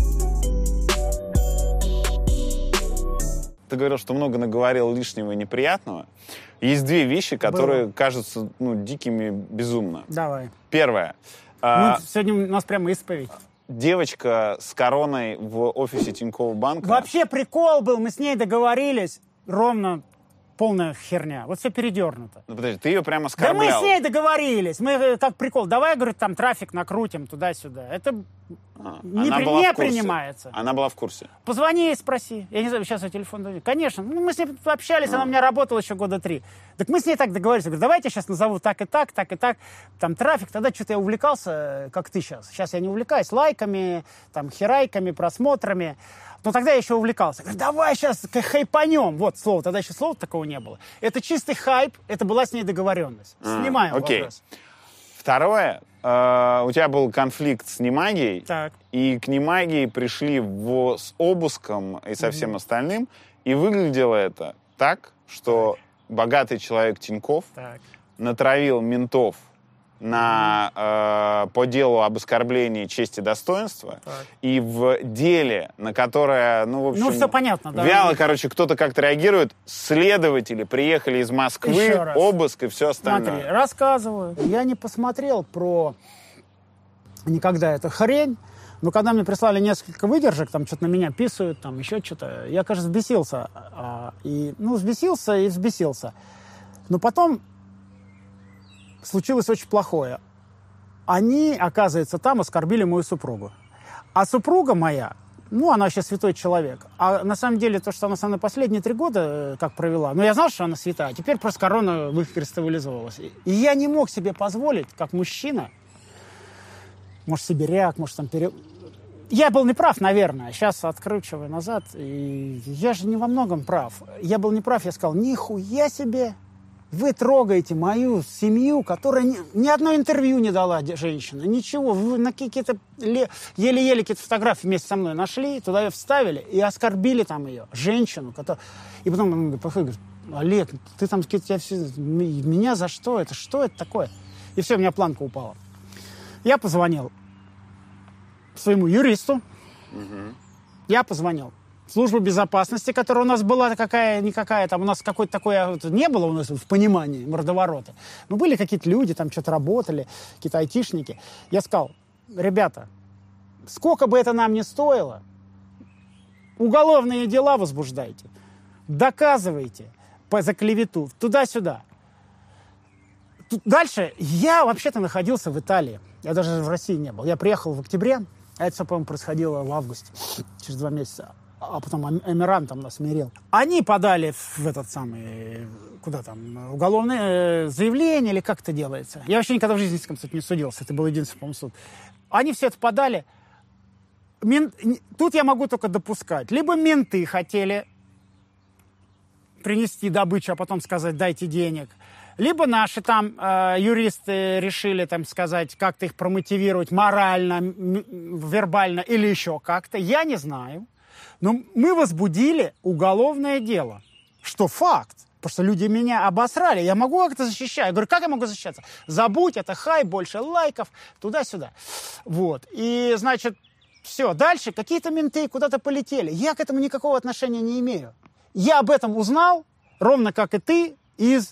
Ты говорил, что много наговорил лишнего и неприятного. Есть две вещи, которые было. кажутся ну, дикими безумно. Давай. Первое. Ну, а... Сегодня у нас прямо исповедь. Девочка с короной в офисе Тинькофф банка. Вообще прикол был, мы с ней договорились, ровно полная херня. Вот все передернуто. Ну подожди, ты ее прямо оскорблял. Да мы с ней договорились, мы как прикол, давай, говорит, там трафик накрутим туда-сюда. Это а, не, при... не принимается. Она была в курсе? Позвони и спроси. Я не знаю, сейчас я телефон даю. Конечно, ну, мы с ней общались, а. она у меня работала еще года три. Так мы с ней так договорились. Я говорю, давайте я сейчас назову так и так, так и так. Там трафик, тогда что-то я увлекался, как ты сейчас. Сейчас я не увлекаюсь лайками, там, херайками, просмотрами. Но тогда я еще увлекался. Говорю, давай сейчас хайпанем. Вот слово, тогда еще слова такого не было. Это чистый хайп, это была с ней договоренность. Снимаем окей. вопрос. Второе. Э, у тебя был конфликт с Немагией. Так. И к Немагии пришли в, с обыском и со всем mm-hmm. остальным. И выглядело это так, что так. богатый человек Тинькофф так. натравил ментов на, э, по делу об оскорблении чести и достоинства, Так. и в деле, на которое, ну, в общем... Ну, все понятно, да. Вяло, короче, кто-то как-то реагирует. Следователи приехали из Москвы, Еще раз. обыск и все остальное. Смотри, рассказываю. Я не посмотрел про никогда эту хрень, но когда мне прислали несколько выдержек, там что-то на меня писают, там еще что-то, я, кажется, взбесился. А, и, ну, взбесился и взбесился. Но потом случилось очень плохое. Они, оказывается, там оскорбили мою супругу. А супруга моя, ну, она вообще святой человек. А на самом деле то, что она со мной последние три года как провела, ну, я знал, что она святая, а теперь просто корона выкристаллизовалась. И я не мог себе позволить, как мужчина, может, сибиряк, может, там... Пере... Я был неправ, наверное. Сейчас откручиваю назад. И я же не во многом прав. Я был неправ, я сказал, нихуя себе, вы трогаете мою семью, которая ни, ни одно интервью не дала женщина, ничего. Вы на какие-то ле, еле-еле какие-то фотографии вместе со мной нашли, туда ее вставили и оскорбили там ее, женщину. Которая... И потом он говорит, Олег, ты там какие-то... Все... Меня за что? Это что это такое? И все, у меня планка упала. Я позвонил своему юристу. Угу. Я позвонил в службу безопасности, которая у нас была какая-никакая, там у нас какой-то такой, не было у нас в понимании мордоворота. Ну, были какие-то люди, там что-то работали, какие-то айтишники. Я сказал, ребята, сколько бы это нам ни стоило, уголовные дела возбуждайте, доказывайте за клевету, туда-сюда. Дальше я вообще-то находился в Италии. Я даже в России не был. Я приехал в октябре, а это все, по-моему, происходило в августе, через два месяца. А потом Эмиран там нас мирил. Они подали в этот самый, куда там, уголовное заявление, или как это делается. Я вообще никогда в жизни, кстати, не судился. Это был единственный, по-моему, суд. Они все это подали. Мен... Тут я могу только допускать. Либо менты хотели принести добычу, а потом сказать, дайте денег. Либо наши там э, юристы решили там сказать, как-то их промотивировать морально, вербально или еще как-то. Я не знаю. Но мы возбудили уголовное дело. Что факт. Потому что люди меня обосрали. Я могу как-то защищать. Я говорю, как я могу защищаться? Забудь, это хай, больше лайков, туда-сюда. Вот. И, значит, все. Дальше какие-то менты куда-то полетели. Я к этому никакого отношения не имею. Я об этом узнал, ровно как и ты, из...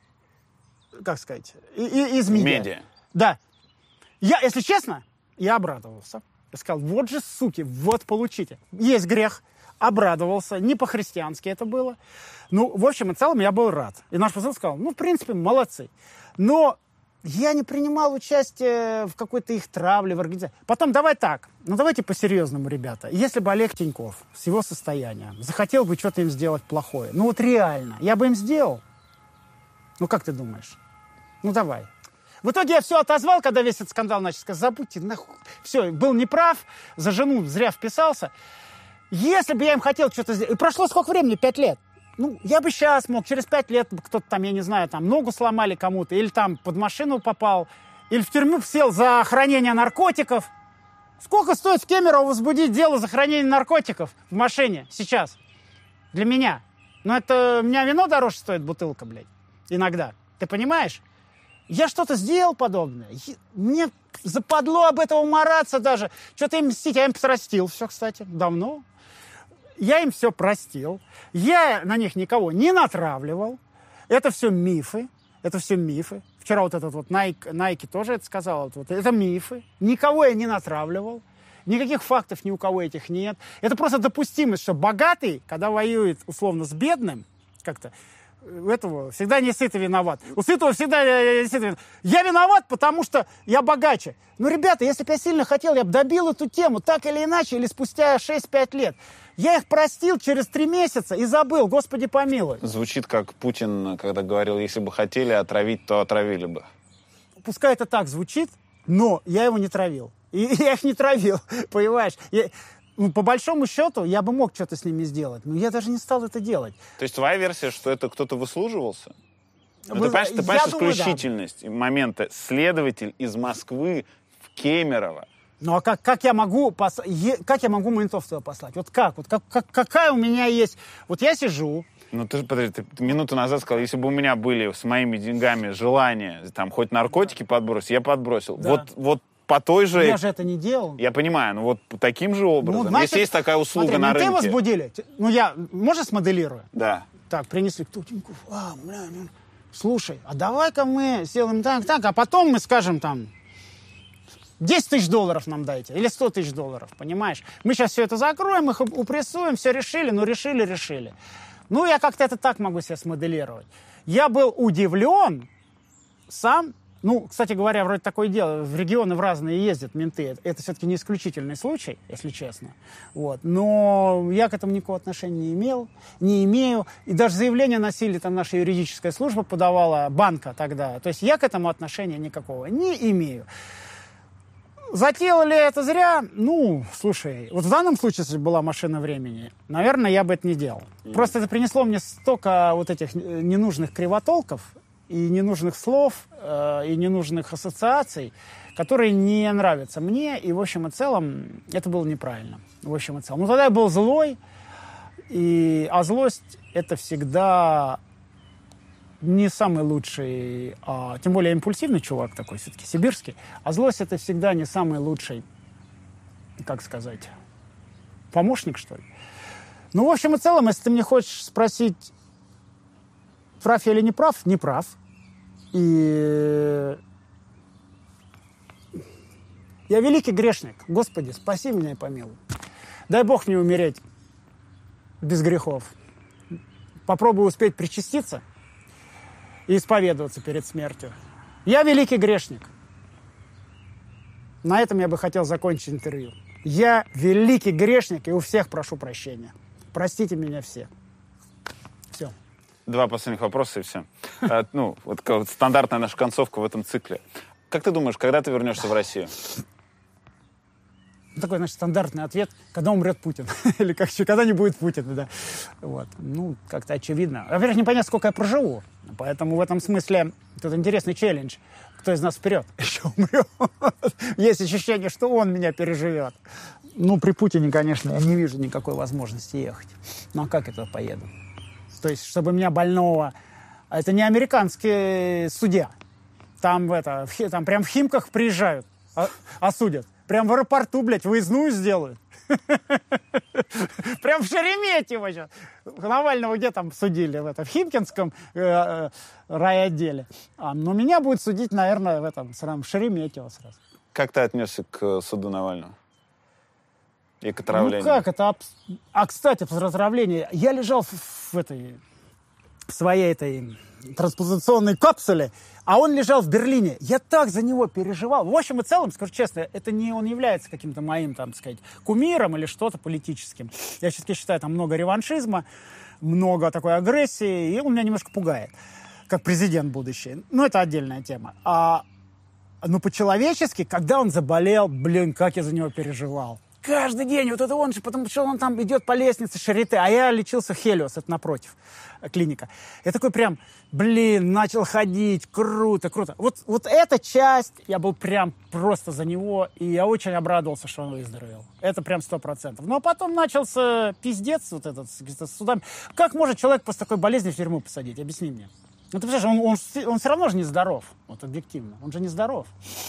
Как сказать? Из медиа. Медиа. Да. Я, если честно, я обрадовался. Я сказал, вот же, суки, вот получите. Есть грех. Обрадовался. Не по-христиански это было. Ну, в общем и целом, я был рад. И наш посол сказал, ну, в принципе, молодцы. Но я не принимал участие в какой-то их травле, в организации. Потом, давай так. Ну, давайте по-серьезному, ребята. Если бы Олег Тиньков с его состоянием захотел бы что-то им сделать плохое, ну, вот реально, я бы им сделал. Ну, как ты думаешь? Ну, давай. В итоге я все отозвал, когда весь этот скандал начал. Сказал, забудьте, нахуй. Все, был неправ, за жену зря вписался. Если бы я им хотел что-то сделать... И прошло сколько времени? Пять лет. Ну, я бы сейчас мог, через пять лет кто-то там, я не знаю, там ногу сломали кому-то, или там под машину попал, или в тюрьму сел за хранение наркотиков. Сколько стоит в Кемерово возбудить дело за хранение наркотиков в машине сейчас? Для меня. Ну, это у меня вино дороже стоит, бутылка, блядь. Иногда. Ты понимаешь? Я что-то сделал подобное. Мне западло об этом умораться даже. Что-то им мстить. Я им простил все, кстати, давно. Я им все простил. Я на них никого не натравливал. Это все мифы. Это все мифы. Вчера вот этот вот Nike, Nike тоже это сказал. Вот, это мифы. Никого я не натравливал. Никаких фактов ни у кого этих нет. Это просто допустимость, что богатый, когда воюет условно с бедным, как-то, у этого всегда не сытый виноват. У сытого всегда не сытый виноват. Я виноват, потому что я богаче. Ну, ребята, если бы я сильно хотел, я бы добил эту тему так или иначе, или спустя шесть-пять лет. Я их простил через три месяца и забыл, Господи помилуй. Звучит как Путин, когда говорил, если бы хотели отравить, то отравили бы. Пускай это так звучит, но я его не травил. И я их не травил, понимаешь? Я... Ну, по большому счету, я бы мог что-то с ними сделать, но я даже не стал это делать. То есть твоя версия, что это кто-то выслуживался? Ну, Вы... ты понимаешь, ты понимаешь думаю, исключительность да. момента. Следователь из Москвы в Кемерово. Ну, а как, как, я могу пос... как я могу ментов туда послать? Вот как? Вот как, как? Какая у меня есть... Вот я сижу, Ну, ты же, подожди, ты минуту назад сказал, если бы у меня были с моими деньгами желания, там, хоть наркотики подбросить, я подбросил. Да. Вот, вот по той же... Я же это не делал. Я понимаю, ну вот таким же образом. Ну, значит, если есть такая услуга смотри, на менты рынке... возбудили. Ну, я, можно смоделирую? Да. Так, принесли кто Тинькофф. А, бля, ну, слушай, а давай-ка мы сделаем так, так, а потом мы скажем там... десять тысяч долларов нам дайте, или сто тысяч долларов, понимаешь? Мы сейчас все это закроем, их упрессуем, все решили, ну решили, решили. Ну, я как-то это так могу себе смоделировать. Я был удивлен сам, ну, кстати говоря, вроде такое дело, в регионы в разные ездят менты, это все-таки не исключительный случай, если честно. Вот. Но я к этому никакого отношения не имел, не имею, и даже заявление носили, там наша юридическая служба подавала, банка тогда, то есть я к этому отношения никакого не имею. Затеял ли это зря? Ну, слушай, вот в данном случае, если была машина времени, наверное, я бы это не делал. Mm. Просто это принесло мне столько вот этих ненужных кривотолков и ненужных слов, э, и ненужных ассоциаций, которые не нравятся мне, и в общем и целом это было неправильно. В общем и целом. Ну, тогда я был злой, и, а злость это всегда... не самый лучший, а, тем более импульсивный чувак такой, все-таки сибирский. А злость это всегда не самый лучший, как сказать, помощник, что ли. Ну, в общем и целом, если ты мне хочешь спросить, прав я или не прав, не прав. И я великий грешник. Господи, спаси меня и помилуй. Дай Бог мне умереть без грехов. Попробую успеть причаститься и исповедоваться перед смертью. Я великий грешник. На этом я бы хотел закончить интервью. Я великий грешник, и у всех прошу прощения. Простите меня все. Все. Два последних вопроса, и все. Ну, вот стандартная наша концовка в этом цикле. Как ты думаешь, когда ты вернешься в Россию? Такой, значит, стандартный ответ, когда умрет Путин. Или как, когда не будет Путина, да. Вот. Ну, как-то очевидно. Во-первых, непонятно, сколько я проживу. Поэтому в этом смысле тут интересный челлендж. Кто из нас вперед еще умрет? Есть ощущение, что он меня переживет. Ну, при Путине, конечно, я не вижу никакой возможности ехать. Ну, а как это поеду? То есть, чтобы меня больного... Это не американский судья. Там, это, в, там прям в Химках приезжают, а, осудят. Прям в аэропорту, блядь, выездную сделают. Прям в Шереметьево сейчас. Навального где там судили? В, этом, в Химкинском э, э, райотделе. А, но меня будет судить, наверное, в этом сразу, в Шереметьево сразу. Как ты отнесся к суду Навального? И к отравлению? Ну как это? А, кстати, про отравление. Я лежал в, в этой... в своей этой трансплантационной капсуле, а он лежал в Берлине. Я так за него переживал. В общем и целом, скажу честно, это не он является каким-то моим, там, сказать, кумиром или что-то политическим. Я все-таки считаю, там много реваншизма, много такой агрессии, и он меня немножко пугает, как президент будущий. Ну, это отдельная тема. А, ну, по-человечески, когда он заболел, блин, как я за него переживал. Каждый день, вот это он же, потому что он там идет по лестнице Шарите, а я лечился в Хелиос, это напротив, клиника. Я такой прям, блин, начал ходить, круто, круто. Вот, вот эта часть, я был прям просто за него, и я очень обрадовался, что он выздоровел. Это прям сто процентов. Но потом начался пиздец вот этот с судами. Как может человек после такой болезни в тюрьму посадить? Объясни мне. Ну, ты понимаешь, он, он, он все равно же нездоров, вот объективно. Он же нездоров.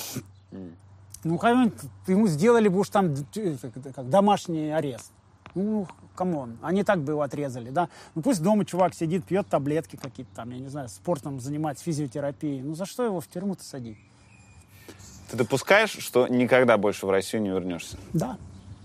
Ну, ему сделали бы уж там как, домашний арест. Ну, камон, они так бы его отрезали, да. Ну, пусть дома чувак сидит, пьет таблетки какие-то там, я не знаю, спортом занимается, физиотерапией. Ну, за что его в тюрьму-то садить? Ты допускаешь, что никогда больше в Россию не вернешься? Да.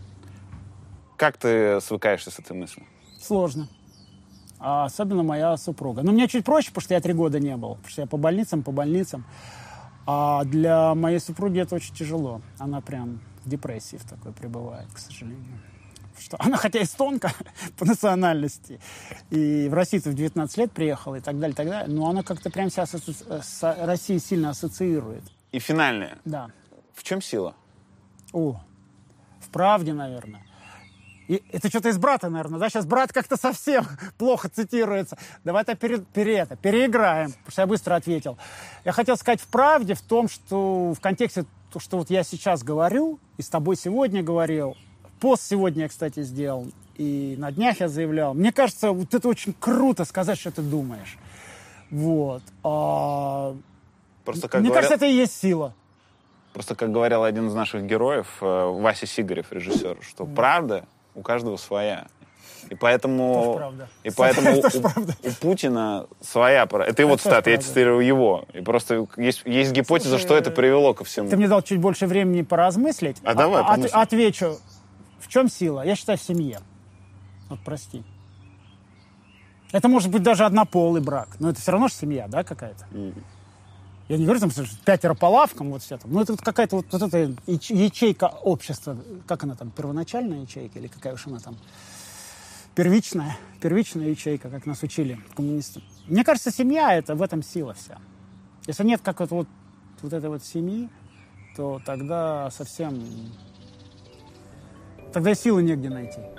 Как ты свыкаешься с этой мыслью? Сложно. А особенно моя супруга. Ну, мне чуть проще, потому что я три года не был. Потому что я по больницам, по больницам. А для моей супруги это очень тяжело. Она прям в депрессии в такой пребывает, к сожалению. Что она, хотя эстонка по национальности, и в Россию в девятнадцать лет приехала и так далее, и так далее, но она как-то прям себя с Россией сильно ассоциирует. И финальное. Да. В чем сила? О, в правде, наверное. И это что-то из брата, наверное, да? Сейчас брат как-то совсем плохо цитируется. Давай-то пере, пере, это, переиграем, потому что я быстро ответил. Я хотел сказать в правде, в том, что в контексте, что вот я сейчас говорю, и с тобой сегодня говорил, пост сегодня я, кстати, сделал, и на днях я заявлял. Мне кажется, вот это очень круто сказать, что ты думаешь. Вот. А... Просто, как Мне говорят... кажется, это и есть сила. Просто, как говорил один из наших героев, Вася Сигарев, режиссер, что правда у каждого своя. И поэтому, и поэтому у, у Путина своя... Это его цитата, я цитирую его. И просто есть, есть гипотеза, Слушай, что это привело ко всему. Ты мне дал чуть больше времени поразмыслить. А, а давай, от, Отвечу. В чем сила? Я считаю, в семье. Вот прости. Это может быть даже однополый брак. Но это все равно же семья, да, какая-то? Mm. Я не говорю, там, пятеро по лавкам, вот все там. Ну, это вот какая-то вот, вот эта ячейка общества. Как она там, первоначальная ячейка? Или какая уж она там? Первичная. Первичная ячейка, как нас учили коммунисты. Мне кажется, семья — это в этом сила вся. Если нет как вот, вот, вот этой вот семьи, то тогда совсем... Тогда и силы негде найти.